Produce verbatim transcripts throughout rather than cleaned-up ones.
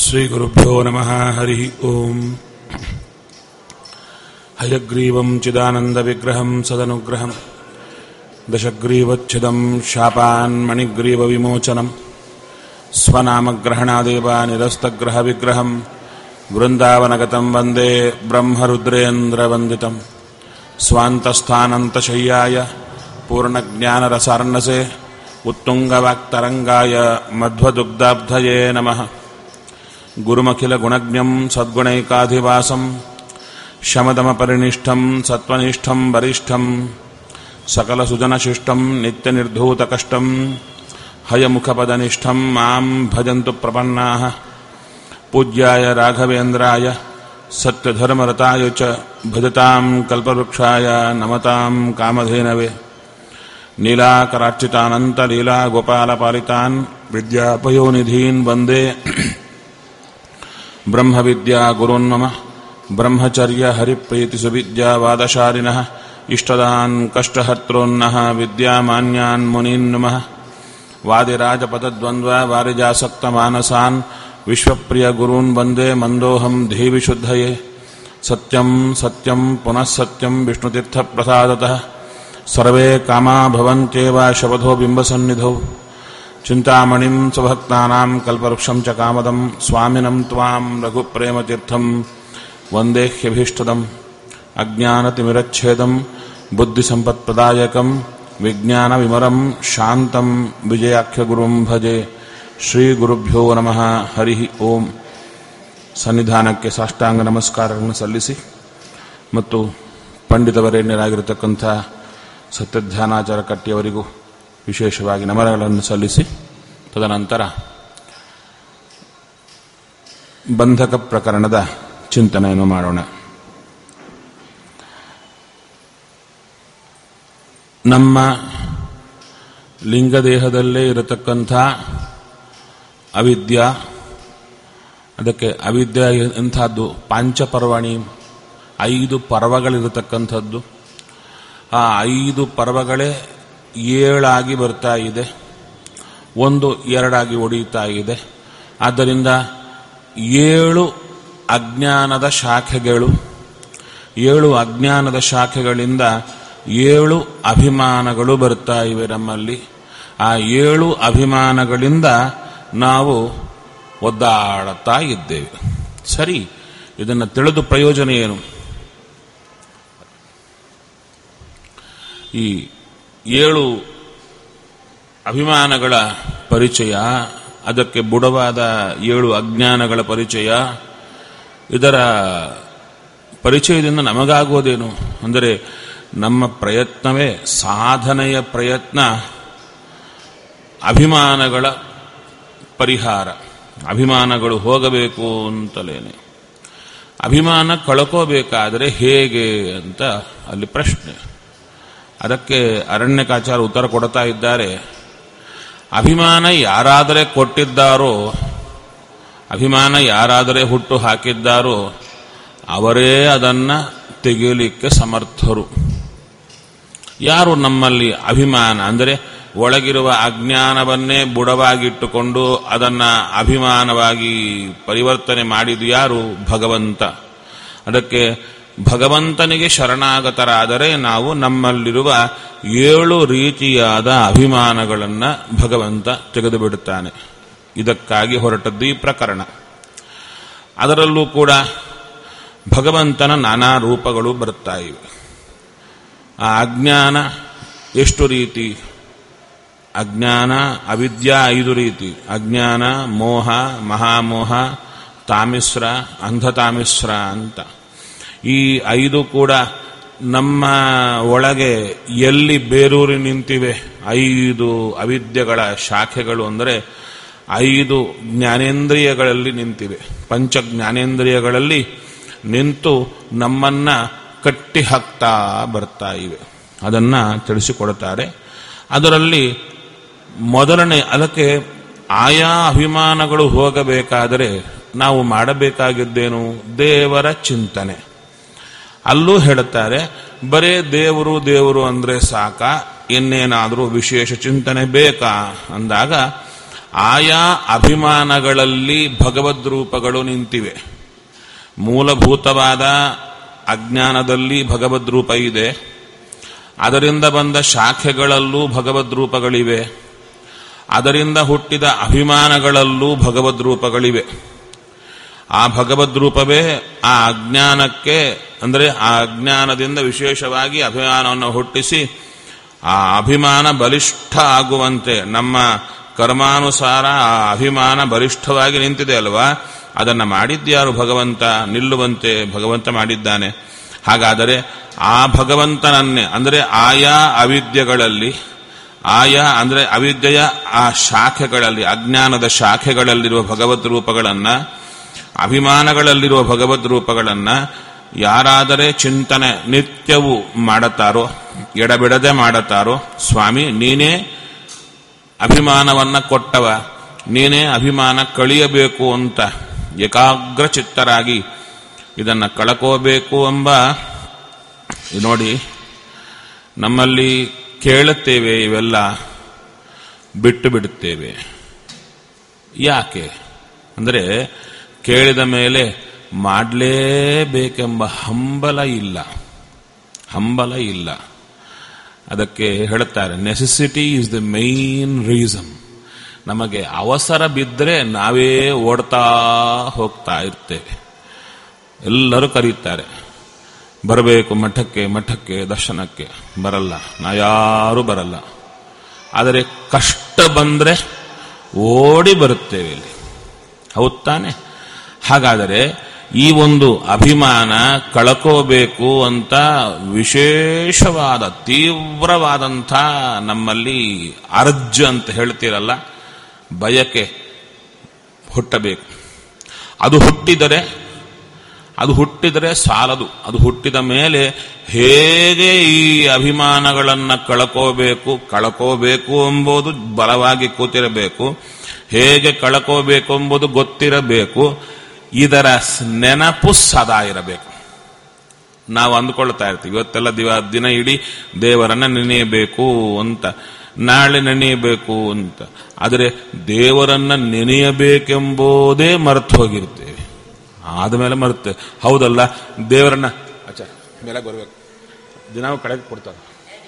ಶ್ರೀಗುರುಭ್ಯೋ ನಮಃ. ಹರಿ ಓಂ. ಹಯಗ್ರೀವಂ ಚಿದಾನಂದವಿಗ್ರಹಂ ಸದನುಗ್ರಹಂ ದಶಗ್ರೀವಚ್ಛಿದಂ ಶಾಪಾನ್ ಮಣಿಗ್ರೀವವಿಮೋಚನಂ ಸ್ವನಾಮಗ್ರಹಣಾದೇವ ನಿರಸ್ತಗ್ರಹವಿಗ್ರಹಂ ವೃಂದಾವನಗತಂ ವಂದೇ ಬ್ರಹ್ಮರುದ್ರೇಂದ್ರವಂದಿತಂ ಸ್ವಾಂತಸ್ಥಾನಂತಶಯ್ಯಾಯ ಪೂರ್ಣಜ್ಞಾನರಸಾರ್ಣಸೆ ಉತ್ತುಂಗವಾಕ್ತರಂಗಾಯ ಮಧ್ವದುಗ್ಧಾಬ್ಧಯೇ ನಮಃ. ಗುರುಮಖಿಲಗುಣಜ್ಞಂ ಸದ್ಗುಣೈಕಾಧಿವಾಸಂ ಶಮದಮಪರಿನಿಷ್ಠಂ ಸತ್ವನಿಷ್ಠಂ ವರಿಷ್ಠಂ ಸಕಲಸುಜನಶಿಷ್ಟಂ ನಿತ್ಯನಿರ್ಧೂತಕಷ್ಟಂ ಹಯಮುಖಪದನಿಷ್ಠಂ ಮಾಂ ಭಜಂತು ಪ್ರಪನ್ನಾಃ. ಪೂಜ್ಯಾಯ ರಾಘವೇಂದ್ರಾಯ ಸತ್ಯಧರ್ಮರತಾಯ ಚ ಭಜತಾಂ ಕಲ್ಪವೃಕ್ಷಾಯ ನಮತಾಂ ಕಾಮಧೇನವೇ. ನೀಲಾಕರಾರ್ಚಿತಾನಂತಲೀಲಾಗೋಪಾಲಪಾಲಿತಾನ್ ವಿದ್ಯಾಪಯೋನಿಧೀನ್ ವಂದೇ ಬ್ರಹ್ಮವಿದ್ಯಾ ಗುರುನ್ಮಮ. ಬ್ರಹ್ಮಚರ್ಯ ಹರಿಪ್ರೀತಿಸುವಿದ್ಯಾವಾದಶಾಲಿನಃ ಇಷ್ಟದಾನ್ ಕಷ್ಟಹರ್ತॄನ್ನಃ ವಿದ್ಯಾಮಾನ್ಯಾನ್ ಮುನೀನ್ ನಮಃ. ವಾದಿರಾಜಪದದ್ವಂದ್ವ ವಾರಿಜಾಸಕ್ತಮಾನಸಾನ್ ವಿಶ್ವಪ್ರಿಯ ಗುರೂನ್ ವಂದೇ ಮಂದೋಹಂ ಧೀವಿಶುದ್ಧಯೇ. ಸತ್ಯಂ ಸತ್ಯಂ ಪುನಃ ಸತ್ಯಂ ವಿಷ್ಣುತೀರ್ಥಪ್ರಸಾದತಃ ಸರ್ವೇ ಕಾಮಾ ಭವಂತ್ಯೇವ ಶಪಥೋ ಬಿಂಬಸನ್ನಿಧೌ. ಚಿಂತಾಮಣಿಂ ಸ್ವಭಕ್ತಾನಾಂ ಕಲ್ಪವೃಕ್ಷಂ ಚ ಕಾಮದಂ ಸ್ವಾಮಿನಂ ತ್ವಾಂ ರಘುಪ್ರೇಮತೀರ್ಥಂ ವಂದೇಹ್ಯಭೀಷ್ಟದಂ. ಅಜ್ಞಾನತಿಮಿರಚ್ಛೇದಂ ಬುದ್ಧಿಸಂಪತ್ಪ್ರದಾಯಕಂ ವಿಜ್ಞಾನವಿಮರಂ ಶಾಂತಂ ವಿಜಯಾಖ್ಯಗುರುಂ ಭಜೆ. ಶ್ರೀಗುರುಭ್ಯೋ ನಮಃ. ಹರಿ ಓಂ. ಸನ್ನಿಧಾನಕ್ಕೆ ಸಾಷ್ಟಾಂಗ ನಮಸ್ಕಾರಗಳನ್ನು ಸಲ್ಲಿಸಿ ಮತ್ತು ಪಂಡಿತವರೇಣ್ಯರಾಗಿರತಕ್ಕಂಥ ಸತ್ಯಧ್ಯಾನಾಚಾರ ಕಟ್ಟಿಯವರಿಗೂ ವಿಶೇಷವಾಗಿ ನಮನಗಳನ್ನು ಸಲ್ಲಿಸಿ ತದನಂತರ ಬಂಧಕ ಪ್ರಕರಣದ ಚಿಂತನೆಯನ್ನು ಮಾಡೋಣ. ನಮ್ಮ ಲಿಂಗದೇಹದಲ್ಲೇ ಇರತಕ್ಕಂಥ ಅವಿದ್ಯ, ಅದಕ್ಕೆ ಅವಿದ್ಯ ಎಂಥದ್ದು ಪಾಂಚಪರ್ವಣಿ, ಐದು ಪರ್ವಗಳಿರತಕ್ಕಂಥದ್ದು. ಆ ಐದು ಪರ್ವಗಳೇ ಏಳಾಗಿ ಬರ್ತಾ ಇದೆ, ಒಂದು ಎರಡಾಗಿ ಒಡೆಯುತ್ತಾ ಇದೆ. ಆದ್ದರಿಂದ ಏಳು ಅಜ್ಞಾನದ ಶಾಖೆಗಳು, ಏಳು ಅಜ್ಞಾನದ ಶಾಖೆಗಳಿಂದ ಏಳು ಅಭಿಮಾನಗಳು ಬರ್ತಾ ಇವೆ ನಮ್ಮಲ್ಲಿ. ಆ ಏಳು ಅಭಿಮಾನಗಳಿಂದ ನಾವು ಒದ್ದಾಡುತ್ತಾ ಇದ್ದೇವೆ. ಸರಿ, ಇದನ್ನು ತಿಳಿದು ಪ್ರಯೋಜನ ಏನು? ಈ ಏಳು ಅಭಿಮಾನಗಳ ಪರಿಚಯ, ಅದಕ್ಕೆ ಬುಡವಾದ ಏಳು ಅಜ್ಞಾನಗಳ ಪರಿಚಯ, ಇದರ ಪರಿಚಯದಿಂದ ನಮಗಾಗೋದೇನು ಅಂದರೆ ನಮ್ಮ ಪ್ರಯತ್ನವೇ, ಸಾಧನೆಯ ಪ್ರಯತ್ನ ಅಭಿಮಾನಗಳ ಪರಿಹಾರ. ಅಭಿಮಾನಗಳು ಹೋಗಬೇಕು ಅಂತಲೇನೆ. ಅಭಿಮಾನ ಕಳ್ಕೋಬೇಕಾದರೆ ಹೇಗೆ ಅಂತ ಅಲ್ಲಿ ಪ್ರಶ್ನೆ. ಅದಕ್ಕೆ ಅರಣ್ಯಕಾಚಾರ ಉತ್ತರ ಕೊಡ್ತಾ ಇದ್ದಾರೆ. ಅಭಿಮಾನ ಯಾರಾದರೆ ಕೊಟ್ಟಿದ್ದಾರೋ, ಅಭಿಮಾನ ಯಾರಾದರೆ ಹುಟ್ಟು ಹಾಕಿದ್ದಾರೋ ಅವರೇ ಅದನ್ನು ತೆಗೆಯಲಿಕ್ಕೆ ಸಮರ್ಥರು. ಯಾರು ನಮ್ಮಲ್ಲಿ ಅಭಿಮಾನ ಅಂದರೆ ಒಳಗಿರುವ ಅಜ್ಞಾನವನ್ನೇ ಬುಡವಾಗಿಟ್ಟುಕೊಂಡು ಅದನ್ನು ಅಭಿಮಾನವಾಗಿ ಪರಿವರ್ತನೆ ಮಾಡಿದ್ದು ಯಾರು? ಭಗವಂತ. ಅದಕ್ಕೆ ಭಗವಂತನಿಗೆ ಶರಣಾಗತರಾದರೆ ನಾವು ನಮ್ಮಲ್ಲಿರುವ ಏಳು ರೀತಿಯಾದ ಅಭಿಮಾನಗಳನ್ನು ಭಗವಂತ ತೆಗೆದುಬಿಡುತ್ತಾನೆ. ಇದಕ್ಕಾಗಿ ಹೊರಟದ್ದು ಈ ಪ್ರಕರಣ. ಅದರಲ್ಲೂ ಕೂಡ ಭಗವಂತನ ನಾನಾ ರೂಪಗಳು ಬರುತ್ತಾ ಇವೆ. ಆ ಅಜ್ಞಾನ ಎಷ್ಟು ರೀತಿ? ಅಜ್ಞಾನ ಅವಿದ್ಯಾ ಐದು ರೀತಿ: ಅಜ್ಞಾನ, ಮೋಹ, ಮಹಾಮೋಹ, ತಾಮಿಸ್ರ, ಅಂಧತಾಮಿಸ್ರ ಅಂತ. ಈ ಐದು ಕೂಡ ನಮ್ಮ ಒಳಗೆ ಎಲ್ಲಿ ಬೇರೂರಿ ನಿಂತಿವೆ? ಐದು ಅವಿದ್ಯೆಗಳ ಶಾಖೆಗಳು ಅಂದರೆ ಐದು ಜ್ಞಾನೇಂದ್ರಿಯಗಳಲ್ಲಿ ನಿಂತಿವೆ. ಪಂಚ ಜ್ಞಾನೇಂದ್ರಿಯಗಳಲ್ಲಿ ನಿಂತು ನಮ್ಮನ್ನ ಕಟ್ಟಿ ಹಾಕ್ತಾ ಬರ್ತಾ ಇವೆ. ಅದನ್ನು ತಿಳಿಸಿಕೊಡುತ್ತಾರೆ. ಅದರಲ್ಲಿ ಮೊದಲನೇ, ಅದಕ್ಕೆ ಆಯಾ ಅಭಿಮಾನಗಳು ಹೋಗಬೇಕಾದರೆ ನಾವು ಮಾಡಬೇಕಾಗಿದ್ದೇನು? ದೇವರ ಚಿಂತನೆ. ಅಲ್ಲೂ ಹೇಳುತ್ತಾರೆ, ಬರೇ ದೇವರು ದೇವರು ಅಂದರೆ ಸಾಕ, ಇನ್ನೇನಾದರೂ ವಿಶೇಷ ಚಿಂತನೆ ಬೇಕಾ ಅಂದಾಗ ಆಯಾ ಅಭಿಮಾನಗಳಲ್ಲಿ ಭಗವದ್ರೂಪಗಳು ನಿಂತಿವೆ. ಮೂಲಭೂತವಾದ ಅಜ್ಞಾನದಲ್ಲಿ ಭಗವದ್ರೂಪ ಇದೆ, ಅದರಿಂದ ಬಂದ ಶಾಖೆಗಳಲ್ಲೂ ಭಗವದ್ರೂಪಗಳಿವೆ, ಅದರಿಂದ ಹುಟ್ಟಿದ ಅಭಿಮಾನಗಳಲ್ಲೂ ಭಗವದ್ರೂಪಗಳಿವೆ. ಆ ಭಗವದ್ರೂಪವೇ ಆ ಅಜ್ಞಾನಕ್ಕೆ, ಅಂದರೆ ಆ ಅಜ್ಞಾನದಿಂದ ವಿಶೇಷವಾಗಿ ಅಭಿಮಾನವನ್ನು ಹುಟ್ಟಿಸಿ ಆ ಅಭಿಮಾನ ಬಲಿಷ್ಠ ಆಗುವಂತೆ, ನಮ್ಮ ಕರ್ಮಾನುಸಾರ ಆ ಅಭಿಮಾನ ಬಲಿಷ್ಠವಾಗಿ ನಿಂತಿದೆ ಅಲ್ವಾ, ಅದನ್ನು ಮಾಡಿದ್ಯಾರು? ಭಗವಂತ. ನಿಲ್ಲುವಂತೆ ಭಗವಂತ ಮಾಡಿದ್ದಾನೆ. ಹಾಗಾದರೆ ಆ ಭಗವಂತನನ್ನೇ, ಅಂದರೆ ಆಯಾ ಅವಿದ್ಯೆಗಳಲ್ಲಿ, ಆಯಾ ಅಂದರೆ ಅವಿದ್ಯೆಯ ಆ ಶಾಖೆಗಳಲ್ಲಿ, ಅಜ್ಞಾನದ ಶಾಖೆಗಳಲ್ಲಿರುವ ಭಗವದ್ ರೂಪಗಳನ್ನು, ಅಭಿಮಾನಗಳಲ್ಲಿರುವ ಭಗವದ್ ರೂಪಗಳನ್ನು ಯಾರಾದರೆ ಚಿಂತನೆ ನಿತ್ಯವೂ ಮಾಡುತ್ತಾರೋ, ಎಡಬಿಡದೆ ಮಾಡುತ್ತಾರೋ, ಸ್ವಾಮಿ ನೀನೇ ಅಭಿಮಾನವನ್ನು ಕೊಟ್ಟವ, ನೀನೇ ಅಭಿಮಾನ ಕಳಿಯಬೇಕು ಅಂತ ಏಕಾಗ್ರ ಚಿತ್ತರಾಗಿ ಇದನ್ನು ಕಳ್ಕೋಬೇಕು ಎಂಬ, ನೋಡಿ ನಮ್ಮಲ್ಲಿ ಕೇಳುತ್ತೇವೆ, ಇವೆಲ್ಲ ಬಿಟ್ಟು ಬಿಡುತ್ತೇವೆ. ಯಾಕೆ ಅಂದರೆ ಕೇಳಿದ ಮೇಲೆ ಮಾಡಲೇಬೇಕೆಂಬ ಹಂಬಲ ಇಲ್ಲ, ಹಂಬಲ ಇಲ್ಲ. ಅದಕ್ಕೆ ಹೇಳುತ್ತಾರೆ, necessity is the main reason. ನಮಗೆ ಅವಸರ ಬಿದ್ದರೆ ನಾವೇ ಓಡ್ತಾ ಹೋಗ್ತಾ ಇರ್ತೇವೆ. ಎಲ್ಲರೂ ಕರೀತಾರೆ, ಬರಬೇಕು ಮಠಕ್ಕೆ, ಮಠಕ್ಕೆ ದರ್ಶನಕ್ಕೆ. ಬರಲ್ಲ, ನಾ ಯಾರೂ ಬರಲ್ಲ. ಆದರೆ ಕಷ್ಟ ಬಂದರೆ ಓಡಿ ಬರುತ್ತೇವೆ ಇಲ್ಲಿ, ಹೌದು ತಾನೆ? ಹಾಗಾದರೆ ಈ ಒಂದು ಅಭಿಮಾನ ಕಳ್ಕೋಬೇಕು ಅಂತ ವಿಶೇಷವಾದ ತೀವ್ರವಾದಂಥ ನಮ್ಮಲ್ಲಿ ಅರ್ಜ್ ಅಂತ ಹೇಳ್ತೀರಲ್ಲ, ಬಯಕೆ ಹುಟ್ಟಬೇಕು. ಅದು ಹುಟ್ಟಿದರೆ ಅದು ಹುಟ್ಟಿದರೆ ಸಾಲದು. ಅದು ಹುಟ್ಟಿದ ಮೇಲೆ ಹೇಗೆ ಈ ಅಭಿಮಾನಗಳನ್ನು ಕಳ್ಕೋಬೇಕು ಕಳ್ಕೋಬೇಕು ಎಂಬುದು ಬಲವಾಗಿ ಕೂತಿರಬೇಕು, ಹೇಗೆ ಕಳ್ಕೋಬೇಕು ಎಂಬುದು ಗೊತ್ತಿರಬೇಕು. ಇದರ ನೆನಪು ಸದಾ ಇರಬೇಕು. ನಾವು ಅಂದುಕೊಳ್ತಾ ಇರ್ತೀವಿ ಇವತ್ತೆಲ್ಲ ದಿವ ದಿನ ಇಡೀ ದೇವರನ್ನ ನೆನೆಯಬೇಕು ಅಂತ, ನಾಳೆ ನೆನೆಯಬೇಕು ಅಂತ. ಆದರೆ ದೇವರನ್ನ ನೆನೆಯಬೇಕೆಂಬುದೇ ಮರೆತು ಹೋಗಿರ್ತೇವೆ. ಆದಮೇಲೆ ಮರುತ್ತೆ, ಹೌದಲ್ಲ, ದೇವರನ್ನ ಆಚಾರ ಮೇಲೆ ಬರಬೇಕು, ದಿನ ಕಡೆಗೆ ಕೊಡ್ತಾರೆ.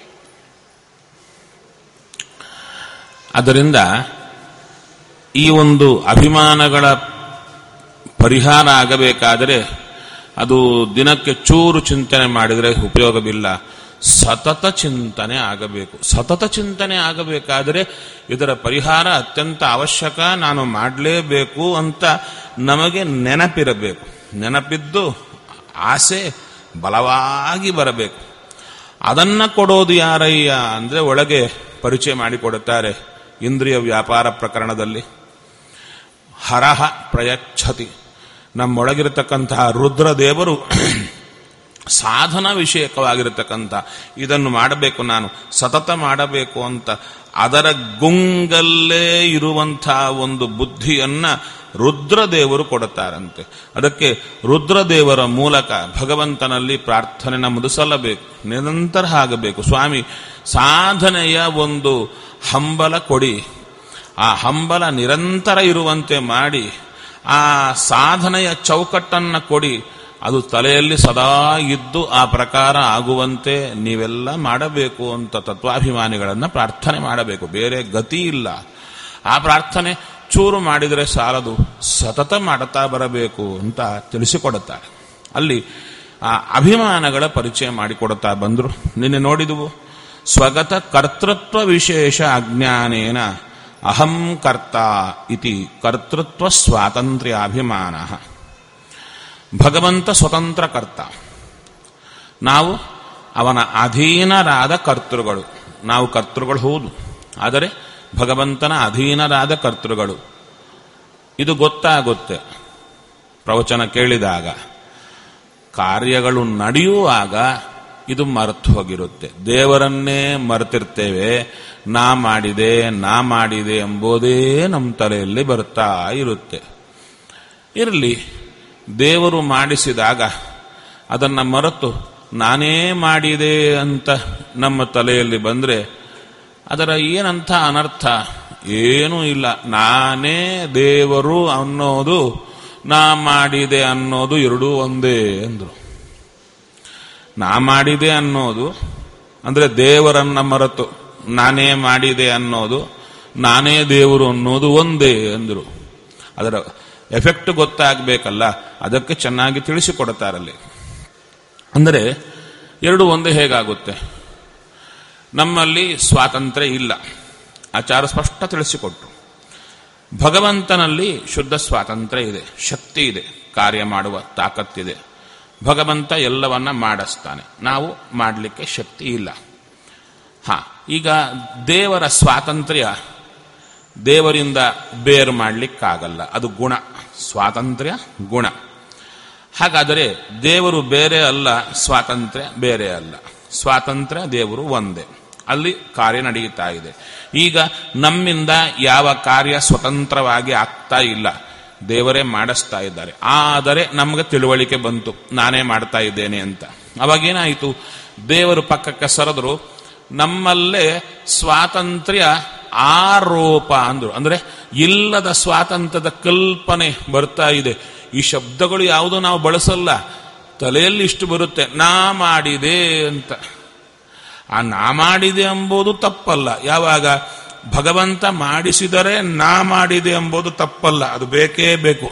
ಅದರಿಂದ ಈ ಒಂದು ಅಭಿಮಾನಗಳ ಪರಿಹಾರ ಆಗಬೇಕಾದರೆ ಅದು ದಿನಕ್ಕೆ ಚೂರು ಚಿಂತನೆ ಮಾಡಿದರೆ ಉಪಯೋಗವಿಲ್ಲ, ಸತತ ಚಿಂತನೆ ಆಗಬೇಕು. ಸತತ ಚಿಂತನೆ ಆಗಬೇಕಾದರೆ ಇದರ ಪರಿಹಾರ ಅತ್ಯಂತ ಅವಶ್ಯಕ, ನಾನು ಮಾಡಲೇಬೇಕು ಅಂತ ನಮಗೆ ನೆನಪಿರಬೇಕು. ನೆನಪಿದ್ದು ಆಸೆ ಬಲವಾಗಿ ಬರಬೇಕು. ಅದನ್ನ ಕೊಡೋದು ಯಾರಯ್ಯ ಅಂದರೆ ಒಳಗೆ ಪರಿಚಯ ಮಾಡಿಕೊಡುತ್ತಾರೆ ಇಂದ್ರಿಯ ವ್ಯಾಪಾರ ಪ್ರಕರಣದಲ್ಲಿ. ಹರಹ ಪ್ರಯಚ್ಛತಿ, ನಮ್ಮೊಳಗಿರತಕ್ಕಂತಹ ರುದ್ರದೇವರು ಸಾಧನ ವಿಷಯಕವಾಗಿರತಕ್ಕಂಥ ಇದನ್ನು ಮಾಡಬೇಕು, ನಾನು ಸತತ ಮಾಡಬೇಕು ಅಂತ ಅದರ ಗುಂಗಲ್ಲೇ ಇರುವಂಥ ಒಂದು ಬುದ್ಧಿಯನ್ನ ರುದ್ರದೇವರು ಕೊಡುತ್ತಾರಂತೆ. ಅದಕ್ಕೆ ರುದ್ರದೇವರ ಮೂಲಕ ಭಗವಂತನಲ್ಲಿ ಪ್ರಾರ್ಥನೆ ನಮ್ಮದು ಸಲ್ಲಬೇಕು, ನಿರಂತರ ಆಗಬೇಕು. ಸ್ವಾಮಿ ಸಾಧನೆಯ ಒಂದು ಹಂಬಲ ಕೊಡಿ, ಆ ಹಂಬಲ ನಿರಂತರ ಇರುವಂತೆ ಮಾಡಿ, ಆ ಸಾಧನೆಯ ಚೌಕಟ್ಟನ್ನು ಕೊಡಿ, ಅದು ತಲೆಯಲ್ಲಿ ಸದಾ ಇದ್ದು ಆ ಪ್ರಕಾರ ಆಗುವಂತೆ ನೀವೆಲ್ಲ ಮಾಡಬೇಕು ಅಂತ ತತ್ವಾಭಿಮಾನಿಗಳನ್ನು ಪ್ರಾರ್ಥನೆ ಮಾಡಬೇಕು. ಬೇರೆ ಗತಿ ಇಲ್ಲ. ಆ ಪ್ರಾರ್ಥನೆ ಚೂರು ಮಾಡಿದರೆ ಸಾಲದು, ಸತತ ಮಾಡುತ್ತಾ ಬರಬೇಕು ಅಂತ ತಿಳಿಸಿಕೊಡುತ್ತಾರೆ. ಅಲ್ಲಿ ಆ ಅಭಿಮಾನಗಳ ಪರಿಚಯ ಮಾಡಿಕೊಡುತ್ತಾ ಬಂದರು. ನಿನ್ನೆ ನೋಡಿದುವು, ಸ್ವಗತ ಕರ್ತೃತ್ವ ವಿಶೇಷ ಅಜ್ಞಾನೇನ ಅಹಂ ಕರ್ತ ಇತಿ ಕರ್ತೃತ್ವ ಸ್ವಾತಂತ್ರ್ಯಾಭಿಮಾನ. ಭಗವಂತ ಸ್ವತಂತ್ರ ಕರ್ತ, ನಾವು ಅವನ ಅಧೀನರಾದ ಕರ್ತೃಗಳು. ನಾವು ಕರ್ತೃಗಳು ಹೌದು, ಆದರೆ ಭಗವಂತನ ಅಧೀನರಾದ ಕರ್ತೃಗಳು. ಇದು ಗೊತ್ತಾಗುತ್ತೆ ಪ್ರವಚನ ಕೇಳಿದಾಗ. ಕಾರ್ಯಗಳು ನಡೆಯುವಾಗ ಇದು ಮರೆತು ಹೋಗಿರುತ್ತೆ. ದೇವರನ್ನೇ ಮರೆತಿರ್ತೇವೆ. ನಾ ಮಾಡಿದೆ ನಾ ಮಾಡಿದೆ ಎಂಬುದೇ ನಮ್ಮ ತಲೆಯಲ್ಲಿ ಬರ್ತಾ ಇರುತ್ತೆ. ಇರಲಿ, ದೇವರು ಮಾಡಿಸಿದಾಗ ಅದನ್ನು ಮರೆತು ನಾನೇ ಮಾಡಿದೆ ಅಂತ ನಮ್ಮ ತಲೆಯಲ್ಲಿ ಬಂದರೆ ಅದರ ಏನಂಥ ಅನರ್ಥ. ಏನೂ ಇಲ್ಲ. ನಾನೇ ದೇವರು ಅನ್ನೋದು, ನಾ ಮಾಡಿದೆ ಅನ್ನೋದು ಎರಡೂ ಒಂದೇ ಅಂದ್ರು. ನಾ ಮಾಡಿದೆ ಅನ್ನೋದು ಅಂದ್ರೆ ದೇವರನ್ನ ಮರೆತು ನಾನೇ ಮಾಡಿದೆ ಅನ್ನೋದು, ನಾನೇ ದೇವರು ಅನ್ನೋದು ಒಂದೇ ಅಂದ್ರು. ಅದರ ಎಫೆಕ್ಟ್ ಗೊತ್ತಾಗಬೇಕಲ್ಲ, ಅದಕ್ಕೆ ಚೆನ್ನಾಗಿ ತಿಳಿಸಿಕೊಡ್ತಾರಲ್ಲಿ. ಅಂದರೆ ಎರಡು ಒಂದೇ ಹೇಗಾಗುತ್ತೆ? ನಮ್ಮಲ್ಲಿ ಸ್ವಾತಂತ್ರ್ಯ ಇಲ್ಲ, ಆಚಾರ ಸ್ಪಷ್ಟ ತಿಳಿಸಿಕೊಟ್ರು. ಭಗವಂತನಲ್ಲಿ ಶುದ್ಧ ಸ್ವಾತಂತ್ರ್ಯ ಇದೆ, ಶಕ್ತಿ ಇದೆ, ಕಾರ್ಯ ಮಾಡುವ ತಾಕತ್ತಿದೆ. ಭಗವಂತ ಎಲ್ಲವನ್ನ ಮಾಡಿಸ್ತಾನೆ, ನಾವು ಮಾಡಲಿಕ್ಕೆ ಶಕ್ತಿ ಇಲ್ಲ. ಹಾ, ಈಗ ದೇವರ ಸ್ವಾತಂತ್ರ್ಯ ದೇವರಿಂದ ಬೇರು ಮಾಡಲಿಕ್ಕಾಗಲ್ಲ, ಅದು ಗುಣ. ಸ್ವಾತಂತ್ರ್ಯ ಗುಣ. ಹಾಗಾದರೆ ದೇವರು ಬೇರೆ ಅಲ್ಲ, ಸ್ವಾತಂತ್ರ್ಯ ಬೇರೆ ಅಲ್ಲ. ಸ್ವಾತಂತ್ರ್ಯ ದೇವರು ಒಂದೇ, ಅಲ್ಲಿ ಕಾರ್ಯ ನಡೆಯುತ್ತಾ ಇದೆ. ಈಗ ನಮ್ಮಿಂದ ಯಾವ ಕಾರ್ಯ ಸ್ವತಂತ್ರವಾಗಿ ಆಗ್ತಾ ಇಲ್ಲ, ದೇವರೇ ಮಾಡಿಸ್ತಾ ಇದ್ದಾರೆ. ಆದರೆ ನಮಗೆ ತಿಳುವಳಿಕೆ ಬಂತು, ನಾನೇ ಮಾಡ್ತಾ ಇದ್ದೇನೆ ಅಂತ. ಅವಾಗೇನಾಯಿತು? ದೇವರು ಪಕ್ಕಕ್ಕೆ ಸರಿದ್ರು, ನಮ್ಮಲ್ಲೇ ಸ್ವಾತಂತ್ರ್ಯ ಆರೋಪ ಅಂದ್ರು. ಅಂದ್ರೆ ಇಲ್ಲದ ಸ್ವಾತಂತ್ರ್ಯದ ಕಲ್ಪನೆ ಬರ್ತಾ ಇದೆ. ಈ ಶಬ್ದಗಳು ಯಾವುದೂ ನಾವು ಬಳಸಲ್ಲ, ತಲೆಯಲ್ಲಿ ಇಷ್ಟು ಬರುತ್ತೆ, ನಾ ಮಾಡಿದೆ ಅಂತ. ಆ ನಾ ಮಾಡಿದೆ ಎಂಬುದು ತಪ್ಪಲ್ಲ. ಯಾವಾಗ ಭಗವಂತ ಮಾಡಿಸಿದರೆ ನಾ ಮಾಡಿದೆ ಎಂಬುದು ತಪ್ಪಲ್ಲ, ಅದು ಬೇಕೇ ಬೇಕು.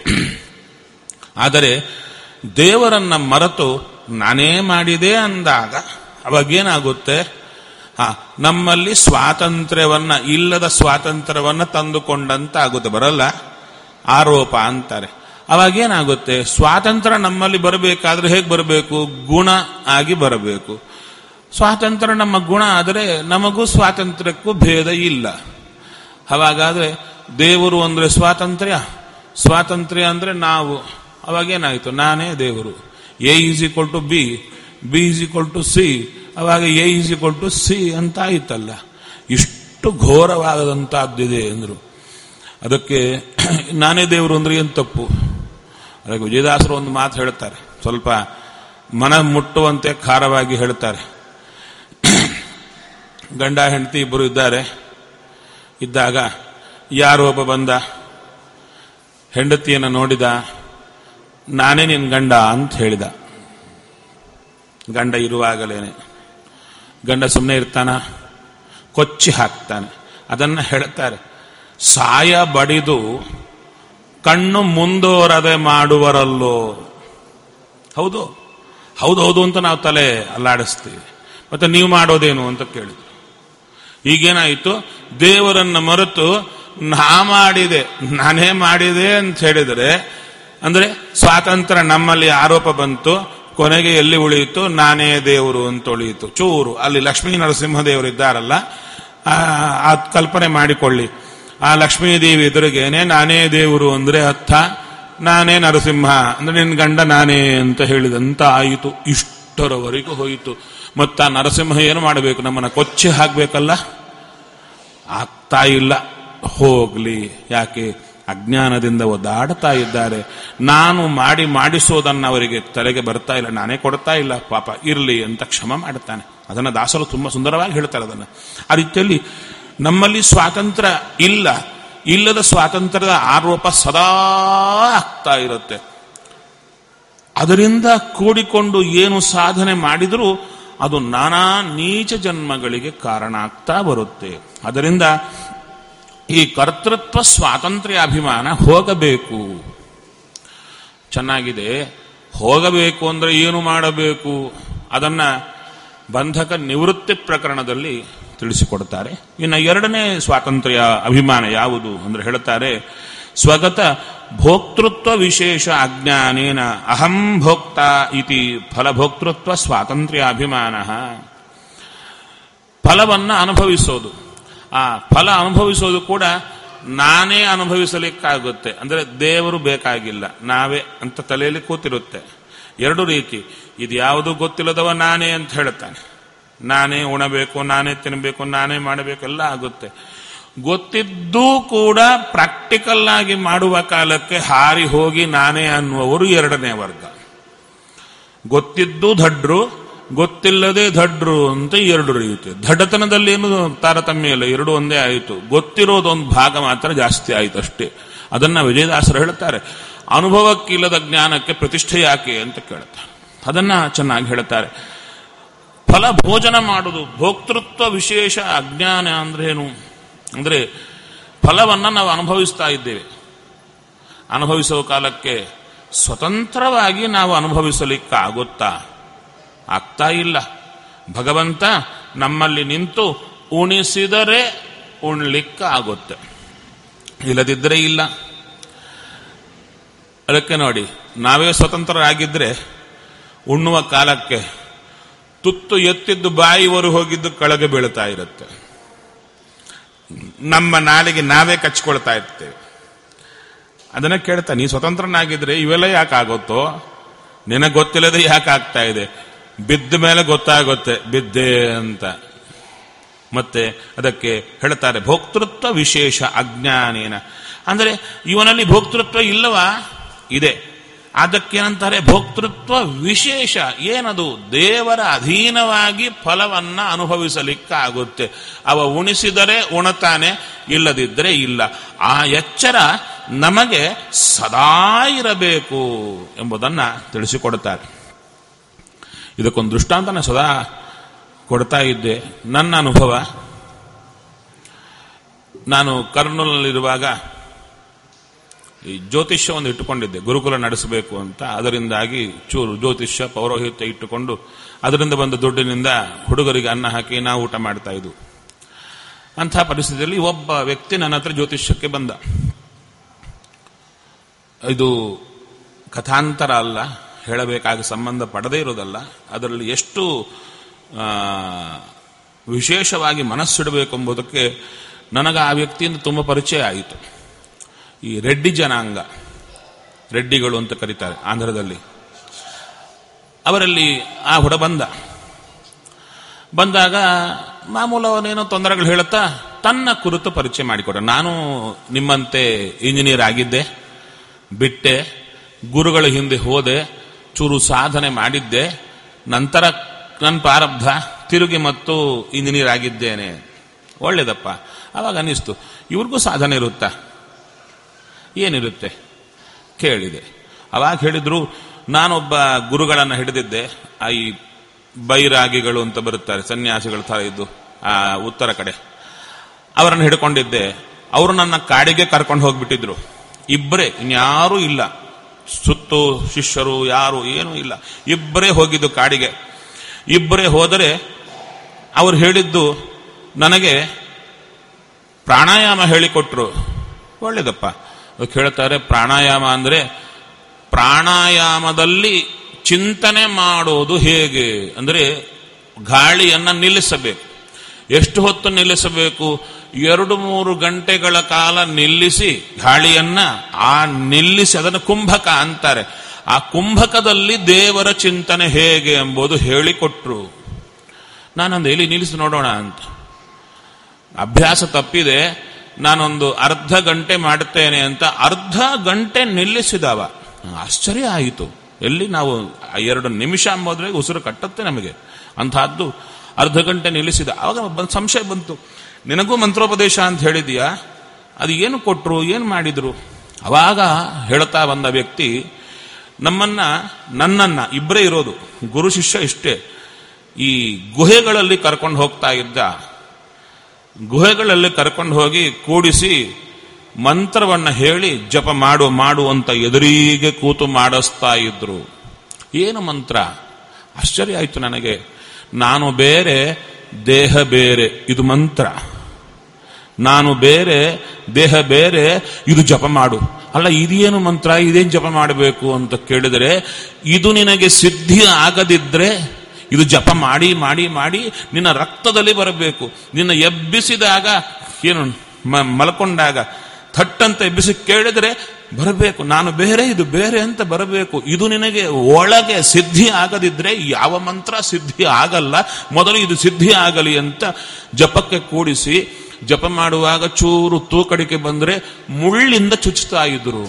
ಆದರೆ ದೇವರನ್ನ ಮರೆತು ನಾನೇ ಮಾಡಿದೆ ಅಂದಾಗ ಅವಾಗೇನಾಗುತ್ತೆ? ಹಾ, ನಮ್ಮಲ್ಲಿ ಸ್ವಾತಂತ್ರ್ಯವನ್ನ, ಇಲ್ಲದ ಸ್ವಾತಂತ್ರ್ಯವನ್ನ ತಂದುಕೊಂಡಂತ ಆಗುತ್ತೆ. ಬರಲ್ಲ, ಆರೋಪ ಅಂತಾರೆ. ಅವಾಗೇನಾಗುತ್ತೆ? ಸ್ವಾತಂತ್ರ್ಯ ನಮ್ಮಲ್ಲಿ ಬರಬೇಕಾದ್ರೆ ಹೇಗೆ ಬರಬೇಕು? ಗುಣ ಆಗಿ ಬರಬೇಕು. ಸ್ವಾತಂತ್ರ್ಯ ನಮ್ಮ ಗುಣ ಆದರೆ ನಮಗೂ ಸ್ವಾತಂತ್ರ್ಯಕ್ಕೂ ಭೇದ ಇಲ್ಲ. ಅವಾಗಾದ್ರೆ ದೇವರು ಅಂದ್ರೆ ಸ್ವಾತಂತ್ರ್ಯ, ಸ್ವಾತಂತ್ರ್ಯ ಅಂದ್ರೆ ನಾವು. ಅವಾಗೇನಾಯಿತು? ನಾನೇ ದೇವರು. A is equal to B, B is equal to C. ಅವಾಗ A is equal to C ಅಂತ ಆಯ್ತಲ್ಲ. ಇಷ್ಟು ಘೋರವಾಗದಂತಹದ್ದಿದೆ ಅಂದ್ರು. ಅದಕ್ಕೆ ನಾನೇ ದೇವರು ಅಂದ್ರೆ ಏನು ತಪ್ಪು? ಅದಕ್ಕೆ ವಿಜಯದಾಸರು ಒಂದು ಮಾತು ಹೇಳ್ತಾರೆ, ಸ್ವಲ್ಪ ಮನ ಮುಟ್ಟುವಂತೆ ಖಾರವಾಗಿ ಹೇಳ್ತಾರೆ. ಗಂಡ ಹೆಂಡತಿ ಇಬ್ಬರು ಇದ್ದಾರೆ. ಇದ್ದಾಗ ಯಾರೋ ಒಬ್ಬ ಬಂದ, ಹೆಂಡತಿಯನ್ನು ನೋಡಿದ, ನಾನೇ ನಿನ್ ಗಂಡ ಅಂತ ಹೇಳಿದ. ಗಂಡ ಇರುವಾಗಲೇನೆ. ಗಂಡ ಸುಮ್ಮನೆ ಇರ್ತಾನ? ಕೊಚ್ಚಿ ಹಾಕ್ತಾನೆ. ಅದನ್ನ ಹೇಳ್ತಾರೆ, ಸಾಯ ಬಡಿದು ಕಣ್ಣು ಮುಂದೋರದೆ ಮಾಡುವರಲ್ಲೋ. ಹೌದು ಹೌದೌದು ಅಂತ ನಾವು ತಲೆ ಅಲ್ಲಾಡಿಸ್ತೀವಿ. ಮತ್ತೆ ನೀವು ಮಾಡೋದೇನು ಅಂತ ಕೇಳಿದ್ರು. ಈಗೇನಾಯಿತು? ದೇವರನ್ನ ಮರೆತು ನಾ ಮಾಡಿದೆ, ನಾನೇ ಮಾಡಿದೆ ಅಂತ ಹೇಳಿದರೆ ಅಂದ್ರೆ ಸ್ವಾತಂತ್ರ್ಯ ನಮ್ಮಲ್ಲಿ ಆರೋಪ ಬಂತು. ಕೊನೆಗೆ ಎಲ್ಲಿ ಉಳಿಯಿತು? ನಾನೇ ದೇವರು ಅಂತ ಉಳಿಯಿತು. ಚೂರು ಅಲ್ಲಿ ಲಕ್ಷ್ಮೀ ನರಸಿಂಹದೇವರು ಇದ್ದಾರಲ್ಲ, ಆ ಕಲ್ಪನೆ ಮಾಡಿಕೊಳ್ಳಿ. ಆ ಲಕ್ಷ್ಮೀದೇವಿ ಎದುರಿಗೇನೆ ನಾನೇ ದೇವರು ಅಂದ್ರೆ ಅರ್ಥ ನಾನೇ ನರಸಿಂಹ ಅಂದ್ರೆ ನಿನ್ ಗಂಡ ನಾನೇ ಅಂತ ಹೇಳಿದಂತ ಆಯಿತು. ಇಷ್ಟರವರೆಗೂ ಹೋಯಿತು. ಮತ್ತ ನರಸಿಂಹ ಏನು ಮಾಡಬೇಕು? ನಮ್ಮನ್ನ ಕೊಚ್ಚಿ ಹಾಕ್ಬೇಕಲ್ಲ, ಆಗ್ತಾ ಇಲ್ಲ. ಹೋಗ್ಲಿ, ಯಾಕೆ? ಅಜ್ಞಾನದಿಂದ ಒದ್ದಾಡ್ತಾ ಇದ್ದಾರೆ. ನಾನು ಮಾಡಿ ಮಾಡಿಸೋದನ್ನ ಅವರಿಗೆ ತಲೆಗೆ ಬರ್ತಾ ಇಲ್ಲ, ನಾನೇ ಕೊಡ್ತಾ ಇಲ್ಲ, ಪಾಪ ಇರ್ಲಿ ಅಂತ ಕ್ಷಮ ಮಾಡುತ್ತಾನೆ. ಅದನ್ನ ದಾಸರು ತುಂಬಾ ಸುಂದರವಾಗಿ ಹೇಳ್ತಾರೆ. ಅದನ್ನ ಆ ರೀತಿಯಲ್ಲಿ ನಮ್ಮಲ್ಲಿ ಸ್ವಾತಂತ್ರ್ಯ ಇಲ್ಲ, ಇಲ್ಲದ ಸ್ವಾತಂತ್ರ್ಯದ ಆರೋಪ ಸದಾ ಆಗ್ತಾ ಇರುತ್ತೆ. ಅದರಿಂದ ಕೂಡಿಕೊಂಡು ಏನು ಸಾಧನೆ ಮಾಡಿದರೂ ಅದು ನಾನಾ ನೀಚ ಜನ್ಮಗಳಿಗೆ ಕಾರಣ ಆಗ್ತಾ ಬರುತ್ತೆ. ಅದರಿಂದ ಈ ಕರ್ತೃತ್ವ ಸ್ವಾತಂತ್ರ್ಯ ಅಭಿಮಾನ ಹೋಗಬೇಕು. ಚೆನ್ನಾಗಿದೆ. ಹೋಗಬೇಕು ಅಂದ್ರೆ ಏನು ಮಾಡಬೇಕು? ಅದನ್ನ ಬಂಧಕ ನಿವೃತ್ತಿ ಪ್ರಕರಣದಲ್ಲಿ ತಿಳಿಸಿಕೊಡ್ತಾರೆ. ಇನ್ನು ಎರಡನೇ ಸ್ವಾತಂತ್ರ್ಯ ಅಭಿಮಾನ ಯಾವುದು ಅಂದ್ರೆ ಹೇಳ್ತಾರೆ, ಸ್ವಗತ ಭೋಕ್ತೃತ್ವ ವಿಶೇಷ ಅಜ್ಞಾನೇನ ಅಹಂ ಭೋಕ್ತ ಇತಿ ಫಲಭೋಕ್ತೃತ್ವ ಸ್ವಾತಂತ್ರ್ಯ ಅಭಿಮಾನ. ಫಲವನ್ನ ಅನುಭವಿಸೋದು, ಆ ಫಲ ಅನುಭವಿಸೋದು ಕೂಡ ನಾನೇ ಅನುಭವಿಸಲಿಕ್ಕಾಗುತ್ತೆ. ಅಂದ್ರೆ ದೇವರು ಬೇಕಾಗಿಲ್ಲ, ನಾವೇ ಅಂತ ತಲೆಯಲ್ಲಿ ಕೂತಿರುತ್ತೆ. ಎರಡು ರೀತಿ. ಇದು ಯಾವುದು ಗೊತ್ತಿಲ್ಲದವ ನಾನೇ ಅಂತ ಹೇಳ್ತಾನೆ. ನಾನೇ ಉಣಬೇಕು, ನಾನೇ ತಿನ್ನಬೇಕು, ನಾನೇ ಮಾಡಬೇಕು, ಎಲ್ಲ ಆಗುತ್ತೆ. ಗೊತ್ತಿದ್ದೂ ಕೂಡ ಪ್ರಾಕ್ಟಿಕಲ್ ಆಗಿ ಮಾಡುವ ಕಾಲಕ್ಕೆ ಹಾರಿ ಹೋಗಿ ನಾನೇ ಅನ್ನುವರು ಎರಡನೇ ವರ್ಗ. ಗೊತ್ತಿದ್ದು ದಡ್ರು, ಗೊತ್ತಿಲ್ಲದೆ ಧಡ್ರು ಅಂತ ಎರಡು ರೀತಿ. ದಡ್ಡತನದಲ್ಲಿ ಏನು ತಾರತಮ್ಯ ಇಲ್ಲ, ಎರಡು ಒಂದೇ ಆಯಿತು. ಗೊತ್ತಿರೋದೊಂದು ಭಾಗ ಮಾತ್ರ ಜಾಸ್ತಿ ಆಯಿತು ಅಷ್ಟೇ. ಅದನ್ನ ವಿಜಯದಾಸರು ಹೇಳ್ತಾರೆ, ಅನುಭವಕ್ಕಿಲ್ಲದ ಜ್ಞಾನಕ್ಕೆ ಪ್ರತಿಷ್ಠೆ ಯಾಕೆ ಅಂತ ಕೇಳ್ತಾರೆ. ಅದನ್ನ ಚೆನ್ನಾಗಿ ಹೇಳ್ತಾರೆ. ಫಲ ಭೋಜನ ಮಾಡುವುದು, ಭೋಕ್ತೃತ್ವ ವಿಶೇಷ ಅಜ್ಞಾನ ಅಂದ್ರೇನು ಅಂದ್ರೆ ಫಲವನ್ನ ನಾವು ಅನುಭವಿಸ್ತಾ ಇದ್ದೇವೆ. ಅನುಭವಿಸುವ ಕಾಲಕ್ಕೆ ಸ್ವತಂತ್ರವಾಗಿ ನಾವು ಅನುಭವಿಸಲಿಕ್ಕಾಗುತ್ತಾ? ಆಗ್ತಾ ಇಲ್ಲ. ಭಗವಂತ ನಮ್ಮಲ್ಲಿ ನಿಂತು ಉಣಿಸಿದರೆ ಉಣ್ಲಿಕ್ಕಾಗುತ್ತೆ, ಇಲ್ಲದಿದ್ದರೆ ಇಲ್ಲ. ಅದಕ್ಕೆ ನೋಡಿ, ನಾವೇ ಸ್ವತಂತ್ರರಾಗಿದ್ದರೆ ಉಣ್ಣುವ ಕಾಲಕ್ಕೆ ತುತ್ತು ಎತ್ತಿದ್ದು ಬಾಯಿವರು ಹೋಗಿದ್ದು ಕೆಳಗೆ ಬೀಳ್ತಾ ಇರುತ್ತೆ. ನಮ್ಮ ನಾಲಿಗೆ ನಾವೇ ಕಚ್ಕೊಳ್ತಾ ಇರ್ತೇವೆ. ಅದನ್ನ ಕೇಳ್ತಾ, ನೀ ಸ್ವತಂತ್ರನಾಗಿದ್ರೆ ಇವೆಲ್ಲ ಯಾಕಾಗುತ್ತೋ? ನಿನಗೆ ಗೊತ್ತಿಲ್ಲದೆ ಯಾಕೆ ಆಗ್ತಾ ಇದೆ? ಬಿದ್ದ ಮೇಲೆ ಗೊತ್ತಾಗುತ್ತೆ ಬಿದ್ದೆ ಅಂತ. ಮತ್ತೆ ಅದಕ್ಕೆ ಹೇಳ್ತಾರೆ ಭೋಕ್ತೃತ್ವ ವಿಶೇಷ ಅಜ್ಞಾನೇನ. ಅಂದರೆ ಇವನಲ್ಲಿ ಭೋಕ್ತೃತ್ವ ಇಲ್ಲವಾ? ಇದೆ. ಅದಕ್ಕೇನಂತಾರೆ ಭೋಕ್ತೃತ್ವ ವಿಶೇಷ. ಏನದು? ದೇವರ ಅಧೀನವಾಗಿ ಫಲವನ್ನ ಅನುಭವಿಸಲಿಕ್ಕಾಗುತ್ತೆ. ಅವ ಉಣಿಸಿದರೆ ಉಣತಾನೆ, ಇಲ್ಲದಿದ್ದರೆ ಇಲ್ಲ. ಆ ಎಚ್ಚರ ನಮಗೆ ಸದಾ ಇರಬೇಕು ಎಂಬುದನ್ನ ತಿಳಿಸಿಕೊಡುತ್ತಾರೆ. ಇದಕ್ಕೊಂದು ದೃಷ್ಟಾಂತನ ಸದಾ ಕೊಡ್ತಾ ಇದ್ದೆ. ನನ್ನ ಅನುಭವ, ನಾನು ಕರ್ನೂಲಿನಲ್ಲಿರುವಾಗ ಈ ಜ್ಯೋತಿಷ್ಯ ಒಂದು ಇಟ್ಟುಕೊಂಡಿದ್ದೆ, ಗುರುಕುಲ ನಡೆಸಬೇಕು ಅಂತ. ಅದರಿಂದಾಗಿ ಚೂರು ಜ್ಯೋತಿಷ್ಯ ಪೌರೋಹಿತ್ಯ ಇಟ್ಟುಕೊಂಡು ಅದರಿಂದ ಬಂದ ದುಡ್ಡಿನಿಂದ ಹುಡುಗರಿಗೆ ಅನ್ನ ಹಾಕಿ ನಾವು ಊಟ ಮಾಡ್ತಾ ಇದ್ವು. ಅಂಥ ಪರಿಸ್ಥಿತಿಯಲ್ಲಿ ಒಬ್ಬ ವ್ಯಕ್ತಿ ನನ್ನ ಹತ್ರ ಜ್ಯೋತಿಷ್ಯಕ್ಕೆ ಬಂದ. ಇದು ಕಥಾಂತರ ಅಲ್ಲ, ಹೇಳಬೇಕಾಗಿ ಸಂಬಂಧ ಪಡದೇ ಇರೋದಲ್ಲ. ಅದರಲ್ಲಿ ಎಷ್ಟು ವಿಶೇಷವಾಗಿ ಮನಸ್ಸಿಡಬೇಕು ಎಂಬುದಕ್ಕೆ ನನಗೆ ಆ ವ್ಯಕ್ತಿಯಿಂದ ತುಂಬ ಪರಿಚಯ ಆಯಿತು. ಈ ರೆಡ್ಡಿ ಜನಾಂಗ, ರೆಡ್ಡಿಗಳು ಅಂತ ಕರೀತಾರೆ ಆಂಧ್ರದಲ್ಲಿ, ಅವರಲ್ಲಿ ಆ ಹುಡ ಬಂದ. ಬಂದಾಗ ಮಾಮೂಲು ಅವನೇನೋ ತೊಂದರೆಗಳು ಹೇಳುತ್ತಾ ತನ್ನ ಕುರಿತು ಪರಿಚಯ ಮಾಡಿಕೊಟ್ಟ. ನಾನು ನಿಮ್ಮಂತೆ ಇಂಜಿನಿಯರ್ ಆಗಿದ್ದೆ, ಬಿಟ್ಟೆ, ಗುರುಗಳ ಹಿಂದೆ ಹೋದೆ, ಚೂರು ಸಾಧನೆ ಮಾಡಿದ್ದೆ, ನಂತರ ನನ್ನ ಪ್ರಾರಬ್ಧ ತಿರುಗಿ ಮತ್ತು ಇಂಜಿನಿಯರ್ ಆಗಿದ್ದೇನೆ. ಒಳ್ಳೇದಪ್ಪ. ಆವಾಗ ಅನ್ನಿಸ್ತು, ಇವ್ರಿಗೂ ಸಾಧನೆ ಇರುತ್ತಾ? ಏನಿರುತ್ತೆ ಕೇಳಿದೆ. ಅವಾಗ ಹೇಳಿದ್ರು, ನಾನೊಬ್ಬ ಗುರುಗಳನ್ನು ಹಿಡಿದಿದ್ದೆ. ಈ ಬೈರಾಗಿಗಳು ಅಂತ ಬರುತ್ತಾರೆ, ಸನ್ಯಾಸಿಗಳ ಥರ ಇದ್ದು ಆ ಉತ್ತರ ಕಡೆ, ಅವರನ್ನು ಹಿಡ್ಕೊಂಡಿದ್ದೆ. ಅವರು ನನ್ನ ಕಾಡಿಗೆ ಕರ್ಕೊಂಡು ಹೋಗ್ಬಿಟ್ಟಿದ್ರು. ಇಬ್ಬರೇ, ಇನ್ಯಾರೂ ಇಲ್ಲ, ಸುತ್ತು ಶಿಷ್ಯರು ಯಾರು ಏನೂ ಇಲ್ಲ, ಇಬ್ಬರೇ ಹೋಗಿದ್ದು ಕಾಡಿಗೆ. ಇಬ್ಬರೇ ಹೋದರೆ ಅವರು ಹೇಳಿದ್ದು ನನಗೆ ಪ್ರಾಣಾಯಾಮ ಹೇಳಿಕೊಟ್ರು. ಒಳ್ಳೇದಪ್ಪ. ಹೇಳ್ತಾರೆ ಪ್ರಾಣಾಯಾಮ ಅಂದ್ರೆ ಪ್ರಾಣಾಯಾಮದಲ್ಲಿ ಚಿಂತನೆ ಮಾಡೋದು ಹೇಗೆ ಅಂದರೆ ಗಾಳಿಯನ್ನ ನಿಲ್ಲಿಸಬೇಕು. ಎಷ್ಟು ಹೊತ್ತು ನಿಲ್ಲಿಸಬೇಕು? ಎರಡು ಮೂರು ಗಂಟೆಗಳ ಕಾಲ ನಿಲ್ಲಿಸಿ ಗಾಳಿಯನ್ನ ಆ ನಿಲ್ಲಿಸಿ ಅದನ್ನು ಕುಂಭಕ ಅಂತಾರೆ. ಆ ಕುಂಭಕದಲ್ಲಿ ದೇವರ ಚಿಂತನೆ ಹೇಗೆ ಎಂಬುದು ಹೇಳಿಕೊಟ್ರು. ನಾನೊಂದು ಎಲ್ಲಿ ನಿಲ್ಲಿಸಿ ನೋಡೋಣ ಅಂತ. ಅಭ್ಯಾಸ ತಪ್ಪಿದೆ, ನಾನೊಂದು ಅರ್ಧ ಗಂಟೆ ಮಾಡುತ್ತೇನೆ ಅಂತ ಅರ್ಧ ಗಂಟೆ ನಿಲ್ಲಿಸಿದವ. ಆಶ್ಚರ್ಯ ಆಯಿತು. ಎಲ್ಲಿ ನಾವು ಎರಡು ನಿಮಿಷ ಅಂಬೋದ್ರೆ ಉಸಿರು ಕಟ್ಟುತ್ತೆ ನಮಗೆ. ಅಂತಹದ್ದು ಅರ್ಧ ಗಂಟೆ ನಿಲ್ಲಿಸಿದ. ಆವಾಗ ಸಂಶಯ ಬಂತು, ನಿನಗೂ ಮಂತ್ರೋಪದೇಶ ಅಂತ ಹೇಳಿದೀಯಾ, ಅದು ಏನು ಕೊಟ್ರು, ಏನು ಮಾಡಿದ್ರು? ಅವಾಗ ಹೇಳ್ತಾ ಬಂದ ವ್ಯಕ್ತಿ, ನಮ್ಮನ್ನ ನನ್ನನ್ನ ಇಬ್ಬರೇ ಇರೋದು, ಗುರು ಶಿಷ್ಯ ಇಷ್ಟೇ, ಈ ಗುಹೆಗಳಲ್ಲಿ ಕರ್ಕೊಂಡು ಹೋಗ್ತಾ ಇದ್ದ. ಗುಹೆಗಳಲ್ಲಿ ಕರ್ಕೊಂಡು ಹೋಗಿ ಕೂಡಿಸಿ ಮಂತ್ರವನ್ನ ಹೇಳಿ ಜಪ ಮಾಡು ಮಾಡು ಅಂತ ಎದುರಿಗೆ ಕೂತು ಮಾಡಿಸ್ತಾ ಇದ್ರು. ಏನು ಮಂತ್ರ? ಆಶ್ಚರ್ಯ ಆಯಿತು ನನಗೆ. ನಾನು ಬೇರೆ, ದೇಹ ಬೇರೆ, ಇದು ಮಂತ್ರ. ನಾನು ಬೇರೆ, ದೇಹ ಬೇರೆ, ಇದು ಜಪ ಮಾಡು. ಅಲ್ಲ, ಇದೇನು ಮಂತ್ರ, ಇದೇನು ಜಪ ಮಾಡಬೇಕು ಅಂತ ಕೇಳಿದರೆ, ಇದು ನಿನಗೆ ಸಿದ್ಧಿ ಆಗದಿದ್ರೆ ಇದು ಜಪ ಮಾಡಿ ಮಾಡಿ ಮಾಡಿ ನಿನ್ನ ರಕ್ತದಲ್ಲಿ ಬರಬೇಕು. ನಿನ್ನ ಎಬ್ಬಿಸಿದಾಗ, ಏನು ಮಲ್ಕೊಂಡಾಗ ಥಟ್ಟಂತ ಎಬ್ಬಿಸಿ ಕೇಳಿದರೆ ಬರಬೇಕು, ನಾನು ಬೇರೆ ಇದು ಬೇರೆ ಅಂತ ಬರಬೇಕು. ಇದು ನಿನಗೆ ಒಳಗೆ ಸಿದ್ಧಿ ಆಗದಿದ್ರೆ ಯಾವ ಮಂತ್ರ ಸಿದ್ಧಿ ಆಗಲ್ಲ. ಮೊದಲು ಇದು ಸಿದ್ಧಿ ಆಗಲಿ ಅಂತ ಜಪಕ್ಕೆ ಕೂಡಿಸಿ ಜಪ ಮಾಡುವಾಗ ಚೂರು ತೂಕಡಿಕೆ ಬಂದರೆ ಮುಳ್ಳಿಂದ ಚುಚ್ಚುತ್ತಾ ಇದ್ರು.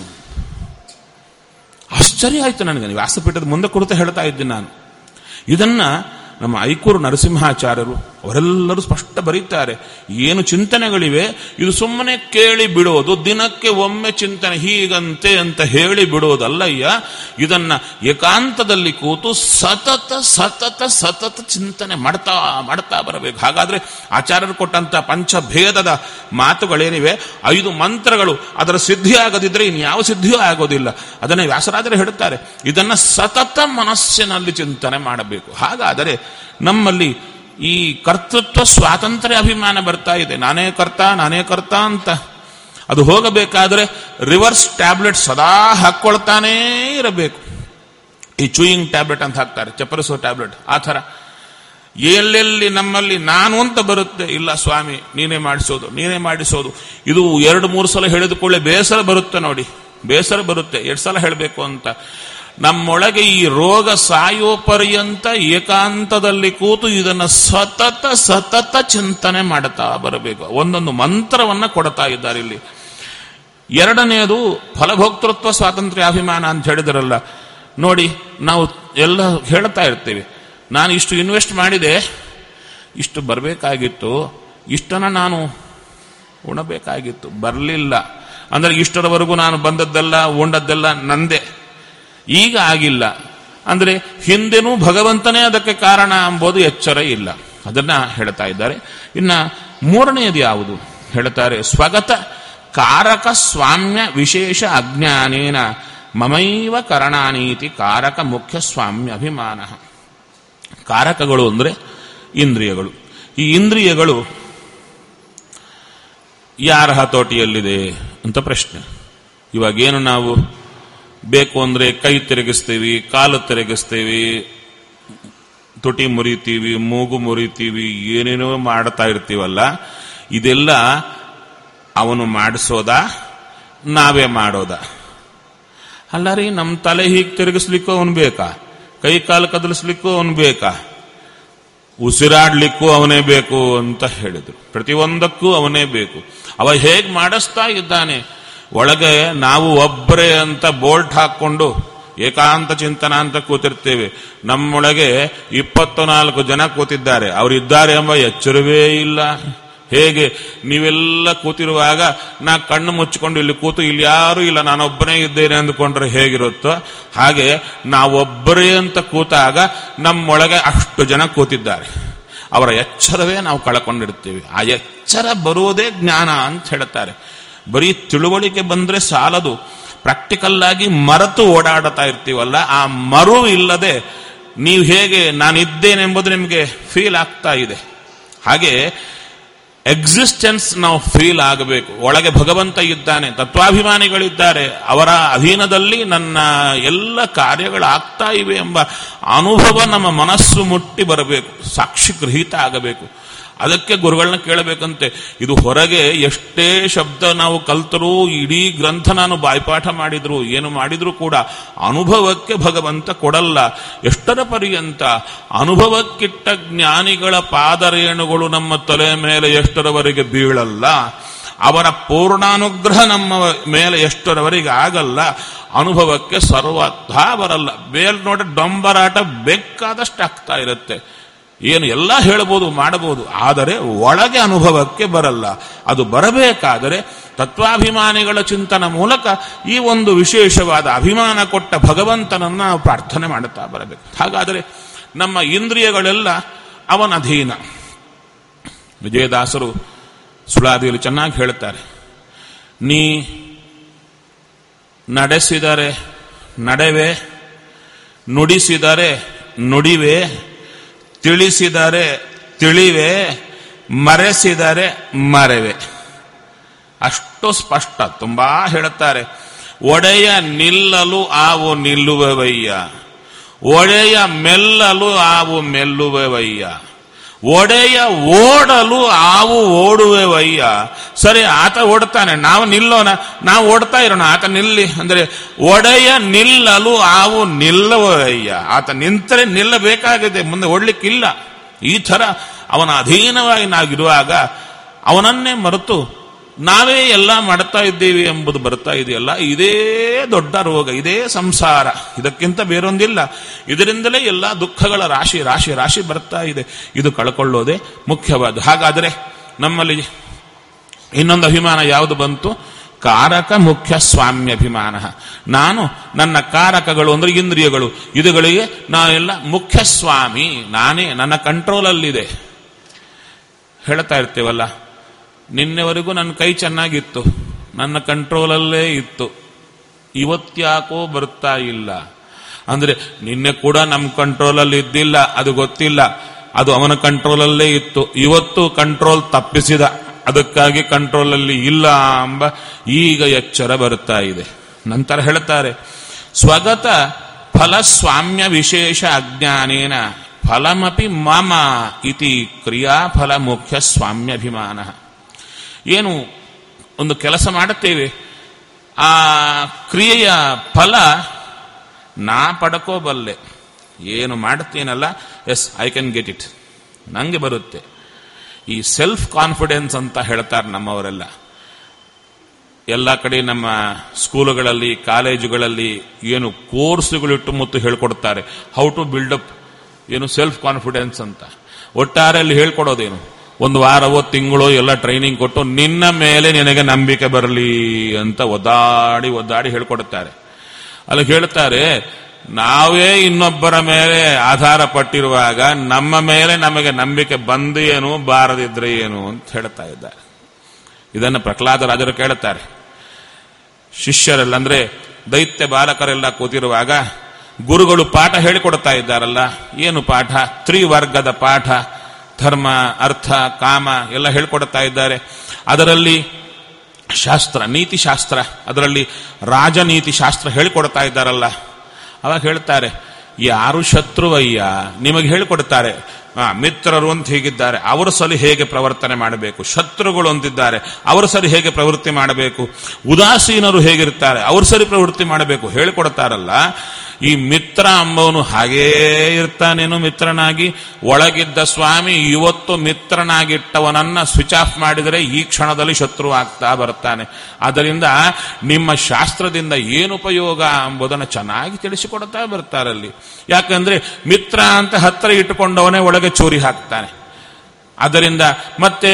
ಆಶ್ಚರ್ಯ ಆಯ್ತು ನನಗೆ. ವ್ಯಾಸಪೀಠದ ಮುಂದೆ ಕುರಿತು ಹೇಳ್ತಾ ಇದ್ದೀನಿ ನಾನು. ಇದನ್ನ ನಮ್ಮ ಐಕೂರು ನರಸಿಂಹಾಚಾರ್ಯರು ಅವರೆಲ್ಲರೂ ಸ್ಪಷ್ಟ ಬರೀತಾರೆ. ಏನು ಚಿಂತನೆಗಳಿವೆ ಇದು ಸುಮ್ಮನೆ ಕೇಳಿ ಬಿಡೋದು, ದಿನಕ್ಕೆ ಒಮ್ಮೆ ಚಿಂತನೆ ಹೀಗಂತೆ ಅಂತ ಹೇಳಿ ಬಿಡೋದಲ್ಲಯ್ಯ, ಇದನ್ನ ಏಕಾಂತದಲ್ಲಿ ಕೂತು ಸತತ ಸತತ ಸತತ ಚಿಂತನೆ ಮಾಡ್ತಾ ಮಾಡ್ತಾ ಬರಬೇಕು. ಹಾಗಾದ್ರೆ ಆಚಾರ್ಯರು ಕೊಟ್ಟಂತ ಪಂಚಭೇದದ ಮಾತುಗಳೇನಿವೆ, ಐದು ಮಂತ್ರಗಳು ಅದರ ಸಿದ್ಧಿ ಆಗದಿದ್ರೆ ಇನ್ಯಾವ ಸಿದ್ಧಿಯೂ ಆಗೋದಿಲ್ಲ. ಅದನ್ನೇ ವ್ಯಾಸರಾಜರು ಹೇಳುತ್ತಾರೆ, ಇದನ್ನ ಸತತ ಮನಸ್ಸಿನಲ್ಲಿ ಚಿಂತನೆ ಮಾಡಬೇಕು. ಹಾಗಾದರೆ ನಮ್ಮಲ್ಲಿ ಈ ಕರ್ತೃತ್ವ ಸ್ವಾತಂತ್ರ್ಯ ಅಭಿಮಾನ ಬರ್ತಾ ಇದೆ. ನಾನೇ ಕರ್ತ ನಾನೇ ಕರ್ತ ಅಂತ. ಅದು ಹೋಗಬೇಕಾದ್ರೆ ರಿವರ್ಸ್ ಟ್ಯಾಬ್ಲೆಟ್ ಸದಾ ಹಾಕ್ಕೊಳ್ತಾನೇ ಇರಬೇಕು. ಈ ಚೂಯಿಂಗ್ ಟ್ಯಾಬ್ಲೆಟ್ ಅಂತ ಹಾಕ್ತಾರೆ, ಚಪ್ಪರಿಸೋ ಟ್ಯಾಬ್ಲೆಟ್, ಆ ಥರ ಎಲ್ಲೆಲ್ಲಿ ನಮ್ಮಲ್ಲಿ ನಾನು ಅಂತ ಬರುತ್ತೆ, ಇಲ್ಲ ಸ್ವಾಮಿ ನೀನೇ ಮಾಡಿಸೋದು ನೀನೇ ಮಾಡಿಸೋದು. ಇದು ಎರಡು ಮೂರು ಸಲ ಹೇಳಿದ ಕೂಡಲೇ ಬೇಸರ ಬರುತ್ತೆ ನೋಡಿ, ಬೇಸರ ಬರುತ್ತೆ ಎರಡು ಸಲ ಹೇಳಬೇಕು ಅಂತ. ನಮ್ಮೊಳಗೆ ಈ ರೋಗ ಸಾಯೋ ಪರ್ಯಂತ ಏಕಾಂತದಲ್ಲಿ ಕೂತು ಇದನ್ನ ಸತತ ಸತತ ಚಿಂತನೆ ಮಾಡುತ್ತಾ ಬರಬೇಕು. ಒಂದೊಂದು ಮಂತ್ರವನ್ನ ಕೊಡ್ತಾ ಇದ್ದಾರೆ ಇಲ್ಲಿ. ಎರಡನೆಯದು ಫಲಭೋಕ್ತೃತ್ವ ಸ್ವಾತಂತ್ರ್ಯ ಅಭಿಮಾನ ಅಂತ ಹೇಳಿದ್ರಲ್ಲ ನೋಡಿ, ನಾವು ಎಲ್ಲ ಹೇಳ್ತಾ ಇರ್ತೀವಿ, ನಾನು ಇಷ್ಟು ಇನ್ವೆಸ್ಟ್ ಮಾಡಿದೆ, ಇಷ್ಟು ಬರಬೇಕಾಗಿತ್ತು, ಇಷ್ಟನ್ನ ನಾನು ಉಣಬೇಕಾಗಿತ್ತು, ಬರಲಿಲ್ಲ ಅಂದ್ರೆ ಇಷ್ಟರವರೆಗೂ ನಾನು ಬಂದದ್ದೆಲ್ಲ ಉಂಡದ್ದೆಲ್ಲ ನಂದೆ, ಈಗ ಆಗಿಲ್ಲ ಅಂದ್ರೆ ಹಿಂದೆನೂ ಭಗವಂತನೇ ಅದಕ್ಕೆ ಕಾರಣ ಎಂಬುದು ಎಚ್ಚರ ಇಲ್ಲ. ಅದನ್ನ ಹೇಳ್ತಾ ಇದ್ದಾರೆ. ಇನ್ನ ಮೂರನೆಯದು ಯಾವುದು ಹೇಳ್ತಾರೆ, ಸ್ವಗತ ಕಾರಕ ಸ್ವಾಮ್ಯ ವಿಶೇಷ ಅಜ್ಞಾನೇನ ಮಮೈವ ಕರಣಾನೀತಿ ಕಾರಕ ಮುಖ್ಯ ಸ್ವಾಮ್ಯ ಅಭಿಮಾನ. ಕಾರಕಗಳು ಅಂದ್ರೆ ಇಂದ್ರಿಯಗಳು. ಈ ಇಂದ್ರಿಯಗಳು ಯಾರ ಹತೋಟಿಯಲ್ಲಿದೆ ಅಂತ ಪ್ರಶ್ನೆ. ಇವಾಗೇನು ನಾವು ಬೇಕು ಅಂದ್ರೆ ಕೈ ತಿರುಗಿಸ್ತೀವಿ, ಕಾಲು ತಿರುಗಿಸ್ತೀವಿ, ತುಟಿ ಮುರಿತೀವಿ, ಮೂಗು ಮುರಿತೀವಿ, ಏನೇನೋ ಮಾಡ್ತಾ ಇರ್ತೀವಲ್ಲ, ಇದೆಲ್ಲ ಅವನು ಮಾಡಿಸೋದಾ ನಾವೇ ಮಾಡೋದಾ? ಅಲ್ಲ ರೀ, ನಮ್ಮ ತಲೆ ಹೀಗೆ ತಿರುಗಿಸ್ಲಿಕ್ಕೂ ಅವನು ಬೇಕಾ, ಕೈ ಕಾಲು ಕದಲಿಸ್ಲಿಕ್ಕೂ ಅವನು ಬೇಕಾ, ಉಸಿರಾಡ್ಲಿಕ್ಕೂ ಅವನೇ ಬೇಕು ಅಂತ ಹೇಳಿದ್ರು. ಪ್ರತಿಯೊಂದಕ್ಕೂ ಅವನೇ ಬೇಕು. ಅವ ಹೇಗೆ ಮಾಡಿಸ್ತಾ ಇದ್ದಾನೆ. ಒಳಗೆ ನಾವು ಒಬ್ಬರೇ ಅಂತ ಬೋಲ್ಟ್ ಹಾಕೊಂಡು ಏಕಾಂತ ಚಿಂತನ ಅಂತ ಕೂತಿರ್ತೇವೆ, ನಮ್ಮೊಳಗೆ ಇಪ್ಪತ್ತು ನಾಲ್ಕು ಜನ ಕೂತಿದ್ದಾರೆ, ಅವರಿದ್ದಾರೆ ಎಂಬ ಎಚ್ಚರವೇ ಇಲ್ಲ. ಹೇಗೆ ನೀವೆಲ್ಲ ಕೂತಿರುವಾಗ ನಾ ಕಣ್ಣು ಮುಚ್ಚಿಕೊಂಡು ಇಲ್ಲಿ ಕೂತು ಇಲ್ಲಿ ಯಾರು ಇಲ್ಲ ನಾನೊಬ್ಬನೇ ಇದ್ದೇನೆ ಅಂದುಕೊಂಡ್ರೆ ಹೇಗಿರುತ್ತೋ ಹಾಗೆ ನಾವೊಬ್ಬರೇ ಅಂತ ಕೂತಾಗ ನಮ್ಮೊಳಗೆ ಅಷ್ಟು ಜನ ಕೂತಿದ್ದಾರೆ, ಅವರ ಎಚ್ಚರವೇ ನಾವು ಕಳ್ಕೊಂಡಿರ್ತೀವಿ. ಆ ಎಚ್ಚರ ಬರುವುದೇ ಜ್ಞಾನ ಅಂತ ಹೇಳ್ತಾರೆ. ಬರೀ ತಿಳುವಳಿಕೆ ಬಂದ್ರೆ ಸಾಲದು, ಪ್ರಾಕ್ಟಿಕಲ್ ಆಗಿ ಮರೆತು ಓಡಾಡ್ತಾ ಇರ್ತೀವಲ್ಲ, ಆ ಮರು ಇಲ್ಲದೆ ನೀವು ಹೇಗೆ ನಾನಿದ್ದೇನೆಂಬುದು ನಿಮಗೆ ಫೀಲ್ ಆಗ್ತಾ ಇದೆ, ಹಾಗೆ ಎಕ್ಸಿಸ್ಟೆನ್ಸ್ ನಾವು ಫೀಲ್ ಆಗಬೇಕು. ಒಳಗೆ ಭಗವಂತ ಇದ್ದಾನೆ, ತತ್ವಾಭಿಮಾನಿಗಳಿದ್ದಾರೆ, ಅವರ ಅಧೀನದಲ್ಲಿ ನನ್ನ ಎಲ್ಲ ಕಾರ್ಯಗಳಾಗ್ತಾ ಇವೆ ಎಂಬ ಅನುಭವ ನಮ್ಮ ಮನಸ್ಸು ಮುಟ್ಟಿ ಬರಬೇಕು, ಸಾಕ್ಷಿ ಗೃಹೀತ ಆಗಬೇಕು. ಅದಕ್ಕೆ ಗುರುಗಳನ್ನ ಕೇಳಬೇಕಂತೆ. ಇದು ಹೊರಗೆ ಎಷ್ಟೇ ಶಬ್ದ ನಾವು ಕಲ್ತರೂ, ಇಡೀ ಗ್ರಂಥ ನಾನು ಬಾಯ್ಪಾಠ ಮಾಡಿದ್ರು, ಏನು ಮಾಡಿದ್ರು ಕೂಡ ಅನುಭವಕ್ಕೆ ಭಗವಂತ ಕೊಡಲ್ಲ. ಎಷ್ಟರ ಪರ್ಯಂತ ಅನುಭವಕ್ಕಿಟ್ಟ ಜ್ಞಾನಿಗಳ ಪಾದರೇಣುಗಳು ನಮ್ಮ ತಲೆ ಮೇಲೆ ಎಷ್ಟರವರೆಗೆ ಬೀಳಲ್ಲ, ಅವರ ಪೂರ್ಣಾನುಗ್ರಹ ನಮ್ಮ ಮೇಲೆ ಎಷ್ಟರವರೆಗೆ ಆಗಲ್ಲ, ಅನುಭವಕ್ಕೆ ಸರ್ವಥಾ ಬರಲ್ಲ. ಬೇಲ್ ನೋಡ ಡೊಂಬರಾಟ ಬೇಕಾದಷ್ಟು ಆಗ್ತಾ ಇರುತ್ತೆ. ಏನು ಎಲ್ಲ ಹೇಳಬಹುದು ಮಾಡಬಹುದು, ಆದರೆ ಒಳಗೆ ಅನುಭವಕ್ಕೆ ಬರಲ್ಲ. ಅದು ಬರಬೇಕಾದರೆ ತತ್ವಾಭಿಮಾನಿಗಳ ಚಿಂತನ ಮೂಲಕ ಈ ಒಂದು ವಿಶೇಷವಾದ ಅಭಿಮಾನ ಕೊಟ್ಟ ಭಗವಂತನನ್ನ ನಾವು ಪ್ರಾರ್ಥನೆ ಮಾಡುತ್ತಾ ಬರಬೇಕು. ಹಾಗಾದರೆ ನಮ್ಮ ಇಂದ್ರಿಯಗಳೆಲ್ಲ ಅವನ ಅಧೀನ. ವಿಜಯದಾಸರು ಸುಳಾದಿಯಲ್ಲಿ ಚೆನ್ನಾಗಿ ಹೇಳ್ತಾರೆ, ನೀ ನಡೆಸಿದರೆ ನಡೆವೆ, ನುಡಿಸಿದರೆ ನುಡಿವೆ, ತಿಳಿಸಿದರೆ ತಿಳಿವೆ, ಮರೆಸಿದರೆ ಮರೆವೆ. ಅಷ್ಟು ಸ್ಪಷ್ಟ, ತುಂಬಾ ಹೇಳುತ್ತಾರೆ. ಒಡೆಯ ನಿಲ್ಲಲು ಆವು ನಿಲ್ಲುವವಯ್ಯ, ಒಡೆಯ ಮೆಲ್ಲಲು ಆವು ಮೆಲ್ಲುವವಯ್ಯ, ಒಡೆಯ ಓಡಲು ಆವು ಓಡುವವಯ್ಯ. ಸರಿ, ಆತ ಓಡ್ತಾನೆ, ನಾವು ನಿಲ್ಲೋಣ, ನಾವು ಓಡ್ತಾ ಇರೋಣ, ಆತ ನಿಲ್ಲಿ ಅಂದ್ರೆ ಒಡೆಯ ನಿಲ್ಲಲು ಆವು ನಿಲ್ಲವಯ್ಯ. ಆತ ನಿಂತರೆ ನಿಲ್ಲಬೇಕಾಗಿದೆ, ಮುಂದೆ ಓಡ್ಲಿಕ್ಕಿಲ್ಲ. ಈ ಥರ ಅವನ ಅಧೀನವಾಗಿ ನಾವಿರುವಾಗ ಅವನನ್ನೇ ಮರೆತು ನಾವೇ ಎಲ್ಲ ಮಾಡ್ತಾ ಇದ್ದೀವಿ ಎಂಬುದು ಬರ್ತಾ ಇದೆಯಲ್ಲ, ಇದೇ ದೊಡ್ಡ ರೋಗ, ಇದೇ ಸಂಸಾರ, ಇದಕ್ಕಿಂತ ಬೇರೊಂದಿಲ್ಲ. ಇದರಿಂದಲೇ ಎಲ್ಲ ದುಃಖಗಳ ರಾಶಿ ರಾಶಿ ರಾಶಿ ಬರ್ತಾ ಇದೆ. ಇದು ಕಳ್ಕೊಳ್ಳೋದೇ ಮುಖ್ಯವಾದ. ಹಾಗಾದರೆ ನಮ್ಮಲ್ಲಿ ಇನ್ನೊಂದು ಅಭಿಮಾನ ಯಾವುದು ಬಂತು? ಕಾರಕ ಮುಖ್ಯ ಸ್ವಾಮ್ಯಭಿಮಾನ. ನಾನು ನನ್ನ ಕಾರಕಗಳು ಅಂದ್ರೆ ಇಂದ್ರಿಯಗಳು, ಇದುಗಳಿಗೆ ನಾನೆಲ್ಲ ಮುಖ್ಯ ಸ್ವಾಮಿ, ನಾನೇ, ನನ್ನ ಕಂಟ್ರೋಲಲ್ಲಿದೆ. ಹೇಳ್ತಾ ಇರ್ತೇವಲ್ಲ, ನಿನ್ನೆವರೆಗೂ ನನ್ನ ಕೈ ಚೆನ್ನಾಗಿತ್ತು, ನನ್ನ ಕಂಟ್ರೋಲಲ್ಲೇ ಇತ್ತು, ಇವತ್ತ್ಯಾಕೋ ಬರ್ತಾ ಇಲ್ಲ ಅಂದ್ರೆ ನಿನ್ನೆ ಕೂಡ ನಮ್ಮ ಕಂಟ್ರೋಲಲ್ಲಿ ಇದ್ದಿಲ್ಲ, ಅದು ಗೊತ್ತಿಲ್ಲ, ಅದು ಅವನ ಕಂಟ್ರೋಲಲ್ಲೇ ಇತ್ತು, ಇವತ್ತು ಕಂಟ್ರೋಲ್ ತಪ್ಪಿಸಿದ, ಅದಕ್ಕಾಗಿ ಕಂಟ್ರೋಲಲ್ಲಿ ಇಲ್ಲ ಎಂಬ ಈಗ ಎಚ್ಚರ ಬರ್ತಾ ಇದೆ. ನಂತರ ಹೇಳ್ತಾರೆ, ಸ್ವಗತ ಫಲಸ್ವಾಮ್ಯ ವಿಶೇಷ ಅಜ್ಞಾನೇನ ಫಲಮಪಿ ಮಮ ಇತಿ ಕ್ರಿಯಾಫಲ ಮುಖ್ಯ ಸ್ವಾಮ್ಯಭಿಮಾನ. ಏನು ಒಂದು ಕೆಲಸ ಮಾಡುತ್ತೇವೆ, ಆ ಕ್ರಿಯೆಯ ಫಲ ನಾ ಪಡ್ಕೋಬಲ್ಲೆ. ಏನು ಮಾಡುತ್ತೇನಲ್ಲ, yes I can get it, ನಂಗೆ ಬರುತ್ತೆ. ಈ ಸೆಲ್ಫ್ ಕಾನ್ಫಿಡೆನ್ಸ್ ಅಂತ ಹೇಳ್ತಾರೆ ನಮ್ಮವರೆಲ್ಲ. ಎಲ್ಲ ಕಡೆ ನಮ್ಮ ಸ್ಕೂಲುಗಳಲ್ಲಿ, ಕಾಲೇಜುಗಳಲ್ಲಿ ಏನು ಕೋರ್ಸುಗಳಿಟ್ಟು ಮತ್ತು ಹೇಳ್ಕೊಡ್ತಾರೆ, ಹೌ ಟು ಬಿಲ್ಡಪ್ ಏನು ಸೆಲ್ಫ್ ಕಾನ್ಫಿಡೆನ್ಸ್ ಅಂತ. ಒಟ್ಟಾರೆ ಅಲ್ಲಿ ಹೇಳ್ಕೊಡೋದೇನು, ಒಂದು ವಾರವೋ ತಿಂಗಳೋ ಎಲ್ಲ ಟ್ರೈನಿಂಗ್ ಕೊಟ್ಟು ನಿನ್ನ ಮೇಲೆ ನಿನಗೆ ನಂಬಿಕೆ ಬರಲಿ ಅಂತ ಒದ್ದಾಡಿ ಒದ್ದಾಡಿ ಹೇಳ್ಕೊಡುತ್ತಾರೆ. ಅಲ್ಲಿ ಹೇಳ್ತಾರೆ, ನಾವೇ ಇನ್ನೊಬ್ಬರ ಮೇಲೆ ಆಧಾರ ಪಟ್ಟಿರುವಾಗ ನಮ್ಮ ಮೇಲೆ ನಮಗೆ ನಂಬಿಕೆ ಬಂದು ಏನು ಬಾರದಿದ್ರೆ ಏನು ಅಂತ ಹೇಳ್ತಾ ಇದ್ದಾರೆ. ಇದನ್ನು ಪ್ರಹ್ಲಾದ ರಾಜರು ಕೇಳುತ್ತಾರೆ. ಶಿಷ್ಯರೆಲ್ಲ ಅಂದ್ರೆ ದೈತ್ಯ ಬಾಲಕರೆಲ್ಲ ಕೂತಿರುವಾಗ ಗುರುಗಳು ಪಾಠ ಹೇಳಿಕೊಡ್ತಾ ಇದ್ದಾರಲ್ಲ, ಏನು ಪಾಠ? ತ್ರಿವರ್ಗದ ಪಾಠ, ಧರ್ಮ, ಅರ್ಥ, ಕಾಮ ಎಲ್ಲ ಹೇಳ್ಕೊಡ್ತಾ ಇದ್ದಾರೆ. ಅದರಲ್ಲಿ ಶಾಸ್ತ್ರ, ನೀತಿ ಶಾಸ್ತ್ರ, ಅದರಲ್ಲಿ ರಾಜನೀತಿ ಶಾಸ್ತ್ರ ಹೇಳಿಕೊಡ್ತಾ ಇದ್ದಾರಲ್ಲ. ಅವಾಗ ಹೇಳ್ತಾರೆ, ಯಾರು ಶತ್ರುವಯ್ಯ? ನಿಮಗೆ ಹೇಳಿಕೊಡ್ತಾರೆ, ಮಿತ್ರರು ಅಂತ ಹೀಗಿದ್ದಾರೆ, ಅವರ ಸರಿ ಹೇಗೆ ಪ್ರವರ್ತನೆ ಮಾಡಬೇಕು, ಶತ್ರುಗಳು ಅಂತಿದ್ದಾರೆ, ಅವರ ಸರಿ ಹೇಗೆ ಪ್ರವೃತ್ತಿ ಮಾಡಬೇಕು, ಉದಾಸೀನರು ಹೇಗಿರ್ತಾರೆ, ಅವ್ರ ಸರಿ ಪ್ರವೃತ್ತಿ ಮಾಡಬೇಕು ಹೇಳಿಕೊಡ್ತಾರಲ್ಲ. ಈ ಮಿತ್ರ ಅಂಬವನು ಹಾಗೇ ಇರ್ತಾನೇನು ಮಿತ್ರನಾಗಿ? ಒಳಗಿದ್ದ ಸ್ವಾಮಿ ಇವತ್ತು ಮಿತ್ರನಾಗಿಟ್ಟವನನ್ನ ಸ್ವಿಚ್ ಆಫ್ ಮಾಡಿದರೆ ಈ ಕ್ಷಣದಲ್ಲಿ ಶತ್ರು ಆಗ್ತಾ ಬರ್ತಾನೆ. ಆದ್ದರಿಂದ ನಿಮ್ಮ ಶಾಸ್ತ್ರದಿಂದ ಏನು ಉಪಯೋಗ ಎಂಬುದನ್ನು ಚೆನ್ನಾಗಿ ತಿಳಿಸಿಕೊಡ್ತಾ ಬರ್ತಾರಲ್ಲಿ. ಯಾಕಂದ್ರೆ ಮಿತ್ರ ಅಂತ ಹತ್ತಿರ ಇಟ್ಟುಕೊಂಡವನೇ ಒಳಗೆ ಚೂರಿ ಹಾಕ್ತಾನೆ. ಆದ್ದರಿಂದ ಮತ್ತೆ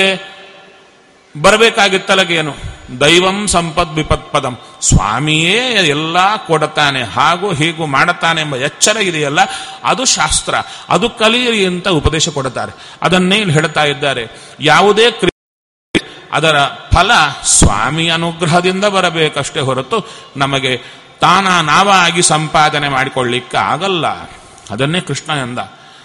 ಬರಬೇಕಾಗಿತ್ತಲಗೇನು? ದೈವಂ ಸಂಪದ್ ವಿಪತ್ಪದಂ, ಸ್ವಾಮಿಯೇ ಎಲ್ಲ ಕೊಡುತ್ತಾನೆ, ಹಾಗೂ ಹೀಗೂ ಮಾಡುತ್ತಾನೆ ಎಂಬ ಎಚ್ಚರ ಇದೆಯಲ್ಲ, ಅದು ಶಾಸ್ತ್ರ, ಅದು ಕಲಿಯಿರಿ ಅಂತ ಉಪದೇಶ ಕೊಡುತ್ತಾರೆ. ಅದನ್ನೇ ಇಲ್ಲಿ ಹೇಳ್ತಾ ಇದ್ದಾರೆ. ಯಾವುದೇ ಕ್ರಿಯೆ ಅದರ ಫಲ ಸ್ವಾಮಿ ಅನುಗ್ರಹದಿಂದ ಬರಬೇಕಷ್ಟೇ ಹೊರತು ನಮಗೆ ತಾನ ನಾವಾಗಿ ಸಂಪಾದನೆ ಮಾಡಿಕೊಳ್ಳಿಕ್ಕೆ ಆಗಲ್ಲ. ಅದನ್ನೇ ಕೃಷ್ಣ ಎಂದ,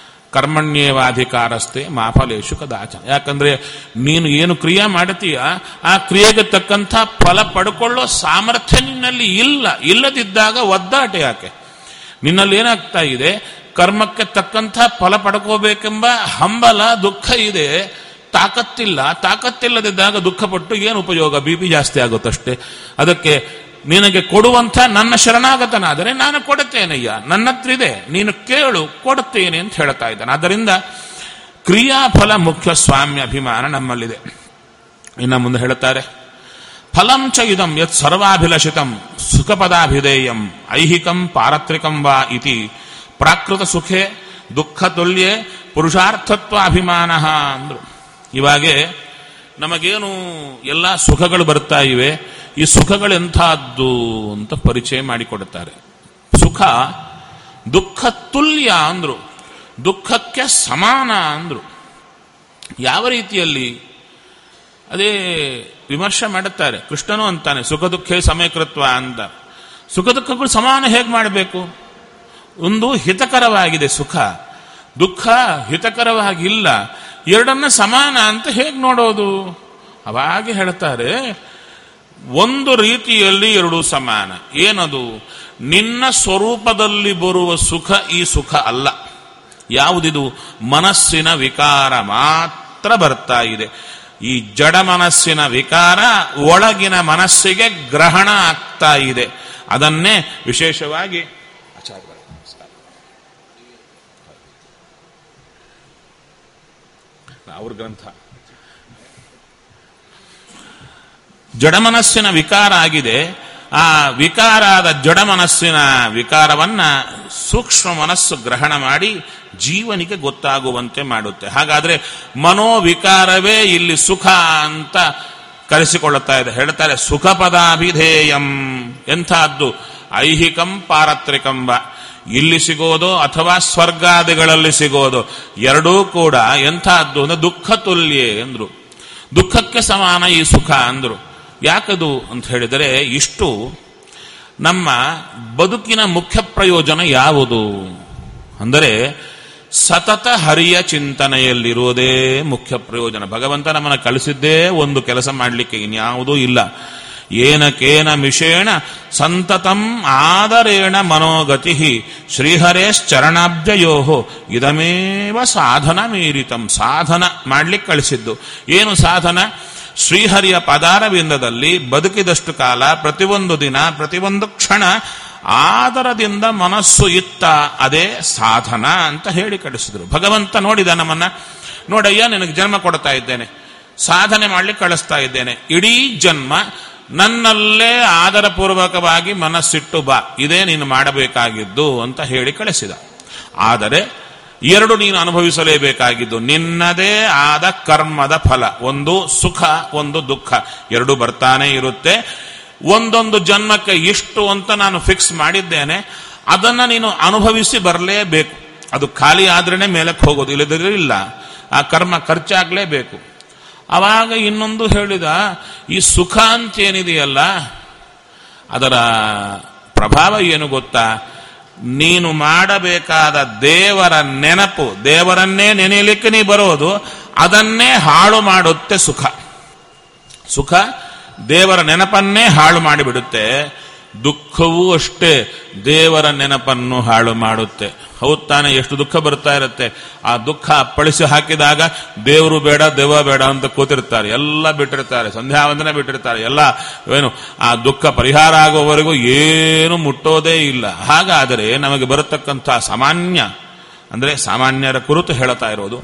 ಕರ್ಮಣ್ಯೇವಾಧಿಕಾರಸ್ಥೆ ಮಾಫಲೇಶು ಕದಾಚನ. ಯಾಕಂದ್ರೆ ನೀನು ಏನು ಕ್ರಿಯೆ ಮಾಡುತ್ತೀಯ ಆ ಕ್ರಿಯೆಗೆ ತಕ್ಕಂಥ ಫಲ ಪಡ್ಕೊಳ್ಳೋ ಸಾಮರ್ಥ್ಯ ನಿನ್ನಲ್ಲಿ ಇಲ್ಲ. ಇಲ್ಲದಿದ್ದಾಗ ಒದ್ದಾಟ ಯಾಕೆ? ನಿನ್ನಲ್ಲಿ ಏನಾಗ್ತಾ ಇದೆ? ಕರ್ಮಕ್ಕೆ ತಕ್ಕಂಥ ಫಲ ಪಡ್ಕೋಬೇಕೆಂಬ ಹಂಬಲ, ದುಃಖ ಇದೆ, ತಾಕತ್ತಿಲ್ಲ. ತಾಕತ್ತಿಲ್ಲದಿದ್ದಾಗ ದುಃಖಪಟ್ಟು ಏನು ಉಪಯೋಗ? ಬಿ ಪಿ ಜಾಸ್ತಿ ಆಗುತ್ತಷ್ಟೇ. ಅದಕ್ಕೆ ನಿನಗೆ ಕೊಡುವಂಥ ನನ್ನ ಶರಣಾಗತನಾದರೆ ನಾನು ಕೊಡುತ್ತೇನಯ್ಯ, ನನ್ನ ಹತ್ರ ಇದೆ, ನೀನು ಕೇಳು, ಕೊಡುತ್ತೇನೆ ಅಂತ ಹೇಳ್ತಾ ಇದ್ದಾನೆ. ಆದ್ದರಿಂದ ಕ್ರಿಯಾಫಲ ಮುಖ್ಯ ಸ್ವಾಮ್ಯ ಅಭಿಮಾನ ನಮ್ಮಲ್ಲಿದೆ. ಇನ್ನು ಮುಂದೆ ಹೇಳುತ್ತಾರೆ, ಫಲಂ ಚ ಇದಂ ಯತ್ ಸರ್ವಾಭಿಲಷಿತಂ ಸುಖಪದಾಭಿಧೇಯಂ ಐಹಿಕಂ ಪಾರತ್ರಿಕಂ ವಾ ಇತಿ ಪ್ರಾಕೃತ ಸುಖೇ ದುಃಖ ತುಲ್ಯೇ ಪುರುಷಾರ್ಥತ್ವ ಅಭಿಮಾನ ಅಂದ್ರು. ಇವಾಗೆ ನಮಗೇನು ಎಲ್ಲ ಸುಖಗಳು ಬರ್ತಾ ಇವೆ, ಈ ಸುಖಗಳೆಂಥದ್ದು ಅಂತ ಪರಿಚಯ ಮಾಡಿಕೊಡುತ್ತಾರೆ. ಸುಖ ದುಃಖ ತುಲ್ಯ ಅಂದ್ರು, ದುಃಖಕ್ಕೆ ಸಮಾನ ಅಂದ್ರು. ಯಾವ ರೀತಿಯಲ್ಲಿ? ಅದೇ ವಿಮರ್ಶೆ ಮಾಡುತ್ತಾರೆ. ಕೃಷ್ಣನು ಅಂತಾನೆ ಸುಖ ದುಃಖೇ ಸಮಯಕೃತ್ವ ಅಂತ. ಸುಖ ದುಃಖಗಳು ಸಮಾನ ಹೇಗೆ ಮಾಡಬೇಕು? ಒಂದು ಹಿತಕರವಾಗಿದೆ ಸುಖ, ದುಃಖ ಹಿತಕರವಾಗಿಲ್ಲ, ಎರಡನ್ನ ಸಮಾನ ಅಂತ ಹೇಗೆ ನೋಡೋದು? ಅವಾಗೆ ಹೇಳ್ತಾರೆ, ಒಂದು ರೀತಿಯಲ್ಲಿ ಎರಡು ಸಮಾನ. ಏನದು? ನಿನ್ನ ಸ್ವರೂಪದಲ್ಲಿ ಬರುವ ಸುಖ ಈ ಸುಖ ಅಲ್ಲ. ಯಾವುದಿದು? ಮನಸ್ಸಿನ ವಿಕಾರ ಮಾತ್ರ ಬರ್ತಾ ಇದೆ. ಈ ಜಡ ಮನಸ್ಸಿನ ವಿಕಾರ ಒಳಗಿನ ಮನಸ್ಸಿಗೆ ಗ್ರಹಣ ಆಗ್ತಾ ಇದೆ. ಅದನ್ನೇ ವಿಶೇಷವಾಗಿ ಅವ್ರ ಗ್ರಂಥ ಜಡಮನಸ್ಸಿನ ವಿಕಾರ ಆಗಿದೆ. ಆ ವಿಕಾರಾದ ಜಡಮನಸ್ಸಿನ ವಿಕಾರವನ್ನ ಸೂಕ್ಷ್ಮ ಮನಸ್ಸು ಗ್ರಹಣ ಮಾಡಿ ಜೀವನಿಗೆ ಗೊತ್ತಾಗುವಂತೆ ಮಾಡುತ್ತೆ. ಹಾಗಾದ್ರೆ ಮನೋವಿಕಾರವೇ ಇಲ್ಲಿ ಸುಖ ಅಂತ ಕರೆಸಿಕೊಳ್ಳುತ್ತಾ ಇದೆ. ಹೇಳ್ತಾರೆ ಸುಖ ಪದಾಭಿಧೇಯಂ. ಎಂಥದ್ದು? ಐಹಿಕಂ ಪಾರತ್ರಿಕಂಬ. ಇಲ್ಲಿ ಸಿಗೋದು ಅಥವಾ ಸ್ವರ್ಗಾದಿಗಳಲ್ಲಿ ಸಿಗೋದು ಎರಡೂ ಕೂಡ ಎಂಥದ್ದು ಅಂದ್ರೆ ದುಃಖ ತುಲ್ಯೆ ಅಂದ್ರು. ದುಃಖಕ್ಕೆ ಸಮಾನ ಈ ಸುಖ ಅಂದ್ರು. ಯಾಕದು ಅಂತ ಹೇಳಿದರೆ ಇಷ್ಟು ನಮ್ಮ ಬದುಕಿನ ಮುಖ್ಯ ಪ್ರಯೋಜನ ಯಾವುದು ಅಂದರೆ ಸತತ ಹರಿಯ ಚಿಂತನೆಯಲ್ಲಿರುವುದೇ ಮುಖ್ಯ ಪ್ರಯೋಜನ. ಭಗವಂತ ನಮ್ಮನ್ನು ಕಳಿಸಿದ್ದೇ ಒಂದು ಕೆಲಸ ಮಾಡಲಿಕ್ಕೆ, ಇನ್ಯಾವುದೂ ಇಲ್ಲ. ಏನಕೇನ ಮಿಷೇಣ ಸಂತತಂ ಆದರೇಣ ಮನೋಗತಿ ಶ್ರೀಹರೇಶ್ಚರಣಾಬ್ಜಯೋ ಇದಮೇವ ಸಾಧನ ಮೀರಿತಂ. ಸಾಧನ ಮಾಡ್ಲಿಕ್ಕೆ ಕಳಿಸಿದ್ದು. ಏನು ಸಾಧನ? ಶ್ರೀಹರಿಯ ಪದಾರವಿಂದದಲ್ಲಿ ಬದುಕಿದಷ್ಟು ಕಾಲ ಪ್ರತಿಯೊಂದು ದಿನ ಪ್ರತಿಯೊಂದು ಕ್ಷಣ ಆದರದಿಂದ ಮನಸ್ಸು ಇತ್ತ, ಅದೇ ಸಾಧನ ಅಂತ ಹೇಳಿ ಕಳಿಸಿದ್ರು. ಭಗವಂತ ನೋಡಿದ ನಮ್ಮನ್ನ, ನೋಡಯ್ಯ ನಿನಗೆ ಜನ್ಮ ಕೊಡ್ತಾ ಇದ್ದೇನೆ, ಸಾಧನೆ ಮಾಡ್ಲಿಕ್ಕೆ ಕಳಿಸ್ತಾ ಇದ್ದೇನೆ, ಇಡೀ ಜನ್ಮ ನನ್ನಲ್ಲೇ ಆದರಪೂರ್ವಕವಾಗಿ ಮನಸ್ಸಿಟ್ಟು ಬಾ, ಇದೇ ನೀನು ಮಾಡಬೇಕಾಗಿದ್ದು ಅಂತ ಹೇಳಿ ಕಳಿಸಿದ. ಆದರೆ ಎರಡು ನೀನು ಅನುಭವಿಸಲೇಬೇಕಾಗಿದ್ದು ನಿನ್ನದೇ ಆದ ಕರ್ಮದ ಫಲ. ಒಂದು ಸುಖ, ಒಂದು ದುಃಖ, ಎರಡು ಬರ್ತಾನೆ ಇರುತ್ತೆ. ಒಂದೊಂದು ಜನ್ಮಕ್ಕೆ ಇಷ್ಟು ಅಂತ ನಾನು ಫಿಕ್ಸ್ ಮಾಡಿದ್ದೇನೆ, ಅದನ್ನ ನೀನು ಅನುಭವಿಸಿ ಬರಲೇಬೇಕು. ಅದು ಖಾಲಿ ಆದ್ರೇನೆ ಮೇಲಕ್ಕೆ ಹೋಗೋದು, ಇಲ್ಲದಿದ್ರೆ ಇಲ್ಲ. ಆ ಕರ್ಮ ಖರ್ಚಾಗ್ಲೇಬೇಕು. ಆವಾಗ ಇನ್ನೊಂದು ಹೇಳಿದ, ಈ ಸುಖ ಅಂತೇನಿದೆಯಲ್ಲ ಅದರ ಪ್ರಭಾವ ಏನು ಗೊತ್ತಾ? ನೀನು ಮಾಡಬೇಕಾದ ದೇವರ ನೆನಪು, ದೇವರನ್ನೇ ನೆನೆಯಲಿಕ್ಕೆ ನೀ ಬರೋದು, ಅದನ್ನೇ ಹಾಳು ಮಾಡುತ್ತೆ ಸುಖ. ಸುಖ ದೇವರ ನೆನಪನ್ನೇ ಹಾಳು ಮಾಡಿಬಿಡುತ್ತೆ. ದುಃಖವೂ ಅಷ್ಟೇ ದೇವರ ನೆನಪನ್ನು ಹಾಳು ಮಾಡುತ್ತೆ. ಹೌದು ತಾನೆ? ಎಷ್ಟು ದುಃಖ ಬರ್ತಾ ಇರುತ್ತೆ. ಆ ದುಃಖ ಅಪ್ಪಳಿಸಿ ಹಾಕಿದಾಗ ದೇವರು ಬೇಡ ದೆವ್ವ ಬೇಡ ಅಂತ ಕೂತಿರ್ತಾರೆ, ಎಲ್ಲ ಬಿಟ್ಟಿರ್ತಾರೆ, ಸಂಧ್ಯಾವಂದನೆ ಬಿಟ್ಟಿರ್ತಾರೆ, ಎಲ್ಲ ಏನು ಆ ದುಃಖ ಪರಿಹಾರ ಆಗುವವರೆಗೂ ಏನು ಮುಟ್ಟೋದೇ ಇಲ್ಲ. ಹಾಗಾದರೆ ನಮಗೆ ಬರತಕ್ಕಂಥ ಸಾಮಾನ್ಯ ಅಂದ್ರೆ ಸಾಮಾನ್ಯರ ಕುರಿತು ಹೇಳ್ತಾ ಇರೋದು,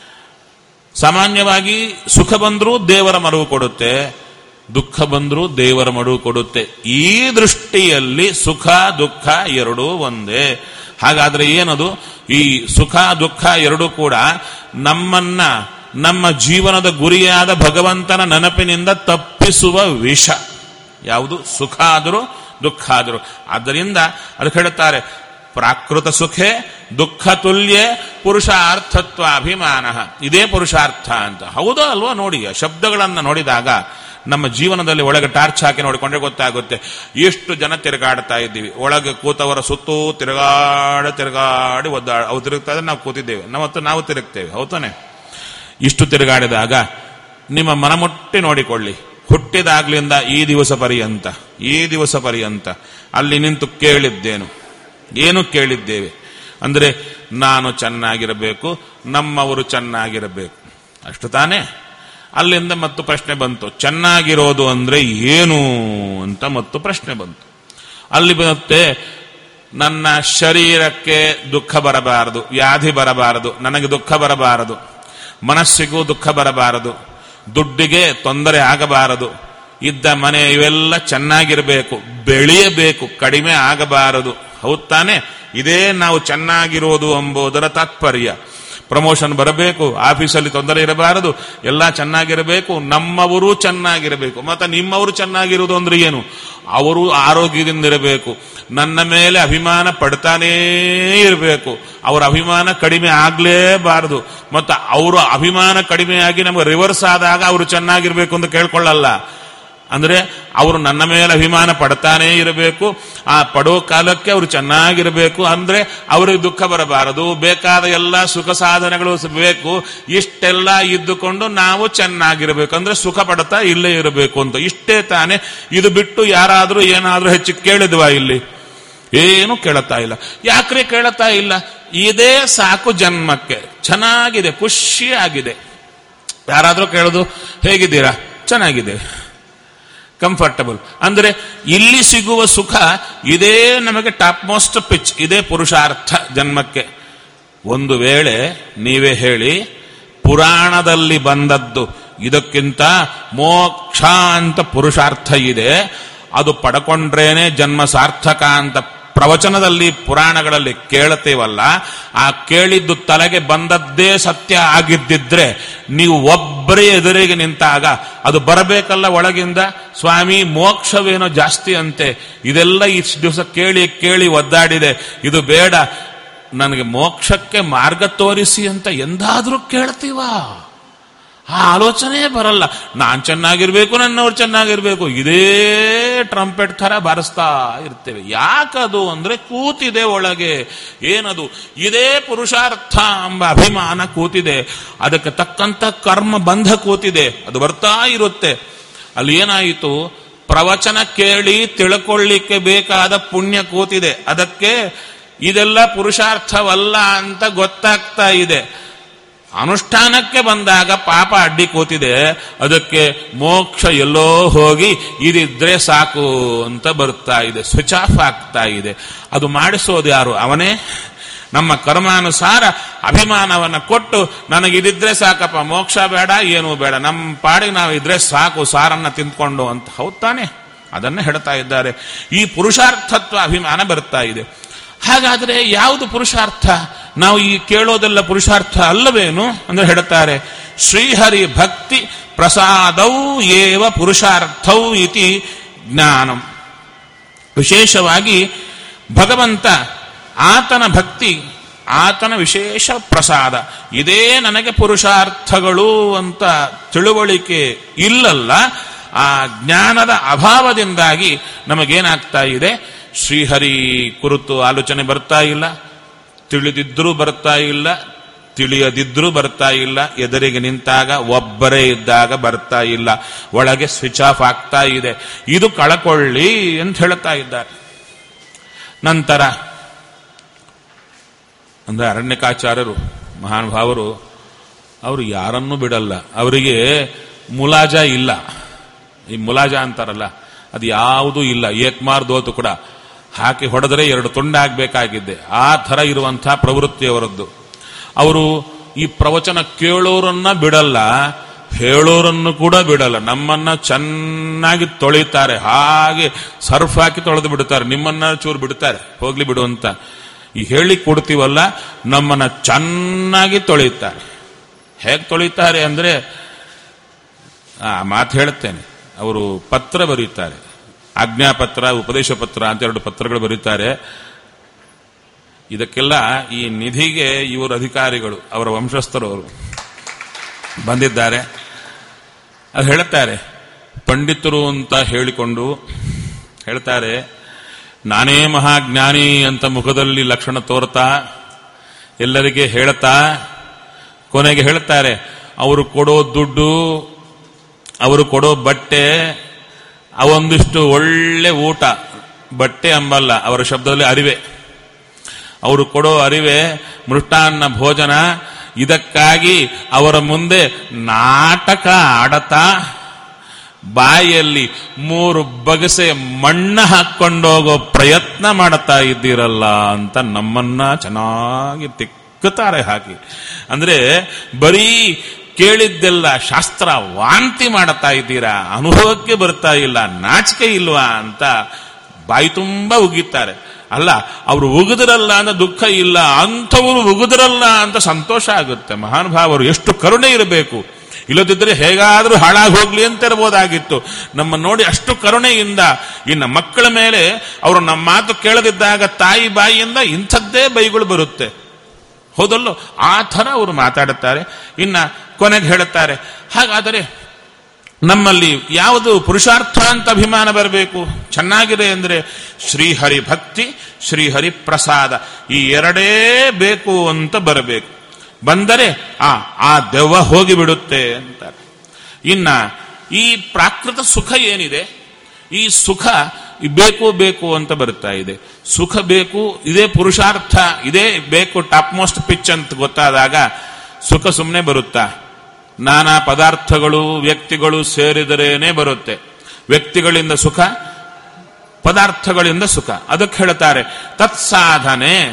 ಸಾಮಾನ್ಯವಾಗಿ ಸುಖ ಬಂದರೂ ದೇವರ ಮರುವು ಕೊಡುತ್ತೆ, ದುಃಖ ಬಂದರೂ ದೇವರ ಮಡುವು ಕೊಡುತ್ತೆ. ಈ ದೃಷ್ಟಿಯಲ್ಲಿ ಸುಖ ದುಃಖ ಎರಡೂ ಒಂದೇ. ಹಾಗಾದ್ರೆ ಏನದು? ಈ ಸುಖ ದುಃಖ ಎರಡೂ ಕೂಡ ನಮ್ಮನ್ನ ನಮ್ಮ ಜೀವನದ ಗುರಿಯಾದ ಭಗವಂತನ ನೆನಪಿನಿಂದ ತಪ್ಪಿಸುವ ವಿಷ. ಯಾವುದು? ಸುಖ ಆದರೂ ದುಃಖ ಆದರೂ. ಆದ್ದರಿಂದ ಅದಕ್ಕೆ ಹೇಳುತ್ತಾರೆ ಪ್ರಾಕೃತ ಸುಖೇ ದುಃಖ ತುಲ್ಯೇ ಪುರುಷಾರ್ಥತ್ವ ಅಭಿಮಾನ. ಇದೇ ಪುರುಷಾರ್ಥ ಅಂತ. ಹೌದೋ ಅಲ್ವೋ? ನೋಡಿ, ಆ ಶಬ್ದಗಳನ್ನು ನೋಡಿದಾಗ ನಮ್ಮ ಜೀವನದಲ್ಲಿ ಒಳಗೆ ಟಾರ್ಚ್ ಹಾಕಿ ನೋಡಿಕೊಂಡ್ರೆ ಗೊತ್ತಾಗುತ್ತೆ. ಎಷ್ಟು ಜನ ತಿರುಗಾಡ್ತಾ ಇದ್ದೀವಿ, ಒಳಗೆ ಕೂತವರ ಸುತ್ತೂ ತಿರುಗಾಡ ತಿರುಗಾಡಿ ಒದ್ದಾಡ ಅವು ತಿರುಗ್ತಾ ಇದ್ರೆ ನಾವು ಕೂತಿದ್ದೇವೆ, ನಾವತ್ತು ನಾವು ತಿರುಗ್ತೇವೆ. ಹೌದಾನೆ? ಇಷ್ಟು ತಿರುಗಾಡಿದಾಗ ನಿಮ್ಮ ಮನಮುಟ್ಟಿ ನೋಡಿಕೊಳ್ಳಿ, ಹುಟ್ಟಿದಾಗ್ಲಿಂದ ಈ ದಿವಸ ಪರ್ಯಂತ ಈ ದಿವಸ ಪರ್ಯಂತ ಅಲ್ಲಿ ನಿಂತು ಕೇಳಿದ್ದೇನು? ಏನು ಕೇಳಿದ್ದೇವೆ ಅಂದ್ರೆ ನಾನು ಚೆನ್ನಾಗಿರಬೇಕು, ನಮ್ಮವರು ಚೆನ್ನಾಗಿರಬೇಕು, ಅಷ್ಟು ತಾನೇ. ಅಲ್ಲಿಂದ ಮತ್ತು ಪ್ರಶ್ನೆ ಬಂತು, ಚೆನ್ನಾಗಿರೋದು ಅಂದ್ರೆ ಏನು ಅಂತ ಮತ್ತು ಪ್ರಶ್ನೆ ಬಂತು. ಅಲ್ಲಿ ಬರುತ್ತೆ, ನನ್ನ ಶರೀರಕ್ಕೆ ದುಃಖ ಬರಬಾರದು, ವ್ಯಾಧಿ ಬರಬಾರದು, ನನಗೆ ದುಃಖ ಬರಬಾರದು, ಮನಸ್ಸಿಗೂ ದುಃಖ ಬರಬಾರದು, ದುಡ್ಡಿಗೆ ತೊಂದರೆ ಆಗಬಾರದು, ಇದ್ದ ಮನೆ ಇವೆಲ್ಲ ಚೆನ್ನಾಗಿರಬೇಕು, ಬೆಳೆಯಬೇಕು, ಕಡಿಮೆ ಆಗಬಾರದು. ಹೌದು ತಾನೆ? ಇದೇ ನಾವು ಚೆನ್ನಾಗಿರೋದು ಎಂಬುದರ ತಾತ್ಪರ್ಯ. ಪ್ರಮೋಷನ್ ಬರಬೇಕು, ಆಫೀಸಲ್ಲಿ ತೊಂದರೆ ಇರಬಾರದು, ಎಲ್ಲ ಚೆನ್ನಾಗಿರಬೇಕು, ನಮ್ಮವರು ಚೆನ್ನಾಗಿರಬೇಕು. ಮತ್ತೆ ನಿಮ್ಮವರು ಚೆನ್ನಾಗಿರುವುದು ಅಂದ್ರೆ ಏನು? ಅವರು ಆರೋಗ್ಯದಿಂದ ಇರಬೇಕು, ನನ್ನ ಮೇಲೆ ಅಭಿಮಾನ ಪಡ್ತಾನೇ ಇರಬೇಕು, ಅವರ ಅಭಿಮಾನ ಕಡಿಮೆ ಆಗ್ಲೇಬಾರದು. ಮತ್ತು ಅವರು ಅಭಿಮಾನ ಕಡಿಮೆಯಾಗಿ ನಮಗೆ ರಿವರ್ಸ್ ಆದಾಗ ಅವರು ಚೆನ್ನಾಗಿರ್ಬೇಕು ಅಂತ ಕೇಳ್ಕೊಳ್ಳಲ್ಲ. ಅಂದ್ರೆ ಅವರು ನನ್ನ ಮೇಲೆ ಅಭಿಮಾನ ಪಡ್ತಾನೇ ಇರಬೇಕು, ಆ ಪಡೋ ಕಾಲಕ್ಕೆ ಅವರು ಚೆನ್ನಾಗಿರಬೇಕು. ಅಂದ್ರೆ ಅವ್ರಿಗೆ ದುಃಖ ಬರಬಾರದು, ಬೇಕಾದ ಎಲ್ಲ ಸುಖ ಸಾಧನೆಗಳು ಬೇಕು. ಇಷ್ಟೆಲ್ಲ ಇದ್ದುಕೊಂಡು ನಾವು ಚೆನ್ನಾಗಿರ್ಬೇಕು ಅಂದ್ರೆ ಸುಖ ಪಡ್ತಾ ಇಲ್ಲೇ ಇರಬೇಕು ಅಂತ. ಇಷ್ಟೇ ತಾನೇ. ಇದು ಬಿಟ್ಟು ಯಾರಾದ್ರೂ ಏನಾದ್ರೂ ಹೆಚ್ಚು ಕೇಳಿದ್ವಾ? ಇಲ್ಲಿ ಏನು ಕೇಳುತ್ತಾ ಇಲ್ಲ. ಯಾಕ್ರೆ ಕೇಳುತ್ತಾ ಇಲ್ಲ? ಇದೇ ಸಾಕು ಜನ್ಮಕ್ಕೆ. ಚೆನ್ನಾಗಿದೆ, ಖುಷಿಯಾಗಿದೆ. ಯಾರಾದ್ರೂ ಕೇಳೋದು ಹೇಗಿದ್ದೀರಾ? ಚೆನ್ನಾಗಿದೆ, ಕಂಫರ್ಟಬಲ್. ಅಂದ್ರೆ ಇಲ್ಲಿ ಸಿಗುವ ಸುಖ ಇದೇ ನಮಗೆ ಟಾಪ್ ಮೋಸ್ಟ್ ಪಿಚ್, ಇದೇ ಪುರುಷಾರ್ಥ ಜನ್ಮಕ್ಕೆ. ಒಂದು ವೇಳೆ ನೀವೇ ಹೇಳಿ, ಪುರಾಣದಲ್ಲಿ ಬಂದದ್ದು ಇದಕ್ಕಿಂತ ಮೋಕ್ಷ ಅಂತ ಪುರುಷಾರ್ಥ ಇದೆ, ಅದು ಪಡ್ಕೊಂಡ್ರೇನೆ ಜನ್ಮ ಸಾರ್ಥಕ ಅಂತ ಪ್ರವಚನದಲ್ಲಿ ಪುರಾಣಗಳಲ್ಲಿ ಕೇಳ್ತೇವಲ್ಲ, ಆ ಕೇಳಿದ್ದು ತಲೆಗೆ ಬಂದದ್ದೇ ಸತ್ಯ ಆಗಿದ್ದಿದ್ರೆ ನೀವು ಒಬ್ಬರೇ ಎದುರಿಗೆ ನಿಂತಾಗ ಅದು ಬರಬೇಕಲ್ಲ ಒಳಗಿಂದ, ಸ್ವಾಮಿ ಮೋಕ್ಷವೇನೋ ಜಾಸ್ತಿ ಅಂತೆ, ಇದೆಲ್ಲ ಇಷ್ಟು ದಿವಸ ಕೇಳಿ ಕೇಳಿ ಒದ್ದಾಡಿದೆ, ಇದು ಬೇಡ, ನನಗೆ ಮೋಕ್ಷಕ್ಕೆ ಮಾರ್ಗ ತೋರಿಸಿ ಅಂತ ಎಂದಾದ್ರೂ ಕೇಳ್ತೀವ? ಆ ಆಲೋಚನೆ ಬರಲ್ಲ. ನಾನ್ ಚೆನ್ನಾಗಿರ್ಬೇಕು, ನನ್ನವ್ರು ಚೆನ್ನಾಗಿರ್ಬೇಕು, ಇದೇ ಟ್ರಂಪೆಟ್ ಥರ ಬಾರಿಸ್ತಾ ಇರ್ತೇವೆ. ಯಾಕದು ಅಂದ್ರೆ ಕೂತಿದೆ ಒಳಗೆ. ಏನದು? ಇದೇ ಪುರುಷಾರ್ಥ ಎಂಬ ಅಭಿಮಾನ ಕೂತಿದೆ, ಅದಕ್ಕೆ ತಕ್ಕಂತ ಕರ್ಮ ಬಂಧ ಕೂತಿದೆ, ಅದು ಬರ್ತಾ ಇರುತ್ತೆ. ಅಲ್ಲಿ ಏನಾಯಿತು? ಪ್ರವಚನ ಕೇಳಿ ತಿಳ್ಕೊಳ್ಳಿಕ್ಕೆ ಬೇಕಾದ ಪುಣ್ಯ ಕೂತಿದೆ, ಅದಕ್ಕೆ ಇದೆಲ್ಲ ಪುರುಷಾರ್ಥವಲ್ಲ ಅಂತ ಗೊತ್ತಾಗ್ತಾ ಇದೆ. ಅನುಷ್ಠಾನಕ್ಕೆ ಬಂದಾಗ ಪಾಪ ಅಡ್ಡಿ ಕೂತಿದೆ, ಅದಕ್ಕೆ ಮೋಕ್ಷ ಎಲ್ಲೋ ಹೋಗಿ ಇದಿದ್ರೆ ಸಾಕು ಅಂತ ಬರ್ತಾ ಇದೆ, ಸ್ವಿಚ್ ಆಫ್ ಆಗ್ತಾ ಇದೆ. ಅದು ಮಾಡಿಸೋದು ಯಾರು? ಅವನೇ. ನಮ್ಮ ಕರ್ಮಾನುಸಾರ ಅಭಿಮಾನವನ್ನು ಕೊಟ್ಟು ನನಗಿದಿದ್ರೆ ಸಾಕಪ್ಪ, ಮೋಕ್ಷ ಬೇಡ, ಏನೂ ಬೇಡ, ನಮ್ಮ ಪಾಡಿಗೆ ನಾವು ಇದ್ರೆ ಸಾಕು ಸಾರನ್ನ ತಿಂದ್ಕೊಂಡು ಅಂತ. ಹೌದ್ ತಾನೆ? ಅದನ್ನೇ ಹೇಳ್ತಾ ಇದ್ದಾರೆ. ಈ ಪುರುಷಾರ್ಥತ್ವ ಅಭಿಮಾನ ಬರ್ತಾ ಇದೆ. ಹಾಗಾದ್ರೆ ಯಾವುದು ಪುರುಷಾರ್ಥ? ನಾವು ಈ ಕೇಳೋದೆಲ್ಲ ಪುರುಷಾರ್ಥ ಅಲ್ಲವೇನು ಅಂದ್ರೆ ಹೇಳ್ತಾರೆ, ಶ್ರೀಹರಿ ಭಕ್ತಿ ಪ್ರಸಾದೌ ಏವ ಪುರುಷಾರ್ಥೌ ಇತಿ ಜ್ಞಾನಂ. ವಿಶೇಷವಾಗಿ ಭಗವಂತ, ಆತನ ಭಕ್ತಿ, ಆತನ ವಿಶೇಷ ಪ್ರಸಾದ, ಇದೇ ನನಗೆ ಪುರುಷಾರ್ಥಗಳು ಅಂತ ತಿಳುವಳಿಕೆ ಇಲ್ಲಲ್ಲ. ಆ ಜ್ಞಾನದ ಅಭಾವದಿಂದಾಗಿ ನಮಗೇನಾಗ್ತಾ ಇದೆ? ಶ್ರೀಹರಿ ಕುರಿತು ಆಲೋಚನೆ ಬರ್ತಾ ಇಲ್ಲ, ತಿಳಿದಿದ್ರೂ ಬರ್ತಾ ಇಲ್ಲ, ತಿಳಿಯದಿದ್ರೂ ಬರ್ತಾ ಇಲ್ಲ, ಎದುರಿಗೆ ನಿಂತಾಗ ಒಬ್ಬರೇ ಇದ್ದಾಗ ಬರ್ತಾ ಇಲ್ಲ, ಒಳಗೆ ಸ್ವಿಚ್ ಆಫ್ ಆಗ್ತಾ ಇದೆ. ಇದು ಕಳಕೊಳ್ಳಿ ಅಂತ ಹೇಳ್ತಾ ಇದ್ದಾರೆ. ನಂತರ ಅಂದ್ರೆ ಅರಣ್ಯಕಾಚಾರ್ಯರು ಮಹಾನುಭಾವರು, ಅವರು ಯಾರನ್ನೂ ಬಿಡಲ್ಲ, ಅವರಿಗೆ ಮುಲಾಜ ಇಲ್ಲ. ಈ ಮುಲಾಜ ಅಂತಾರಲ್ಲ, ಅದು ಯಾವುದೂ ಇಲ್ಲ. ಏಕ್ಮಾರ್ ದೋತು ಕೂಡ ಹಾಕಿ ಹೊಡೆದರೆ ಎರಡು ತುಂಡಾಗಬೇಕಾಗಿದ್ದೆ, ಆ ಥರ ಇರುವಂತಹ ಪ್ರವೃತ್ತಿಯವರದ್ದು. ಅವರು ಈ ಪ್ರವಚನ ಕೇಳೋರನ್ನ ಬಿಡಲ್ಲ, ಹೇಳೋರನ್ನು ಕೂಡ ಬಿಡಲ್ಲ. ನಮ್ಮನ್ನ ಚೆನ್ನಾಗಿ ತೊಳಿತಾರೆ, ಹಾಗೆ ಸರ್ಫ್ ಹಾಕಿ ತೊಳೆದು ಬಿಡುತ್ತಾರೆ. ನಿಮ್ಮನ್ನ ಚೂರು ಬಿಡ್ತಾರೆ, ಹೋಗ್ಲಿ ಬಿಡು ಅಂತ. ಈ ಹೇಳಿ ಕೊಡ್ತೀವಲ್ಲ, ನಮ್ಮನ್ನ ಚೆನ್ನಾಗಿ ತೊಳಿತಾರೆ. ಹೇಗೆ ತೊಳಿತಾರೆ ಅಂದ್ರೆ, ಆ ಮಾತು ಹೇಳ್ತೇನೆ. ಅವರು ಪತ್ರ ಬರೀತಾರೆ, ಆಜ್ಞಾಪತ್ರ, ಉಪದೇಶ ಪತ್ರ ಅಂತ ಎರಡು ಪತ್ರಗಳು ಬರೀತಾರೆ. ಇದಕ್ಕೆಲ್ಲ ಈ ನಿಧಿಗೆ ಇವರು ಅಧಿಕಾರಿಗಳು, ಅವರ ವಂಶಸ್ಥರು ಅವರು ಬಂದಿದ್ದಾರೆ. ಅದು ಹೇಳ್ತಾರೆ, ಪಂಡಿತರು ಅಂತ ಹೇಳಿಕೊಂಡು ಹೇಳ್ತಾರೆ, ನಾನೇ ಮಹಾಜ್ಞಾನಿ ಅಂತ ಮುಖದಲ್ಲಿ ಲಕ್ಷಣ ತೋರ್ತಾ ಎಲ್ಲರಿಗೆ ಹೇಳ್ತಾ ಕೊನೆಗೆ ಹೇಳ್ತಾರೆ, ಅವರು ಕೊಡೋ ದುಡ್ಡು, ಅವರು ಕೊಡೋ ಬಟ್ಟೆ, ಅವೊಂದಿಷ್ಟು ಒಳ್ಳೆ ಊಟ, ಬಟ್ಟೆ ಅಂಬಲ್ಲ ಅವರ ಶಬ್ದದಲ್ಲಿ ಅರಿವೆ, ಅವರು ಕೊಡೋ ಅರಿವೆ, ಮೃಷ್ಟಾನ್ನ ಭೋಜನ, ಇದಕ್ಕಾಗಿ ಅವರ ಮುಂದೆ ನಾಟಕ ಆಡತಾ ಬಾಯಲ್ಲಿ ಮೂರು ಬಗಸೆ ಮಣ್ಣ ಹಾಕೊಂಡೋಗೋ ಪ್ರಯತ್ನ ಮಾಡ್ತಾ ಇದ್ದೀರಲ್ಲ ಅಂತ ನಮ್ಮನ್ನ ಚೆನ್ನಾಗಿ ತಿಕ್ಕುತ್ತಾರೆ ಹಾಕಿ. ಅಂದ್ರೆ ಬರೀ ಕೇಳಿದ್ದೆಲ್ಲ ಶಾಸ್ತ್ರ ವಾಂತಿ ಮಾಡ್ತಾ ಇದ್ದೀರಾ, ಅನುಭವಕ್ಕೆ ಬರ್ತಾ ಇಲ್ಲ, ನಾಚಿಕೆ ಇಲ್ವಾ ಅಂತ ಬಾಯಿ ತುಂಬ ಉಗಿತಾರೆ. ಅಲ್ಲ, ಅವರು ಉಗಿದ್ರಲ್ಲ ಅಂತ ದುಃಖ ಇಲ್ಲ, ಅಂಥವರು ಉಗಿದ್ರಲ್ಲ ಅಂತ ಸಂತೋಷ ಆಗುತ್ತೆ. ಮಹಾನುಭಾವರು ಎಷ್ಟು ಕರುಣೆ ಇರಬೇಕು, ಇಲ್ಲದಿದ್ದರೆ ಹೇಗಾದ್ರೂ ಹಾಳಾಗಿ ಹೋಗ್ಲಿ ಅಂತ ಇರಬಹುದಾಗಿತ್ತು. ನಮ್ಮ ನೋಡಿ ಅಷ್ಟು ಕರುಣೆಯಿಂದ, ಇನ್ನು ಮಕ್ಕಳ ಮೇಲೆ ಅವರು ನಮ್ಮ ಮಾತು ಕೇಳದಿದ್ದಾಗ ತಾಯಿ ಬಾಯಿಯಿಂದ ಇಂಥದ್ದೇ ಬೈಗಳು ಬರುತ್ತೆ, ಹೌದಲ್ಲೋ? ಆ ಥರ ಅವರು ಮಾತಾಡುತ್ತಾರೆ. ಇನ್ನ ಕೊನೆಗೆ ಹೇಳುತ್ತಾರೆ, ಹಾಗಾದರೆ ನಮ್ಮಲ್ಲಿ ಯಾವುದು ಪುರುಷಾರ್ಥ ಅಂತ ಅಭಿಮಾನ ಬರಬೇಕು? ಚೆನ್ನಾಗಿದೆ ಅಂದ್ರೆ ಶ್ರೀಹರಿ ಭಕ್ತಿ, ಶ್ರೀಹರಿ ಪ್ರಸಾದ, ಈ ಎರಡೇ ಬೇಕು ಅಂತ ಬರಬೇಕು. ಬಂದರೆ ಆ ಆ ದೆವ್ವ ಹೋಗಿಬಿಡುತ್ತೆ ಅಂತಾರೆ. ಇನ್ನ ಈ ಪ್ರಾಕೃತ ಸುಖ ಏನಿದೆ, ಈ ಸುಖ ಬೇಕು ಬೇಕು ಅಂತ ಬರ್ತಾ ಇದೆ. ಸುಖ ಬೇಕು, ಇದೇ ಪುರುಷಾರ್ಥ, ಇದೇ ಬೇಕು, ಟಾಪ್ ಮೋಸ್ಟ್ ಪಿಚ್ ಅಂತ ಗೊತ್ತಾದಾಗ ಸುಖ ಸುಮ್ಮನೆ ಬರುತ್ತಾ? ನಾನಾ ಪದಾರ್ಥಗಳು ವ್ಯಕ್ತಿಗಳು ಸೇರಿದರೇನೆ ಬರುತ್ತೆ. ವ್ಯಕ್ತಿಗಳಿಂದ ಸುಖ, ಪದಾರ್ಥಗಳಿಂದ ಸುಖ. ಅದಕ್ಕೆ ಹೇಳ್ತಾರೆ ತತ್ಸಾಧನೆ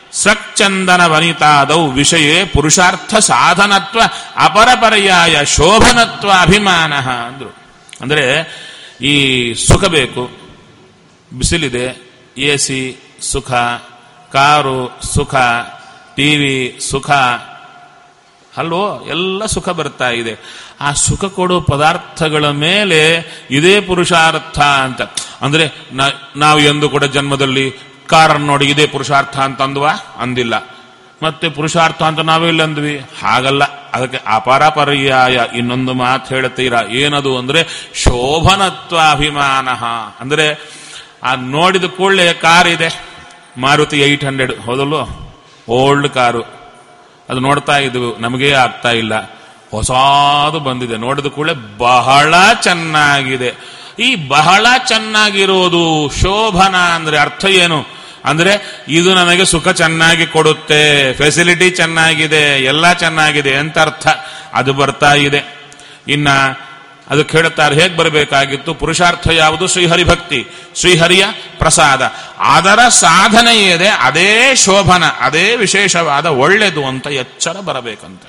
ಸಚ್ಚಂದನ ವನಿತಾದೌ ವಿಷಯೇ ಪುರುಷಾರ್ಥ ಸಾಧನತ್ವ ಅಪರಪರ್ಯಾಯ ಶೋಭನತ್ವ ಅಭಿಮಾನ ಅಂದ್ರು. ಅಂದರೆ ಈ ಸುಖ ಬೇಕು, ಬಿಸಿಲಿದೆ, ಎ ಸಿ ಸುಖ, ಕಾರು ಸುಖ, ಟಿವಿ ಸುಖ, ಅಲ್ವೋ ಎಲ್ಲ ಸುಖ ಬರ್ತಾ ಇದೆ. ಆ ಸುಖ ಕೊಡೋ ಪದಾರ್ಥಗಳ ಮೇಲೆ ಇದೇ ಪುರುಷಾರ್ಥ ಅಂತ. ಅಂದ್ರೆ ನಾವು ಎಂದು ಕೂಡ ಜನ್ಮದಲ್ಲಿ ಕಾರನ್ನು ನೋಡಿ ಇದೇ ಪುರುಷಾರ್ಥ ಅಂತ ಅಂದ್ವಾ? ಅಂದಿಲ್ಲ. ಮತ್ತೆ ಪುರುಷಾರ್ಥ ಅಂತ ನಾವೆಲ್ಲ ಅಂದ್ವಿ? ಹಾಗಲ್ಲ. ಅದಕ್ಕೆ ಅಪಾರ ಪರ್ಯಾಯ ಇನ್ನೊಂದು ಮಾತು ಹೇಳ್ತೀರಾ. ಏನದು ಅಂದ್ರೆ ಶೋಭನತ್ವ ಅಭಿಮಾನ. ಅಂದ್ರೆ ಆ ನೋಡಿದ ಕೂಡಲೇ ಕಾರ್ ಇದೆ, ಮಾರುತಿ ಏಟ್ ಹಂಡ್ರೆಡ್, ಹೌದಲ್ವೋ? Old car. ಅದು ನೋಡ್ತಾ ಇದ್ವು, ನಮಗೇ ಆಗ್ತಾ ಇಲ್ಲ. ಹೊಸಾದು ಬಂದಿದೆ, ನೋಡಿದ ಕೂಡಲೇ ಬಹಳ ಚೆನ್ನಾಗಿದೆ. ಈ ಬಹಳ ಚೆನ್ನಾಗಿರೋದು ಶೋಭನ ಅಂದ್ರೆ ಅರ್ಥ ಏನು ಅಂದ್ರೆ ಇದು ನನಗೆ ಸುಖ ಚೆನ್ನಾಗಿ ಕೊಡುತ್ತೆ, ಫೆಸಿಲಿಟಿ ಚೆನ್ನಾಗಿದೆ, ಎಲ್ಲ ಚೆನ್ನಾಗಿದೆ ಅಂತ ಅರ್ಥ. ಅದು ಬರ್ತಾ ಇದೆ. ಇನ್ನ ಅದಕ್ಕೆ ಹೇಳ್ತಾರೆ, ಹೇಗೆ ಬರಬೇಕಾಗಿತ್ತು? ಪುರುಷಾರ್ಥ ಯಾವುದು? ಶ್ರೀಹರಿಭಕ್ತಿ, ಶ್ರೀಹರಿಯ ಪ್ರಸಾದ. ಅದರ ಸಾಧನೆ ಇದೆ, ಅದೇ ಶೋಭನ, ಅದೇ ವಿಶೇಷವಾದ ಒಳ್ಳೆದು ಅಂತ ಎಚ್ಚರ ಬರಬೇಕಂತ.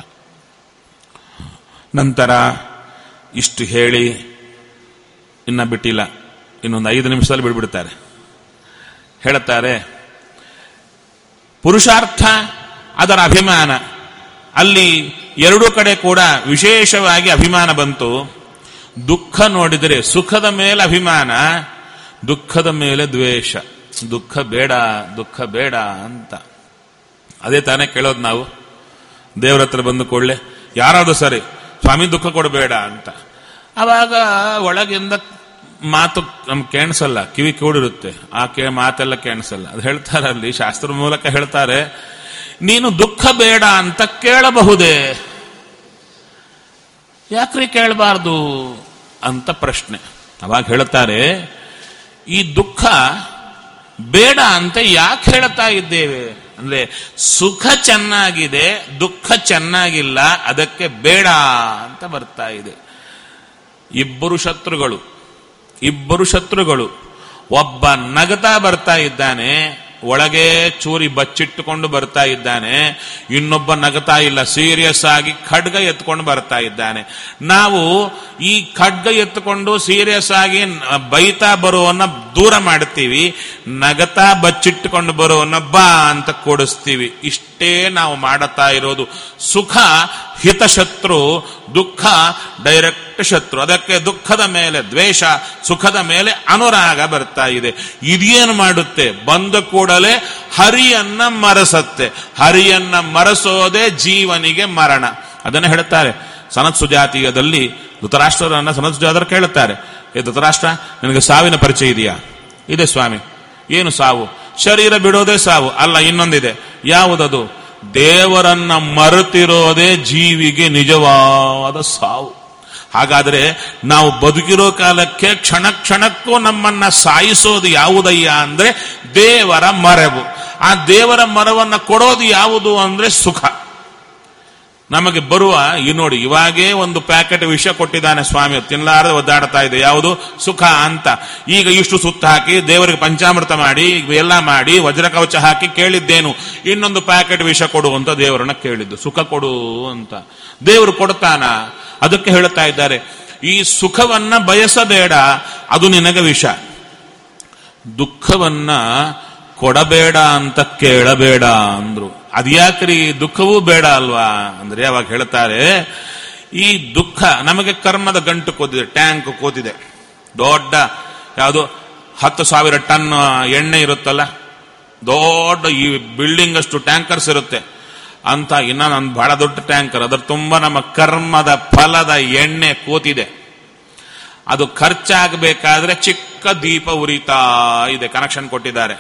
ನಂತರ ಇಷ್ಟು ಹೇಳಿ ಇನ್ನ ಬಿಟ್ಟಿಲ್ಲ, ಇನ್ನೊಂದು ಐದು ನಿಮಿಷದಲ್ಲಿ ಬಿಡ್ಬಿಡ್ತಾರೆ. ಹೇಳುತ್ತಾರೆ, ಪುರುಷಾರ್ಥ ಅದರ ಅಭಿಮಾನ. ಅಲ್ಲಿ ಎರಡೂ ಕಡೆ ಕೂಡ ವಿಶೇಷವಾಗಿ ಅಭಿಮಾನ ಬಂತು. ದುಃಖ ನೋಡಿದರೆ ಸುಖದ ಮೇಲೆ ಅಭಿಮಾನ, ದುಃಖದ ಮೇಲೆ ದ್ವೇಷ. ದುಃಖ ಬೇಡ, ದುಃಖ ಬೇಡ ಅಂತ. ಅದೇ ತಾನೇ ಕೇಳೋದು ನಾವು ದೇವರ ಹತ್ರ ಬಂದು ಕೂಡಲೇ. ಯಾರಾದ್ರೂ ಸರಿ, ಸ್ವಾಮಿ ದುಃಖ ಕೊಡಬೇಡ ಅಂತ. ಅವಾಗ ಒಳಗಿಂದ ಮಾತು ನಮ್ಗೆ ಕೇಣಿಸಲ್ಲ, ಕಿವಿ ಕೂಡಿರುತ್ತೆ, ಆ ಕೇ ಮಾತೆಲ್ಲ ಕೇಣಿಸಲ್ಲ. ಅದು ಹೇಳ್ತಾರೆ ಅಲ್ಲಿ, ಶಾಸ್ತ್ರ ಮೂಲಕ ಹೇಳ್ತಾರೆ, ನೀನು ದುಃಖ ಬೇಡ ಅಂತ ಕೇಳಬಹುದೇ, ಯಾಕ್ರಿ ಕೇಳಬಾರ್ದು ಅಂತ ಪ್ರಶ್ನೆ. ಅವಾಗ ಹೇಳ್ತಾರೆ, ಈ ದುಃಖ ಬೇಡ ಅಂತ ಯಾಕೆ ಹೇಳ್ತಾ ಇದ್ದೇವೆ ಅಂದ್ರೆ ಸುಖ ಚೆನ್ನಾಗಿದೆ, ದುಃಖ ಚೆನ್ನಾಗಿಲ್ಲ, ಅದಕ್ಕೆ ಬೇಡ ಅಂತ ಬರ್ತಾ ಇದೆ. ಇಬ್ಬರು ಶತ್ರುಗಳು ಇಬ್ಬರು ಶತ್ರುಗಳು ಒಬ್ಬ ನಗತಾ ಬರ್ತಾ ಇದ್ದಾನೆ, ಒಳಗೆ ಚೂರಿ ಬಚ್ಚಿಟ್ಟುಕೊಂಡು ಬರ್ತಾ ಇದ್ದಾನೆ. ಇನ್ನೊಬ್ಬ ನಗತಾ ಇಲ್ಲ, ಸೀರಿಯಸ್ ಆಗಿ ಖಡ್ಗ ಎತ್ಕೊಂಡು ಬರ್ತಾ ಇದ್ದಾನೆ. ನಾವು ಈ ಖಡ್ಗ ಎತ್ಕೊಂಡು ಸೀರಿಯಸ್ ಆಗಿ ಬೈತಾ ಬರೋವನ್ನ ದೂರ ಮಾಡ್ತೀವಿ, ನಗತಾ ಬಚ್ಚಿಟ್ಟುಕೊಂಡು ಬರೋವನ್ನ ಬಾ ಅಂತ ಕೊಡಿಸ್ತೀವಿ. ಇಷ್ಟೇ ನಾವು ಮಾಡುತ್ತಾ ಇರೋದು. ಸುಖ ಹಿತಶತ್ರು, ದುಃಖ ಡೈರೆಕ್ಟ್ ಶತ್ರು. ಅದಕ್ಕೆ ದುಃಖದ ಮೇಲೆ ದ್ವೇಷ, ಸುಖದ ಮೇಲೆ ಅನುರಾಗ ಬರ್ತಾ ಇದೆ. ಇದೇನು ಮಾಡುತ್ತೆ? ಬಂದ ಕೂಡಲೇ ಹರಿಯನ್ನ ಮರೆಸತ್ತೆ. ಹರಿಯನ್ನ ಮರೆಸೋದೇ ಜೀವನಿಗೆ ಮರಣ. ಅದನ್ನ ಹೇಳ್ತಾರೆ ಸನತ್ ಸುಜಾತೀಯದಲ್ಲಿ. ಧೃತರಾಷ್ಟ್ರರನ್ನ ಸನತ್ ಸುಜಾತರು ಕೇಳುತ್ತಾರೆ, ಏ ಧೃತರಾಷ್ಟ್ರ, ನಿನಗೆ ಸಾವಿನ ಪರಿಚಯ ಇದೆಯಾ? ಇದೆ ಸ್ವಾಮಿ. ಏನು ಸಾವು? ಶರೀರ ಬಿಡೋದೇ ಸಾವು. ಅಲ್ಲ, ಇನ್ನೊಂದಿದೆ. ಯಾವುದದು? ದೇವರನ್ನ ಮರೆತಿರೋದೇ ಜೀವಿಗೆ ನಿಜವಾದ ಸಾವು. ಹಾಗಾದ್ರೆ ನಾವು ಬದುಕಿರೋ ಕಾಲಕ್ಕೆ ಕ್ಷಣ ಕ್ಷಣಕ್ಕೂ ನಮ್ಮನ್ನ ಸಾಯಿಸೋದು ಯಾವುದಯ್ಯ ಅಂದ್ರೆ ದೇವರ ಮರೆವು. ಆ ದೇವರ ಮರವನ್ನ ಕೊಡೋದು ಯಾವುದು ಅಂದ್ರೆ ಸುಖ. ನಮಗೆ ಬರುವ ಈ ನೋಡಿ, ಇವಾಗೇ ಒಂದು ಪ್ಯಾಕೆಟ್ ವಿಷ ಕೊಟ್ಟಿದ್ದಾನೆ ಸ್ವಾಮಿ, ತಿನ್ನಲಾರದೆ ಒದ್ದಾಡ್ತಾ ಇದೆ. ಯಾವುದು? ಸುಖ ಅಂತ. ಈಗ ಇಷ್ಟು ಸುತ್ತ ಹಾಕಿ ದೇವರಿಗೆ ಪಂಚಾಮೃತ ಮಾಡಿ ಎಲ್ಲ ಮಾಡಿ ವಜ್ರ ಕವಚ ಹಾಕಿ ಕೇಳಿದ್ದೇನು, ಇನ್ನೊಂದು ಪ್ಯಾಕೆಟ್ ವಿಷ ಕೊಡು ಅಂತ ದೇವರನ್ನ ಕೇಳಿದ್ದು. ಸುಖ ಕೊಡು ಅಂತ ದೇವರು ಕೊಡ್ತಾನ? ಅದಕ್ಕೆ ಹೇಳ್ತಾ ಇದ್ದಾರೆ, ಈ ಸುಖವನ್ನ ಬಯಸಬೇಡ, ಅದು ನಿನಗೆ ವಿಷ. ದುಃಖವನ್ನ ಕೊಡಬೇಡ ಅಂತ ಕೇಳಬೇಡ ಅಂದ್ರು. ಅದ್ಯಾಕ್ರಿ ದುಃಖವೂ ಬೇಡ ಅಲ್ವಾ ಅಂದ್ರೆ ಅವಾಗ ಹೇಳ್ತಾರೆ, ಈ ದುಃಖ ನಮಗೆ ಕರ್ಮದ ಗಂಟು ಕೂತಿದೆ, ಟ್ಯಾಂಕ್ ಕೂತಿದೆ, ದೊಡ್ಡ ಯಾವುದು ಹತ್ತು ಸಾವಿರ ಟನ್ ಎಣ್ಣೆ ಇರುತ್ತಲ್ಲ, ದೊಡ್ಡ ಈ ಬಿಲ್ಡಿಂಗ್ ಅಷ್ಟು ಟ್ಯಾಂಕರ್ಸ್ ಇರುತ್ತೆ ಅಂತ. ಇನ್ನ ನನ್ನ ಬಹಳ ದೊಡ್ಡ ಟ್ಯಾಂಕರ್, ಅದರ ತುಂಬ ನಮ್ಮ ಕರ್ಮದ ಫಲದ ಎಣ್ಣೆ ಕೂತಿದೆ. ಅದು ಖರ್ಚಾಗಬೇಕಾದ್ರೆ ಚಿಕ್ಕ ದೀಪ ಉರಿತಾ ಇದೆ, ಕನೆಕ್ಷನ್ ಕೊಟ್ಟಿದ್ದಾರೆ.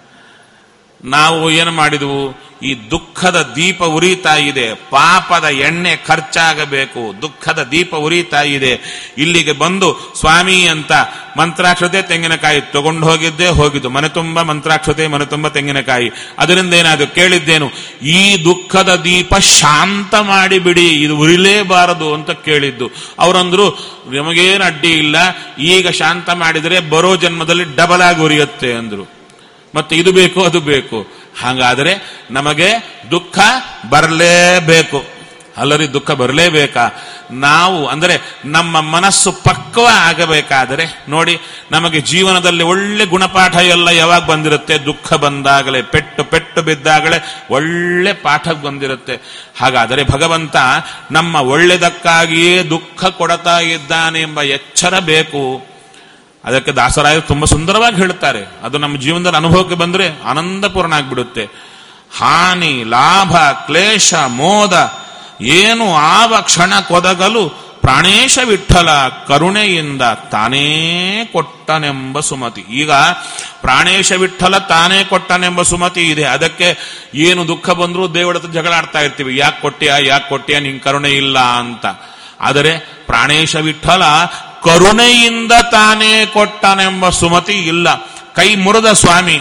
ನಾವು ಏನು ಮಾಡಿದ್ವು? ಈ ದುಃಖದ ದೀಪ ಉರಿತಾ ಇದೆ, ಪಾಪದ ಎಣ್ಣೆ ಖರ್ಚಾಗಬೇಕು, ದುಃಖದ ದೀಪ ಉರಿತಾ ಇದೆ. ಇಲ್ಲಿಗೆ ಬಂದು ಸ್ವಾಮಿ ಅಂತ ಮಂತ್ರಾಕ್ಷತೆ ತೆಂಗಿನಕಾಯಿ ತಗೊಂಡು ಹೋಗಿದ್ದೆ, ಹೋಗಿದ್ದು ಮನೆ ತುಂಬ ಮಂತ್ರಾಕ್ಷತೆ, ಮನೆ ತುಂಬ ತೆಂಗಿನಕಾಯಿ. ಅದರಿಂದ ಏನಾದ್ರು ಕೇಳಿದ್ದೇನು? ಈ ದುಃಖದ ದೀಪ ಶಾಂತ ಮಾಡಿಬಿಡಿ, ಇದು ಉರಿಲೇಬಾರದು ಅಂತ ಕೇಳಿದ್ದು. ಅವರಂದ್ರು, ನಮಗೇನು ಅಡ್ಡಿ ಇಲ್ಲ, ಈಗ ಶಾಂತ ಮಾಡಿದರೆ ಬರೋ ಜನ್ಮದಲ್ಲಿ ಡಬಲ್ ಆಗಿ ಉರಿಯುತ್ತೆ ಅಂದ್ರು. ಮತ್ತೆ ಇದು ಬೇಕು ಅದು ಬೇಕು. ಹಾಗಾದರೆ ನಮಗೆ ದುಃಖ ಬರಲೇಬೇಕು. ಅಲ್ಲರಿ ದುಃಖ ಬರಲೇಬೇಕಾ? ನಾವು ಅಂದರೆ ನಮ್ಮ ಮನಸ್ಸು ಪಕ್ವ ಆಗಬೇಕಾದರೆ ನೋಡಿ, ನಮಗೆ ಜೀವನದಲ್ಲಿ ಒಳ್ಳೆ ಗುಣಪಾಠ ಎಲ್ಲ ಯಾವಾಗ ಬಂದಿರುತ್ತೆ? ದುಃಖ ಬಂದಾಗಲೇ, ಪೆಟ್ಟು ಪೆಟ್ಟು ಬಿದ್ದಾಗಲೇ ಒಳ್ಳೆ ಪಾಠ ಬಂದಿರುತ್ತೆ. ಹಾಗಾದರೆ ಭಗವಂತ ನಮ್ಮ ಒಳ್ಳೆದಕ್ಕಾಗಿಯೇ ದುಃಖ ಕೊಡ್ತಾ ಇದ್ದಾನೆ ಎಂಬ ಎಚ್ಚರ ಬೇಕು. ಅದಕ್ಕೆ ದಾಸರಾಯರು ತುಂಬಾ ಸುಂದರವಾಗಿ ಹೇಳುತ್ತಾರೆ. ಅದು ನಮ್ಮ ಜೀವನದಲ್ಲಿ ಅನುಭವಕ್ಕೆ ಬಂದರೆ ಆನಂದಪೂರ್ಣ ಆಗಿಬಿಡುತ್ತೆ. ಹಾನಿ, ಲಾಭ, ಕ್ಲೇಶ, ಮೋದ ಏನು ಆವ ಕ್ಷಣ ಕೊದಗಲು ಪ್ರಾಣೇಶ ವಿಠಲ ಕರುಣೆಯಿಂದ ತಾನೇ ಕೊಟ್ಟನೆಂಬ ಸುಮತಿ. ಈಗ ಪ್ರಾಣೇಶ ವಿಠಲ ತಾನೇ ಕೊಟ್ಟನೆಂಬ ಸುಮತಿ ಇದೆ. ಅದಕ್ಕೆ ಏನು ದುಃಖ ಬಂದರೂ ದೇವರ ಹತ್ರ ಜಗಳ ಆಡ್ತಾ ಇರ್ತೀವಿ, ಯಾಕೆ ಕೊಟ್ಟಿಯಾ ಯಾಕೆ ಕೊಟ್ಟಿಯಾ ನಿಂಗೆ ಕರುಣೆ ಇಲ್ಲ ಅಂತ. ಆದರೆ ಪ್ರಾಣೇಶ ವಿಠಲ ಕರುಣೆಯಿಂದ ತಾನೇ ಕೊಟ್ಟನೆಂಬ ಸುಮತಿ ಇಲ್ಲ. ಕೈ ಮುರಿದ ಸ್ವಾಮಿ,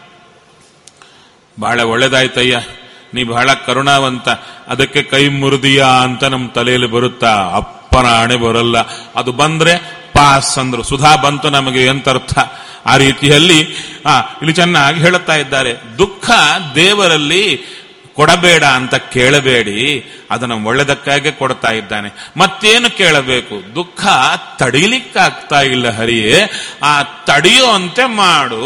ಬಹಳ ಒಳ್ಳೇದಾಯ್ತಯ್ಯ, ನೀ ಬಹಳ ಕರುಣಾವಂತ, ಅದಕ್ಕೆ ಕೈ ಮುರಿದಿಯಾ ಅಂತ ನಮ್ಮ ತಲೆಯಲ್ಲಿ ಬರುತ್ತಾ? ಅಪ್ಪನ ಆಣೆ ಬರಲ್ಲ. ಅದು ಬಂದ್ರೆ ಪಾಸ್ ಅಂದ್ರು. ಸುಧಾ ಬಂತು ನಮಗೆ ಎಂತರ್ಥ? ಆ ರೀತಿಯಲ್ಲಿ ಆ ಇಲ್ಲಿ ಚೆನ್ನಾಗಿ ಹೇಳುತ್ತಾ ಇದ್ದಾರೆ, ದುಃಖ ದೇವರಲ್ಲಿ ಕೊಡಬೇಡ ಅಂತ ಕೇಳಬೇಡಿ, ಅದನ್ನು ಒಳ್ಳೆದಕ್ಕಾಗಿ ಕೊಡ್ತಾ ಇದ್ದಾನೆ. ಮತ್ತೇನು ಕೇಳಬೇಕು? ದುಃಖ ತಡೀಲಿಕ್ಕಾಗ್ತಾ ಇಲ್ಲ ಹರಿಯೇ, ಆ ತಡೆಯುವಂತೆ ಮಾಡು.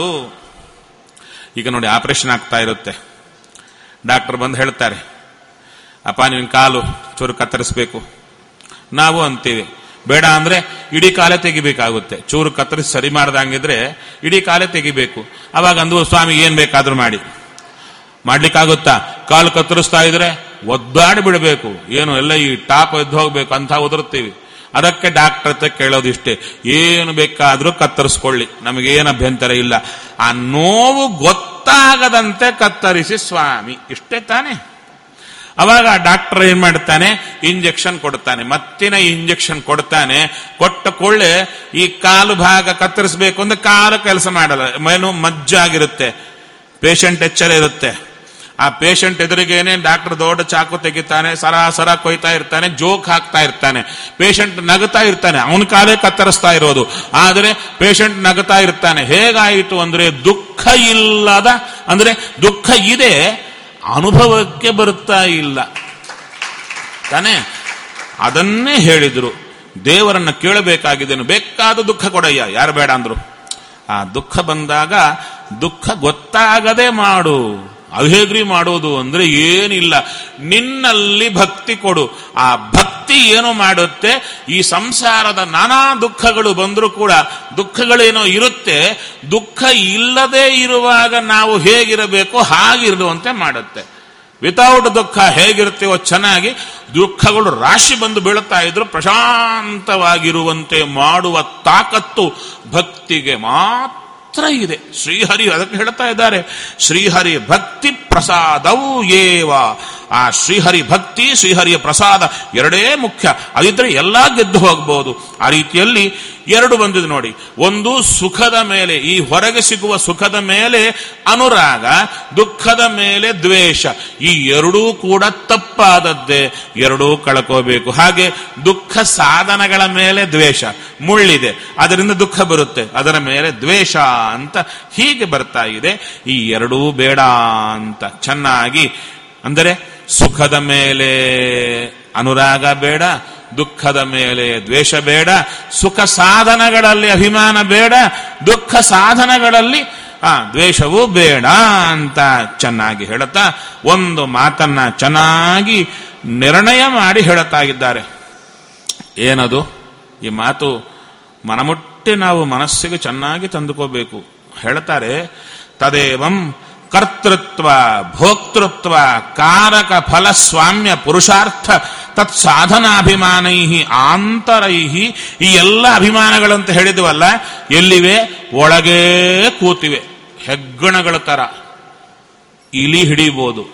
ಈಗ ನೋಡಿ, ಆಪರೇಷನ್ ಆಗ್ತಾ ಇರುತ್ತೆ, ಡಾಕ್ಟರ್ ಬಂದು ಹೇಳ್ತಾರೆ, ಅಪ್ಪ ನಿನ್ನ ಕಾಲು ಚೂರು ಕತ್ತರಿಸಬೇಕು. ನಾವು ಅಂತೀವಿ ಬೇಡ ಅಂದ್ರೆ ಇಡೀ ಕಾಲೇ ತೆಗಿಬೇಕಾಗುತ್ತೆ. ಚೂರು ಕತ್ತರಿಸಿ ಸರಿ ಮಾಡ್ದಂಗಿದ್ರೆ ಇಡೀ ಕಾಲೇ ತೆಗಿಬೇಕು. ಅವಾಗ ಅಂದು ಸ್ವಾಮಿ ಏನ್ ಬೇಕಾದ್ರೂ ಮಾಡಿ. ಮಾಡ್ಲಿಕ್ಕಾಗುತ್ತಾ? ಕಾಲು ಕತ್ತರಿಸ್ತಾ ಇದ್ರೆ ಒದ್ದಾಡಿ ಬಿಡಬೇಕು, ಏನು ಎಲ್ಲ ಈ ಟಾಪ್ ಎದ್ದು ಹೋಗ್ಬೇಕು ಅಂತ ಉದುರುತ್ತೀವಿ. ಅದಕ್ಕೆ ಡಾಕ್ಟರ್ ಹತ್ರ ಕೇಳೋದಿಷ್ಟೇ, ಏನು ಬೇಕಾದ್ರೂ ಕತ್ತರಿಸ್ಕೊಳ್ಳಿ, ನಮಗೇನು ಅಭ್ಯಂತರ ಇಲ್ಲ, ಆ ನೋವು ಗೊತ್ತಾಗದಂತೆ ಕತ್ತರಿಸಿ ಸ್ವಾಮಿ, ಇಷ್ಟೇ ತಾನೆ. ಅವಾಗ ಡಾಕ್ಟರ್ ಏನ್ ಮಾಡ್ತಾನೆ? ಇಂಜೆಕ್ಷನ್ ಕೊಡ್ತಾನೆ, ಮತ್ತಿನ ಇಂಜೆಕ್ಷನ್ ಕೊಡ್ತಾನೆ. ಕೊಟ್ಟ ಕೊಳ್ಳೆ ಈ ಕಾಲು ಭಾಗ ಕತ್ತರಿಸಬೇಕು ಅಂದ್ರೆ ಕಾಲು ಕೆಲಸ ಮಾಡಲ್ಲ, ಮೇನು ಮಜ್ಜಾಗಿರುತ್ತೆ. ಪೇಷಂಟ್ ಎಚ್ಚರ ಇರುತ್ತೆ. ಆ ಪೇಷಂಟ್ ಎದುರಿಗೇನೆ ಡಾಕ್ಟರ್ ದೊಡ್ಡ ಚಾಕು ತೆಗಿತಾನೆ, ಸರ ಸರ ಕೊಯ್ತಾ ಇರ್ತಾನೆ, ಜೋಕ್ ಹಾಕ್ತಾ ಇರ್ತಾನೆ. ಪೇಷಂಟ್ ನಗತಾ ಇರ್ತಾನೆ, ಅವನ ಕಾಲೇ ಕತ್ತರಿಸ್ತಾ ಇರೋದು, ಆದರೆ ಪೇಷಂಟ್ ನಗತಾ ಇರ್ತಾನೆ. ಹೇಗಾಯಿತು ಅಂದ್ರೆ ದುಃಖ ಇಲ್ಲದ, ಅಂದ್ರೆ ದುಃಖ ಇದೆ, ಅನುಭವಕ್ಕೆ ಬರುತ್ತಾ ಇಲ್ಲ ತಾನೆ. ಅದನ್ನೇ ಹೇಳಿದ್ರು, ದೇವರನ್ನ ಕೇಳಬೇಕಾಗಿದ್ದೇನು, ಬೇಕಾದ ದುಃಖ ಕೊಡಯ್ಯ, ಯಾರು ಬೇಡ ಅಂದ್ರು. ಆ ದುಃಖ ಬಂದಾಗ ದುಃಖ ಗೊತ್ತಾಗದೆ ಮಾಡು. ಅದು ಹೇಗ್ರಿ ಮಾಡೋದು ಅಂದ್ರೆ ಏನಿಲ್ಲ, ನಿನ್ನಲ್ಲಿ ಭಕ್ತಿ ಕೊಡು. ಆ ಭಕ್ತಿ ಏನು ಮಾಡುತ್ತೆ? ಈ ಸಂಸಾರದ ನಾನಾ ದುಃಖಗಳು ಬಂದರೂ ಕೂಡ ದುಃಖಗಳೇನೋ ಇರುತ್ತೆ, ದುಃಖ ಇಲ್ಲದೆ ಇರುವಾಗ ನಾವು ಹೇಗಿರಬೇಕು ಹಾಗಿರುವಂತೆ ಮಾಡುತ್ತೆ. ವಿತೌಟ್ ದುಃಖ ಹೇಗಿರ್ತೀವೋ ಚೆನ್ನಾಗಿ, ದುಃಖಗಳು ರಾಶಿ ಬಂದು ಬೀಳುತ್ತಾ ಇದ್ರು ಪ್ರಶಾಂತವಾಗಿರುವಂತೆ ಮಾಡುವ ತಾಕತ್ತು ಭಕ್ತಿಗೆ ಮಾತ್ರ ಇದೆ. ಶ್ರೀಹರಿ ಅದಕ್ಕೆ ಹೇಳ್ತಾ ಇದ್ದಾರೆ, ಶ್ರೀಹರಿ ಭಕ್ತಿ ಪ್ರಸಾದವು ಏವ. ಆ ಶ್ರೀಹರಿ ಭಕ್ತಿ, ಶ್ರೀಹರಿಯ ಪ್ರಸಾದ ಎರಡೇ ಮುಖ್ಯ. ಅದಿದ್ರೆ ಎಲ್ಲ ಗೆದ್ದು ಹೋಗಬಹುದು. ಆ ರೀತಿಯಲ್ಲಿ ಎರಡು ಬಂದಿದೆ ನೋಡಿ. ಒಂದು ಸುಖದ ಮೇಲೆ, ಈ ಹೊರಗೆ ಸಿಗುವ ಸುಖದ ಮೇಲೆ ಅನುರಾಗ, ದುಃಖದ ಮೇಲೆ ದ್ವೇಷ. ಈ ಎರಡೂ ಕೂಡ ತಪ್ಪಾದದ್ದೇ, ಎರಡೂ ಕಳ್ಕೋಬೇಕು. ಹಾಗೆ ದುಃಖ ಸಾಧನಗಳ ಮೇಲೆ ದ್ವೇಷ, ಮುಳ್ಳಿದೆ, ಅದರಿಂದ ದುಃಖ ಬರುತ್ತೆ, ಅದರ ಮೇಲೆ ದ್ವೇಷ ಅಂತ ಹೀಗೆ ಬರ್ತಾ ಇದೆ. ಈ ಎರಡೂ ಬೇಡ ಅಂತ ಚೆನ್ನಾಗಿ, ಅಂದರೆ ಸುಖದ ಮೇಲೆ ಅನುರಾಗ ಬೇಡ, ದುಃಖದ ಮೇಲೆ ದ್ವೇಷ ಬೇಡ, ಸುಖ ಸಾಧನಗಳಲ್ಲಿ ಅಭಿಮಾನ ಬೇಡ, ದುಃಖ ಸಾಧನಗಳಲ್ಲಿ ಆ ದ್ವೇಷವೂ ಬೇಡ ಅಂತ ಚೆನ್ನಾಗಿ ಹೇಳುತ್ತಾ ಒಂದು ಮಾತನ್ನ ಚೆನ್ನಾಗಿ ನಿರ್ಣಯ ಮಾಡಿ ಹೇಳುತ್ತಾ ಇದ್ದಾರೆ. ಏನದು? ಈ ಮಾತು ಮನಮುಟ್ಟಿ ನಾವು ಮನಸ್ಸಿಗೆ ಚೆನ್ನಾಗಿ ತಂದುಕೋಬೇಕು. ಹೇಳ್ತಾರೆ, ತದೇವಂ ಕರ್ತೃತ್ವ ಭೋಕ್ತೃತ್ವ ಕಾರಕ ಫಲ ಸ್ವಾಮ್ಯ ಪುರುಷಾರ್ಥ ತತ್ ಸಾಧನಾಭಿಮಾನೈ ಆಂತರೈ. ಈ ಎಲ್ಲ ಅಭಿಮಾನಗಳಂತ ಹೇಳಿದ್ವಲ್ಲ, ಎಲ್ಲಿವೆ? ಒಳಗೇ ಕೂತಿವೆ. ಹೆಗ್ಗಣಗಳ ತರ ಇಲಿ ಹಿಡಿಬೋದು,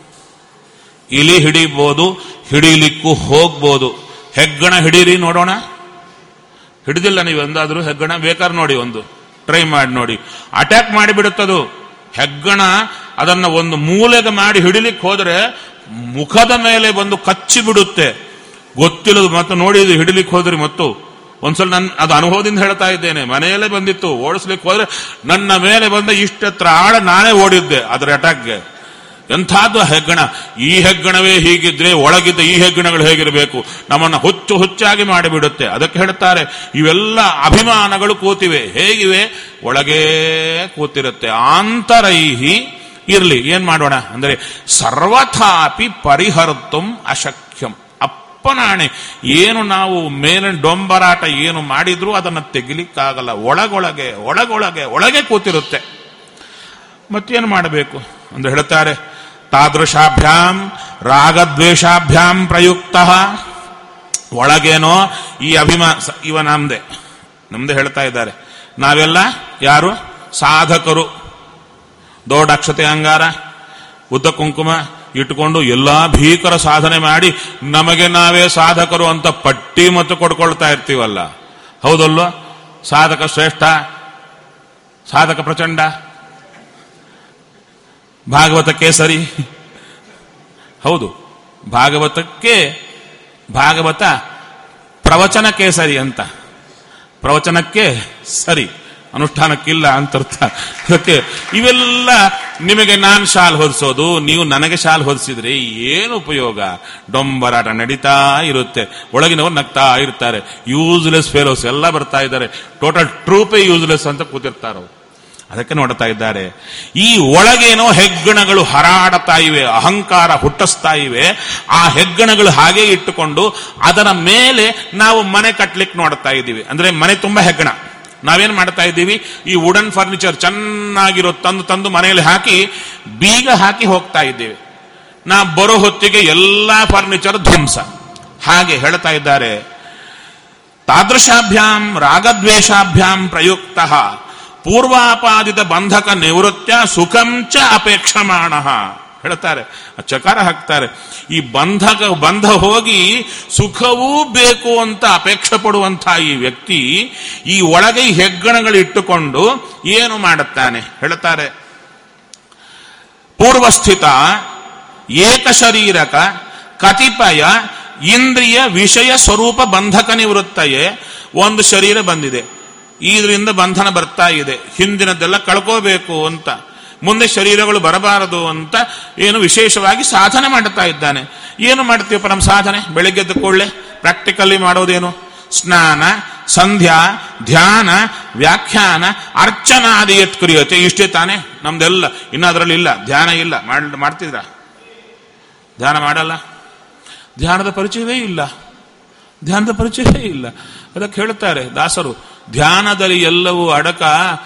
ಇಲಿ ಹಿಡಿಬೋದು, ಹಿಡಿಲಿಕ್ಕೂ ಹೋಗ್ಬೋದು. ಹೆಗ್ಗಣ ಹಿಡೀರಿ ನೋಡೋಣ. ಹಿಡಿದಿಲ್ಲ ನೀವು ಎಂದಾದ್ರೂ ಹೆಗ್ಗಣ? ಬೇಕಾದ್ರೆ ನೋಡಿ, ಒಂದು ಟ್ರೈ ಮಾಡಿ ನೋಡಿ, ಅಟ್ಯಾಕ್ ಮಾಡಿಬಿಡುತ್ತದು ಹೆಗ್ಗಣ. ಅದನ್ನ ಒಂದು ಮೂಲೆಗೆ ಮಾಡಿ ಹಿಡಿಲಿಕ್ಕೆ ಹೋದ್ರೆ ಮುಖದ ಮೇಲೆ ಬಂದು ಕಚ್ಚಿ ಬಿಡುತ್ತೆ. ಗೊತ್ತಿಲ್ಲದು, ಮತ್ತು ನೋಡಿ ಹಿಡಿಲಿಕ್ಕೆ ಹೋದ್ರಿ ಮತ್ತು ಒಂದ್ಸಲ ನನ್ನ ಅದು ಅನುಭವದಿಂದ ಹೇಳ್ತಾ ಇದ್ದೇನೆ. ಮನೆಯಲ್ಲೇ ಬಂದಿತ್ತು, ಓಡಿಸ್ಲಿಕ್ಕೆ ಹೋದ್ರೆ ನನ್ನ ಮೇಲೆ ಬಂದ ಇಷ್ಟತ್ರ ಆಳ ನಾನೇ ಓಡಿದ್ದೆ ಅದರ ಅಟ್ಯಾಕ್ಗೆ. ಎಂಥದ್ದು ಹೆಗ್ಗಣ! ಈ ಹೆಗ್ಗಣವೇ ಹೀಗಿದ್ರೆ ಒಳಗಿದ್ದ ಈ ಹೆಗ್ಗಣಗಳು ಹೇಗಿರಬೇಕು? ನಮ್ಮನ್ನು ಹುಚ್ಚು ಹುಚ್ಚಾಗಿ ಮಾಡಿಬಿಡುತ್ತೆ. ಅದಕ್ಕೆ ಹೇಳ್ತಾರೆ, ಇವೆಲ್ಲ ಅಭಿಮಾನಗಳು ಕೂತಿವೆ. ಹೇಗಿವೆ? ಒಳಗೇ ಕೂತಿರುತ್ತೆ. ಆಂತರೈಹಿ ಇರ್ಲಿ, ಏನ್ ಮಾಡೋಣ ಅಂದ್ರೆ ಸರ್ವಥಾಪಿ ಪರಿಹರ್ತುಂ ಅಶಕ್ಯಂ. ಅಪ್ಪನಾಣೆ, ಏನು ನಾವು ಮೇಲೆ ಡೊಂಬರಾಟ ಏನು ಮಾಡಿದ್ರೂ ಅದನ್ನು ತೆಗಿಲಿಕ್ಕಾಗಲ್ಲ. ಒಳಗೊಳಗೆ ಒಳಗೊಳಗೆ ಒಳಗೆ ಕೂತಿರುತ್ತೆ. ಮತ್ತೇನು ಮಾಡಬೇಕು ಅಂದ್ರೆ ಹೇಳ್ತಾರೆ, ತಾದೃಶಾಭ್ಯಾಂ ರಾಗದ್ವೇಷಾಭ್ಯಾಂ ಪ್ರಯುಕ್ತ. ಒಳಗೇನೋ ಈ ಅಭಿಮಾನ, ಇವ ನಮ್ದೆ ನಮ್ದೆ ಹೇಳ್ತಾ ಇದ್ದಾರೆ. ನಾವೆಲ್ಲ ಯಾರು? ಸಾಧಕರು. ದೊಡ್ಡ ಅಕ್ಷತೆ ಅಂಗಾರ, ಉದ್ದ ಕುಂಕುಮ ಇಟ್ಟುಕೊಂಡು ಎಲ್ಲಾ ಭೀಕರ ಸಾಧನೆ ಮಾಡಿ ನಮಗೆ ನಾವೇ ಸಾಧಕರು ಅಂತ ಪಟ್ಟಿ ಮತ್ತು ಕೊಡ್ಕೊಳ್ತಾ ಇರ್ತೀವಲ್ಲ, ಹೌದಲ್ವ? ಸಾಧಕ ಶ್ರೇಷ್ಠ, ಸಾಧಕ ಪ್ರಚಂಡ, ಭಾಗವತಕ್ಕೆ ಸರಿ. ಹೌದು, ಭಾಗವತಕ್ಕೆ ಭಾಗವತ ಪ್ರವಚನ ಕೇಸರಿ ಅಂತ. ಪ್ರವಚನಕ್ಕೆ ಸರಿ, ಅನುಷ್ಠಾನಕ್ಕಿಲ್ಲ ಅಂತರ್ಥ. ಅದಕ್ಕೆ ಇವೆಲ್ಲ ನಿಮಗೆ ನಾನು ಶಾಲ್ ಹೊದಿಸೋದು, ನೀವು ನನಗೆ ಶಾಲ್ ಹೊದಿಸಿದ್ರೆ ಏನು ಉಪಯೋಗ? ಡೊಂಬರಾಟ ನಡೀತಾ ಇರುತ್ತೆ, ಒಳಗಿನವರು ನಗ್ತಾ ಇರ್ತಾರೆ. ಯೂಸ್ಲೆಸ್ ಫೇಲೋಸ್ ಎಲ್ಲ ಬರ್ತಾ ಇದ್ದಾರೆ. ಟೋಟಲ್ ಟ್ರೂಪೇ ಯೂಸ್ಲೆಸ್ ಅಂತ ಕೂತಿರ್ತಾರ. ಅದಕ್ಕೆ ನೋಡ್ತಾ ಇದ್ದಾರೆ, ಈ ಒಳಗೇನೋ ಹೆಗ್ಗಣಗಳು ಹರಾಡತಾ ಇವೆ, ಅಹಂಕಾರ ಹುಟ್ಟಿಸ್ತಾ ಇವೆ. ಆ ಹೆಗ್ಗಣಗಳು ಹಾಗೆ ಇಟ್ಟುಕೊಂಡು ಅದರ ಮೇಲೆ ನಾವು ಮನೆ ಕಟ್ಲಿಕ್ಕೆ ನೋಡ್ತಾ ಇದ್ದೀವಿ. ಅಂದ್ರೆ ಮನೆ ತುಂಬಾ ಹೆಗ್ಗಣ. ನಾವೇನ್ ಮಾಡ್ತಾ ಇದ್ದೀವಿ? ಈ ವುಡನ್ ಫರ್ನಿಚರ್ ಚೆನ್ನಾಗಿರೋ ತಂದು ತಂದು ಮನೆಯಲ್ಲಿ ಹಾಕಿ ಬೀಗ ಹಾಕಿ ಹೋಗ್ತಾ ಇದ್ದೇವೆ. ನಾ ಬರೋ ಹೊತ್ತಿಗೆ ಎಲ್ಲಾ ಫರ್ನಿಚರ್ ಧ್ವಂಸ. ಹಾಗೆ ಹೇಳ್ತಾ ಇದ್ದಾರೆ, ತಾದೃಶಾಭ್ಯಾಂ ರಾಗದ್ವೇಷಾಭ್ಯಾಂ ಪ್ರಯುಕ್ತ ಪೂರ್ವಾಪಾದಿತ ಬಂಧಕ ನಿವೃತ್ಯ ಸುಖಂಚ ಅಪೇಕ್ಷಮಾಣ. ಹೇಳ್ತಾರೆ, ಚಕಾರ ಹಾಕ್ತಾರೆ. ಈ ಬಂಧಕ ಬಂಧ ಹೋಗಿ ಸುಖವೂ ಬೇಕು ಅಂತ ಅಪೇಕ್ಷೆ ಪಡುವಂತಹ ಈ ವ್ಯಕ್ತಿ ಈ ಒಳಗೆ ಹೆಗ್ಗಣಗಳಿಟ್ಟುಕೊಂಡು ಏನು ಮಾಡುತ್ತಾನೆ? ಹೇಳ್ತಾರೆ, ಪೂರ್ವಸ್ಥಿತ ಏಕಶರೀರಕ ಕತಿಪಯ ಇಂದ್ರಿಯ ವಿಷಯ ಸ್ವರೂಪ ಬಂಧಕ ನಿವೃತ್ತಯೇ. ಒಂದು ಶರೀರ ಬಂದಿದೆ, ಇದರಿಂದ ಬಂಧನ ಬರ್ತಾ ಇದೆ, ಹಿಂದಿನದೆಲ್ಲ ಕಳ್ಕೋಬೇಕು ಅಂತ, ಮುಂದೆ ಶರೀರಗಳು ಬರಬಾರದು ಅಂತ ಏನು ವಿಶೇಷವಾಗಿ ಸಾಧನೆ ಮಾಡುತ್ತಾ ಇದ್ದಾನೆ. ಏನು ಮಾಡ್ತೀವಪ್ಪ ನಮ್ಮ ಸಾಧನೆ? ಬೆಳಿಗ್ಗೆದ್ದು ಕೂಡಲೇ ಪ್ರಾಕ್ಟಿಕಲಿ ಮಾಡೋದೇನು? ಸ್ನಾನ, ಸಂಧ್ಯಾ, ಧ್ಯಾನ, ವ್ಯಾಖ್ಯಾನ, ಅರ್ಚನಾದಿ ಎತ್ ಕ್ರಿಯತೆ. ಇಷ್ಟೇ ತಾನೇ ನಮ್ದೆಲ್ಲ. ಇನ್ನು ಅದರಲ್ಲಿ ಇಲ್ಲ, ಧ್ಯಾನ ಇಲ್ಲ. ಮಾಡ್ತಿದ್ರ? ಧ್ಯಾನ ಮಾಡಲ್ಲ. ಧ್ಯಾನದ ಪರಿಚಯವೇ ಇಲ್ಲ. ಧ್ಯಾನದ ಪರಿಚಯವೇ ಇಲ್ಲ. ಅದಕ್ಕೆ ಹೇಳ್ತಾರೆ ದಾಸರು, ಧ್ಯಾನದಲ್ಲಿ ಎಲ್ಲವೂ ಅಡಕ.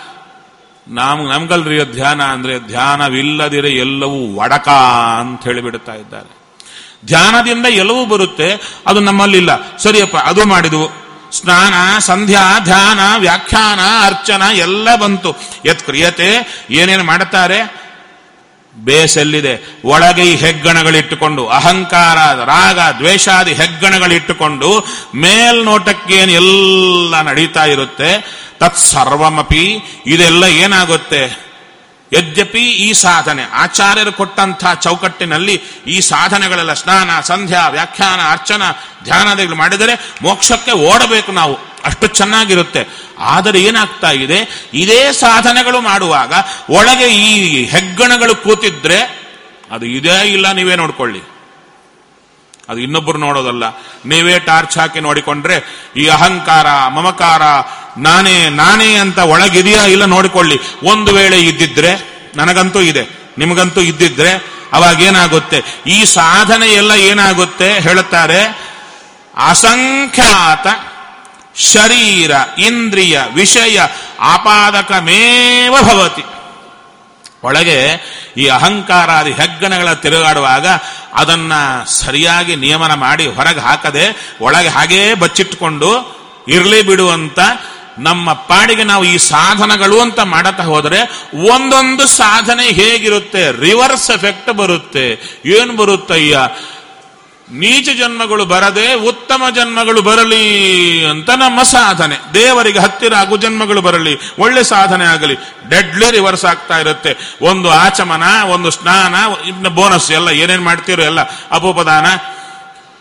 ನಾವು ನಮ್ಗಲ್ರಿ ಧ್ಯಾನ ಅಂದ್ರೆ, ಧ್ಯಾನವಿಲ್ಲದಿರೆ ಎಲ್ಲವೂ ಒಡಕ ಅಂತ ಹೇಳಿಬಿಡುತ್ತಾ ಇದ್ದಾರೆ. ಧ್ಯಾನದಿಂದ ಎಲ್ಲವೂ ಬರುತ್ತೆ, ಅದು ನಮ್ಮಲ್ಲಿಲ್ಲ. ಸರಿಯಪ್ಪ, ಅದು ಮಾಡಿದ್ವು. ಸ್ನಾನ, ಸಂಧ್ಯಾ, ಧ್ಯಾನ, ವ್ಯಾಖ್ಯಾನ, ಅರ್ಚನ ಎಲ್ಲ ಬಂತು. ಯತ್ ಕ್ರಿಯತೆ, ಏನೇನು ಮಾಡುತ್ತಾರೆ? ಬೇಸೆಲ್ಲಿದೆ? ಒಳಗೆ ಈ ಹೆಗ್ಗಣಗಳಿಟ್ಟುಕೊಂಡು, ಅಹಂಕಾರ, ರಾಗ, ದ್ವೇಷಾದಿ ಹೆಗ್ಗಣಗಳಿಟ್ಟುಕೊಂಡು ಮೇಲ್ನೋಟಕ್ಕೇನು ಎಲ್ಲ ನಡೀತಾ ಇರುತ್ತೆ. ತತ್ಸರ್ವಮಪಿ, ಇದೆಲ್ಲ ಏನಾಗುತ್ತೆ? ಯದ್ಯಪಿ ಈ ಸಾಧನೆ ಆಚಾರ್ಯರು ಕೊಟ್ಟಂಥ ಚೌಕಟ್ಟಿನಲ್ಲಿ ಈ ಸಾಧನೆಗಳೆಲ್ಲ ಸ್ನಾನ, ಸಂಧ್ಯಾ, ವ್ಯಾಖ್ಯಾನ, ಅರ್ಚನ, ಧ್ಯಾನಗಳು ಮಾಡಿದರೆ ಮೋಕ್ಷಕ್ಕೆ ಓಡಬೇಕು ನಾವು, ಅಷ್ಟು ಚೆನ್ನಾಗಿರುತ್ತೆ. ಆದರೆ ಏನಾಗ್ತಾ ಇದೆ? ಇದೇ ಸಾಧನೆಗಳು ಮಾಡುವಾಗ ಒಳಗೆ ಈ ಹೆಗ್ಗಣಗಳು ಕೂತಿದ್ರೆ ಅದು ಇದೇ ಇಲ್ಲ, ನೀವೇ ನೋಡ್ಕೊಳ್ಳಿ. ಅದು ಇನ್ನೊಬ್ಬರು ನೋಡೋದಲ್ಲ, ನೀವೇ ಟಾರ್ಚ್ ಹಾಕಿ ನೋಡಿಕೊಂಡ್ರೆ ಈ ಅಹಂಕಾರ, ಮಮಕಾರ, ನಾನೇ ನಾನೇ ಅಂತ ಒಳಗಿದೆಯಾ ಇಲ್ಲ ನೋಡಿಕೊಳ್ಳಿ. ಒಂದು ವೇಳೆ ಇದ್ದಿದ್ರೆ, ನನಗಂತೂ ಇದೆ, ನಿಮಗಂತೂ ಇದ್ದಿದ್ರೆ, ಅವಾಗ ಏನಾಗುತ್ತೆ? ಈ ಸಾಧನೆ ಎಲ್ಲ ಏನಾಗುತ್ತೆ ಹೇಳುತ್ತಾರೆ, ಅಸಂಖ್ಯಾತ ಶರೀರ ಇಂದ್ರಿಯ ವಿಷಯ ಆಪಾದಕಮೇವ ಭವತಿ. ಒಳಗೆ ಈ ಅಹಂಕಾರಾದಿ ಹೆಗ್ಗಣಗಳ ತಿರುಗಾಡುವಾಗ ಅದನ್ನ ಸರಿಯಾಗಿ ನಿಯಮನ ಮಾಡಿ ಹೊರಗೆ ಹಾಕದೆ ಒಳಗೆ ಹಾಗೇ ಬಚ್ಚಿಟ್ಕೊಂಡು ಇರ್ಲಿ ಬಿಡುವಂತ ನಮ್ಮ ಪಾಡಿಗೆ ನಾವು ಈ ಸಾಧನಗಳು ಅಂತ ಮಾಡತಾ ಹೋದರೆ ಒಂದೊಂದು ಸಾಧನೆ ಹೇಗಿರುತ್ತೆ? ರಿವರ್ಸ್ ಎಫೆಕ್ಟ್ ಬರುತ್ತೆ. ಏನು ಬರುತ್ತಯ್ಯ? ನೀಚ ಜನ್ಮಗಳು ಬರದೆ ಉತ್ತಮ ಜನ್ಮಗಳು ಬರಲಿ ಅಂತ ನಮ್ಮ ಸಾಧನೆ. ದೇವರಿಗೆ ಹತ್ತಿರ ಆಗು ಜನ್ಮಗಳು ಬರಲಿ, ಒಳ್ಳೆ ಸಾಧನೆ ಆಗಲಿ. ಡೆಡ್ಲಿ ರಿವರ್ಸ್ ಆಗ್ತಾ ಇರುತ್ತೆ. ಒಂದು ಆಚಮನ, ಒಂದು ಸ್ನಾನ, ಇನ್ನು ಬೋನಸ್ ಎಲ್ಲ ಏನೇನು ಮಾಡ್ತೀರೋ ಎಲ್ಲ, ಅಪೋಪದಾನ,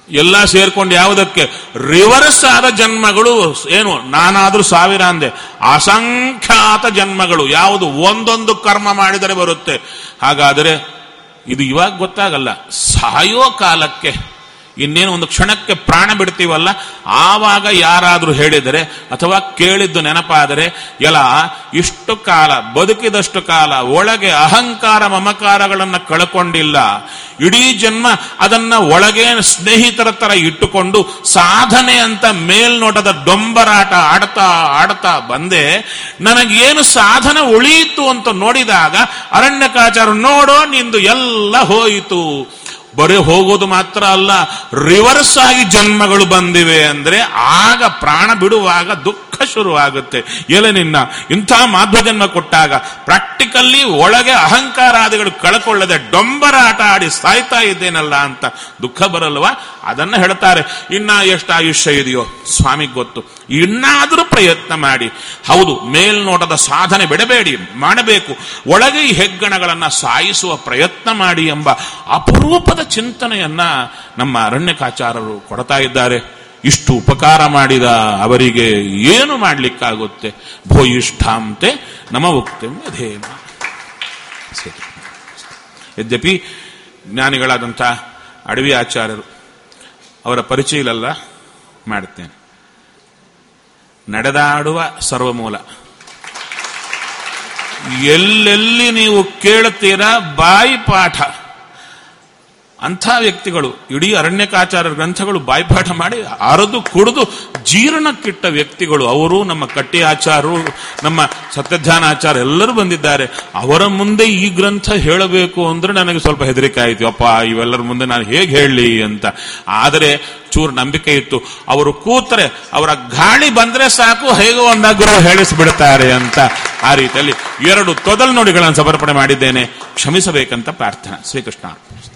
ಎಲ್ಲ ಸೇರ್ಕೊಂಡು ಯಾವುದಕ್ಕೆ? ರಿವರ್ಸ್ ಆದ ಜನ್ಮಗಳು. ಏನು? ನಾನಾದ್ರೂ ಸಾವಿರ ಅಂದೆ, ಅಸಂಖ್ಯಾತ ಜನ್ಮಗಳು. ಯಾವುದು? ಒಂದೊಂದು ಕರ್ಮ ಮಾಡಿದರೆ ಬರುತ್ತೆ. ಹಾಗಾದರೆ ಇದು ಇವಾಗ ಗೊತ್ತಾಗಲ್ಲ, ಸಾಯೋ ಕಾಲಕ್ಕೆ, ಇನ್ನೇನು ಒಂದು ಕ್ಷಣಕ್ಕೆ ಪ್ರಾಣ ಬಿಡ್ತೀವಲ್ಲ, ಆವಾಗ ಯಾರಾದರೂ ಹೇಳಿದರೆ ಅಥವಾ ಕೇಳಿದ್ದು ನೆನಪಾದರೆ, ಎಲ್ಲ ಇಷ್ಟು ಕಾಲ ಬದುಕಿದಷ್ಟು ಕಾಲ ಒಳಗೆ ಅಹಂಕಾರ ಮಮಕಾರಗಳನ್ನು ಕಳ್ಕೊಂಡಿಲ್ಲ, ಇಡೀ ಜನ್ಮ ಅದನ್ನ ಒಳಗೆ ಸ್ನೇಹಿತರ ತರ ಇಟ್ಟುಕೊಂಡು ಸಾಧನೆ ಅಂತ ಮೇಲ್ನೋಟದ ಡೊಂಬರಾಟ ಆಡ್ತಾ ಆಡ್ತಾ ಬಂದೆ, ನನಗೇನು ಸಾಧನೆ ಉಳಿಯಿತು ಅಂತ ನೋಡಿದಾಗ ಅರಣ್ಯಕಾಚಾರ ನೋಡೋ ನಿಂದು ಎಲ್ಲ ಹೋಯಿತು. ಬರೀ ಹೋಗೋದು ಮಾತ್ರ ಅಲ್ಲ, ರಿವರ್ಸ್ ಆಗಿ ಜನ್ಮಗಳು ಬಂದಿವೆ ಅಂದ್ರೆ ಆಗ ಪ್ರಾಣ ಬಿಡುವಾಗ ದುಃಖ ಶುರುವಾಗುತ್ತೆ. ಎಲೆ ನಿನ್ನ ಇಂಥ ಮಾಧ್ವ ಜನ್ಮ ಕೊಟ್ಟಾಗ ಪ್ರಾಕ್ಟಿಕಲ್ಲಿ ಒಳಗೆ ಅಹಂಕಾರಾದಿಗಳು ಕಳ್ಕೊಳ್ಳದೆ ಡೊಂಬರಾಟ ಆಡಿ ಸಾಯ್ತಾ ಇದ್ದೇನಲ್ಲ ಅಂತ ದುಃಖ ಬರಲ್ವಾ? ಅದನ್ನ ಹೇಳ್ತಾರೆ. ಇನ್ನ ಎಷ್ಟು ಆಯುಷ್ಯ ಇದೆಯೋ ಸ್ವಾಮಿಗೆ ಗೊತ್ತು. ಇನ್ನಾದರೂ ಪ್ರಯತ್ನ ಮಾಡಿ. ಹೌದು, ಮೇಲ್ನೋಟದ ಸಾಧನೆ ಬಿಡಬೇಡಿ, ಮಾಡಬೇಕು. ಒಳಗೆ ಈ ಹೆಗ್ಗಣಗಳನ್ನ ಸಾಯಿಸುವ ಪ್ರಯತ್ನ ಮಾಡಿ ಎಂಬ ಅಪರೂಪದ ಚಿಂತನೆಯನ್ನ ನಮ್ಮ ಅರಣ್ಯಕಾಚಾರರು ಕೊಡ್ತಾ ಇದ್ದಾರೆ. ಇಷ್ಟು ಉಪಕಾರ ಮಾಡಿದ ಅವರಿಗೆ ಏನು ಮಾಡಲಿಕ್ಕಾಗುತ್ತೆ? ಭೂಯಿಷ್ಠಾಂತೆ ನಮ ಉಕ್ತಿಂ ಯಥೇಮ. ಯದ್ಯಪಿ ಜ್ಞಾನಿಗಳಾದಂಥ ಅಡವಿ ಆಚಾರ್ಯರು, ಅವರ ಪರಿಚಯ ಇಲ್ಲಲ್ಲ, ಮಾಡ್ತೇನೆ. ನಡೆದಾಡುವ ಸರ್ವಮೂಲ. ಎಲ್ಲೆಲ್ಲಿ ನೀವು ಕೇಳುತ್ತೀರಾ ಬಾಯಿ ಪಾಠ. ಅಂಥ ವ್ಯಕ್ತಿಗಳು. ಇಡೀ ಅರಣ್ಯಕಾಚಾರ್ಯರ ಗ್ರಂಥಗಳು ಬಾಯ್ಪಾಠ ಮಾಡಿ ಅರದು ಕುಡಿದು ಜೀರ್ಣಕ್ಕಿಟ್ಟ ವ್ಯಕ್ತಿಗಳು ಅವರು. ನಮ್ಮ ಕಟ್ಟಿ ಆಚಾರರು, ನಮ್ಮ ಸತ್ಯಧ್ಯಾನಾಚಾರ್ಯ ಎಲ್ಲರೂ ಬಂದಿದ್ದಾರೆ. ಅವರ ಮುಂದೆ ಈ ಗ್ರಂಥ ಹೇಳಬೇಕು ಅಂದ್ರೆ ನನಗೆ ಸ್ವಲ್ಪ ಹೆದರಿಕೆ ಆಯಿತು. ಅಪ್ಪ, ಇವೆಲ್ಲರ ಮುಂದೆ ನಾನು ಹೇಗೆ ಹೇಳಲಿ ಅಂತ. ಆದರೆ ಚೂರು ನಂಬಿಕೆ ಇತ್ತು. ಅವರು ಕೂತರೆ ಅವರ ಗಾಳಿ ಬಂದ್ರೆ ಸಾಕು, ಹೇಗೋ ಒಂದ ಗುರು ಹೇಳಿಸ್ಬಿಡ್ತಾರೆ ಅಂತ. ಆ ರೀತಿಯಲ್ಲಿ ಎರಡು ತೊದಲು ನುಡಿಗಳನ್ನು ಸಮರ್ಪಣೆ ಮಾಡಿದ್ದೇನೆ, ಕ್ಷಮಿಸಬೇಕಂತ ಪ್ರಾರ್ಥನೆ. ಶ್ರೀಕೃಷ್ಣ.